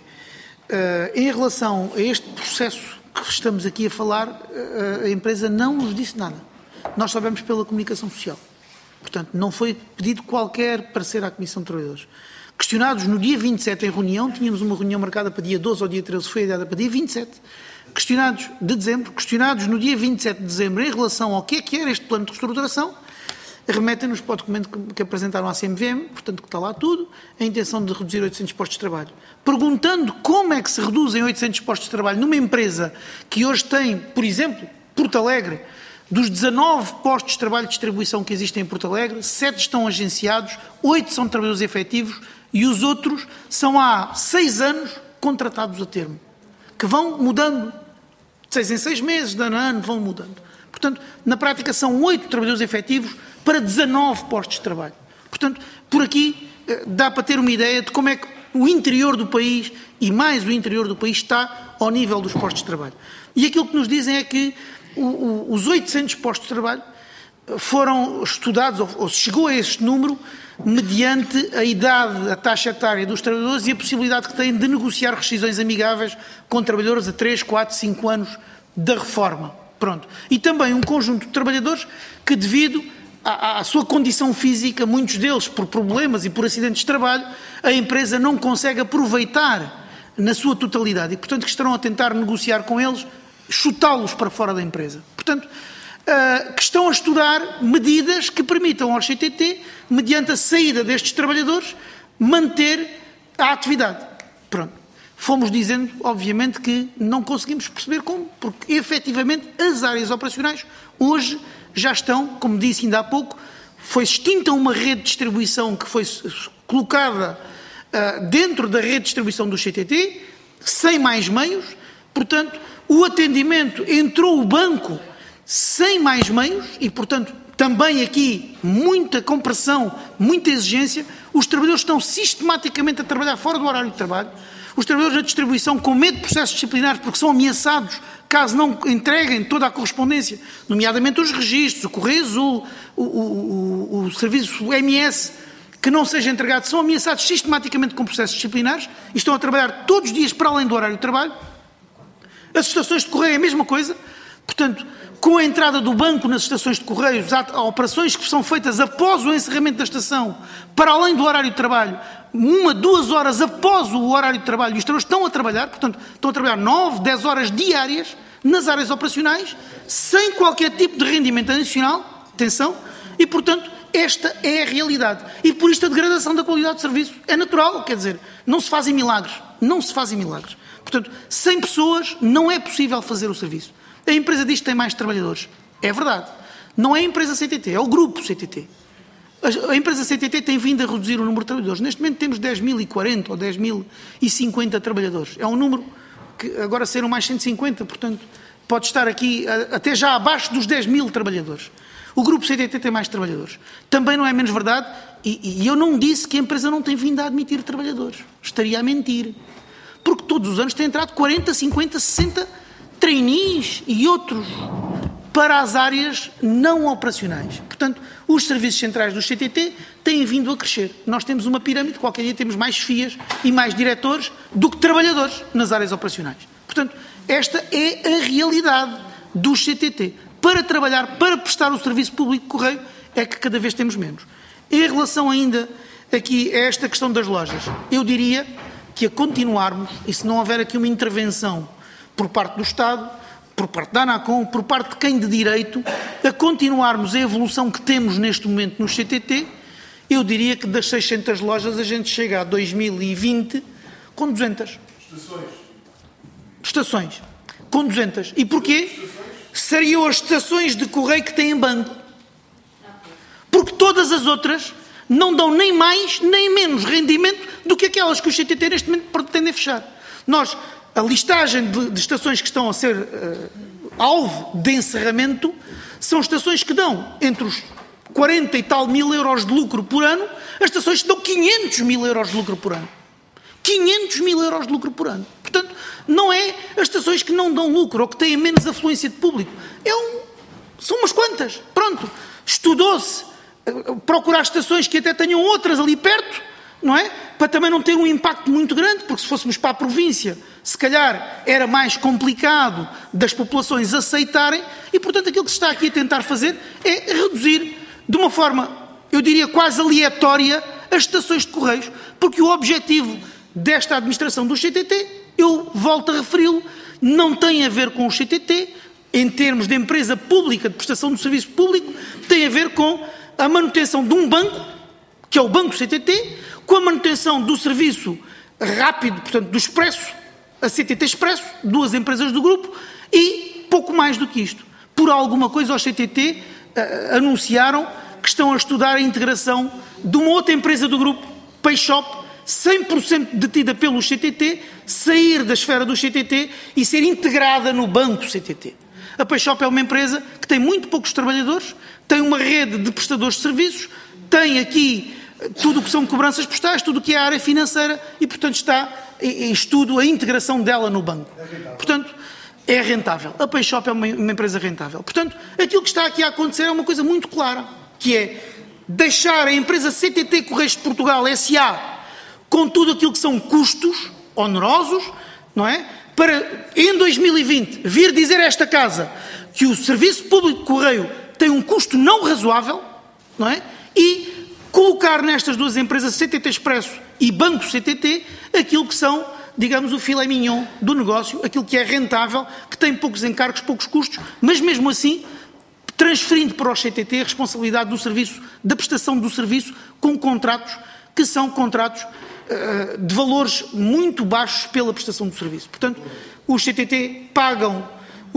Em relação a este processo que estamos aqui a falar, a empresa não nos disse nada. Nós sabemos pela comunicação social. Portanto, não foi pedido qualquer parecer à Comissão de Trabalhadores. Questionados no dia 27 em reunião, tínhamos uma reunião marcada para dia 12 ou dia 13, foi adiada para dia 27. Questionados de dezembro, questionados no dia 27 de dezembro em relação ao que era este plano de reestruturação, remetem-nos para o documento que apresentaram à CMVM, portanto que está lá tudo, a intenção de reduzir 800 postos de trabalho. Perguntando como é que se reduzem 800 postos de trabalho numa empresa que hoje tem, por exemplo, Porto Alegre, dos 19 postos de trabalho de distribuição que existem em Porto Alegre, 7 estão agenciados, 8 são trabalhadores efetivos e os outros são há 6 anos contratados a termo, que vão mudando, de 6 em 6 meses, de ano a ano, vão mudando. Portanto, na prática são 8 trabalhadores efetivos para 19 postos de trabalho. Portanto, por aqui dá para ter uma ideia de como é que o interior do país e mais o interior do país está ao nível dos postos de trabalho. E aquilo que nos dizem é que os 800 postos de trabalho foram estudados, ou se chegou a este número, mediante a idade, a taxa etária dos trabalhadores e a possibilidade que têm de negociar rescisões amigáveis com trabalhadores a 3, 4, 5 anos da reforma. Pronto. E também um conjunto de trabalhadores que, devido à sua condição física, muitos deles por problemas e por acidentes de trabalho, a empresa não consegue aproveitar na sua totalidade e, portanto, que estarão a tentar negociar com eles, chutá-los para fora da empresa. Portanto, que estão a estudar medidas que permitam ao CTT, mediante a saída destes trabalhadores, manter a atividade. Pronto. Fomos dizendo, obviamente, que não conseguimos perceber como, porque, efetivamente, as áreas operacionais hoje já estão, como disse ainda há pouco, foi extinta uma rede de distribuição que foi colocada dentro da rede de distribuição do CTT, sem mais meios, portanto, o atendimento entrou o banco sem mais meios e, portanto, também aqui muita compressão, muita exigência. Os trabalhadores estão sistematicamente a trabalhar fora do horário de trabalho. Os trabalhadores da distribuição com medo de processos disciplinares porque são ameaçados caso não entreguem toda a correspondência, nomeadamente os registros, o Correio Azul, o serviço MS, que não seja entregado, são ameaçados sistematicamente com processos disciplinares e estão a trabalhar todos os dias para além do horário de trabalho. As estações de correio é a mesma coisa. Portanto, com a entrada do banco nas estações de correios, há operações que são feitas após o encerramento da estação, para além do horário de trabalho, 1, 2 horas após o horário de trabalho, e os trabalhadores estão a trabalhar, portanto, estão a trabalhar 9, 10 horas diárias nas áreas operacionais, sem qualquer tipo de rendimento adicional, atenção, e, portanto, esta é a realidade. E por isto a degradação da qualidade de serviço é natural, quer dizer, não se fazem milagres, não se fazem milagres. Portanto, sem pessoas não é possível fazer o serviço. A empresa diz que tem mais trabalhadores. É verdade. Não é a empresa CTT, é o grupo CTT. A empresa CTT tem vindo a reduzir o número de trabalhadores. Neste momento temos 10.040 ou 10.050 trabalhadores. É um número que agora serão mais 150, portanto, pode estar aqui até já abaixo dos 10.000 trabalhadores. O grupo CTT tem mais trabalhadores. Também não é menos verdade, e eu não disse que a empresa não tem vindo a admitir trabalhadores. Estaria a mentir. Porque todos os anos têm entrado 40, 50, 60 trainees e outros para as áreas não operacionais. Portanto, os serviços centrais do CTT têm vindo a crescer. Nós temos uma pirâmide, qualquer dia temos mais FIAs e mais diretores do que trabalhadores nas áreas operacionais. Portanto, esta é a realidade do CTT. Para trabalhar, para prestar o serviço público de correio, é que cada vez temos menos. Em relação ainda aqui a esta questão das lojas, eu diria que a continuarmos, e se não houver aqui uma intervenção por parte do Estado, por parte da ANACOM, por parte de quem de direito, a continuarmos a evolução que temos neste momento no CTT, eu diria que das 600 lojas a gente chega a 2020 com 200. Estações. Com 200. E porquê? Seriam as estações de correio que têm banco. Porque todas as outras não dão nem mais nem menos rendimento do que aquelas que o CTT neste momento pretendem fechar. A listagem de estações que estão a ser alvo de encerramento são estações que dão entre os 40 e tal mil euros de lucro por ano, as estações que dão 500 mil euros de lucro por ano. 500 mil euros de lucro por ano. Portanto, não é as estações que não dão lucro ou que têm menos afluência de público. São umas quantas. Pronto. Estudou-se procurar estações que até tenham outras ali perto, não é? Para também não ter um impacto muito grande, porque se fôssemos para a província, se calhar era mais complicado das populações aceitarem e, portanto, aquilo que se está aqui a tentar fazer é reduzir de uma forma, eu diria, quase aleatória as estações de correios, porque o objetivo desta administração do CTT, eu volto a referi-lo, não tem a ver com o CTT, em termos de empresa pública, de prestação de serviço público, tem a ver com a manutenção de um banco, que é o Banco CTT, com a manutenção do serviço rápido, portanto, do Expresso, a CTT Expresso, duas empresas do grupo, e pouco mais do que isto. Por alguma coisa, os CTT anunciaram que estão a estudar a integração de uma outra empresa do grupo, PayShop, 100% detida pelo CTT, sair da esfera do CTT e ser integrada no Banco CTT. A PayShop é uma empresa que tem muito poucos trabalhadores, tem uma rede de prestadores de serviços, tem aqui tudo o que são cobranças postais, tudo o que é a área financeira e, portanto, está em estudo a integração dela no banco. Portanto, é rentável. A PayShop é uma empresa rentável. Portanto, aquilo que está aqui a acontecer é uma coisa muito clara, que é deixar a empresa CTT Correios de Portugal S.A. com tudo aquilo que são custos onerosos, não é? Para, em 2020, vir dizer a esta Casa que o Serviço Público de Correio tem um custo não razoável, não é? E colocar nestas duas empresas, CTT Expresso e Banco CTT, aquilo que são, digamos, o filé mignon do negócio, aquilo que é rentável, que tem poucos encargos, poucos custos, mas mesmo assim transferindo para o CTT a responsabilidade do serviço, da prestação do serviço, com contratos que são contratos de valores muito baixos pela prestação do serviço. Portanto, os CTT pagam,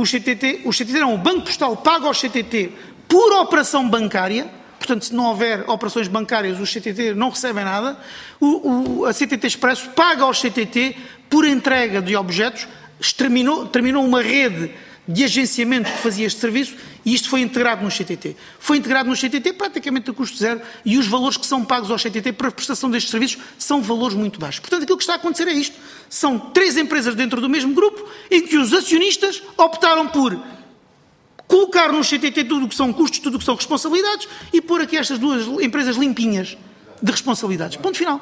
o Banco Postal paga ao CTT por operação bancária, portanto, se não houver operações bancárias, os CTT não recebem nada, a CTT Expresso paga ao CTT por entrega de objetos, terminou uma rede de agenciamento que fazia este serviço e isto foi integrado no CTT. Foi integrado no CTT praticamente a custo zero e os valores que são pagos ao CTT para a prestação destes serviços são valores muito baixos. Portanto, aquilo que está a acontecer é isto. São 3 empresas dentro do mesmo grupo em que os acionistas optaram por colocar no CTT tudo o que são custos, tudo o que são responsabilidades e pôr aqui estas duas empresas limpinhas de responsabilidades. Ponto final.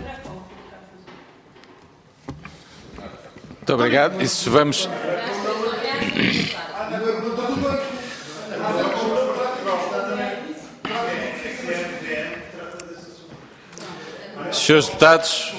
Muito obrigado. Isso vamos... Senhores deputados,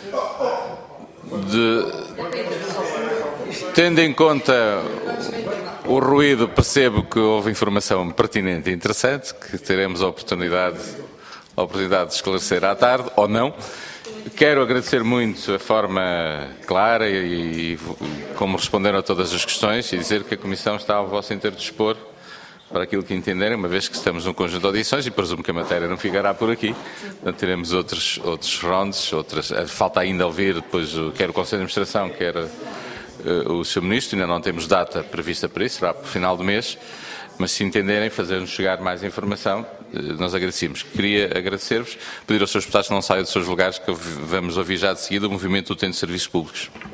tendo em conta o ruído, percebo que houve informação pertinente e interessante, que teremos a oportunidade de esclarecer à tarde, ou não. Quero agradecer muito a forma clara e como responderam a todas as questões e dizer que a Comissão está ao vosso inteiro dispor para aquilo que entenderem, uma vez que estamos num conjunto de audições e presumo que a matéria não ficará por aqui. Portanto, teremos outros rounds, falta ainda ouvir depois quer o Conselho de Administração, quer o Sr. Ministro, ainda não temos data prevista para isso, será para o final do mês, mas se entenderem fazer-nos chegar mais informação, nós agradecemos. Queria agradecer-vos, pedir aos seus deputados que não saiam dos seus lugares, que vamos ouvir já de seguida o movimento do utente de serviços públicos.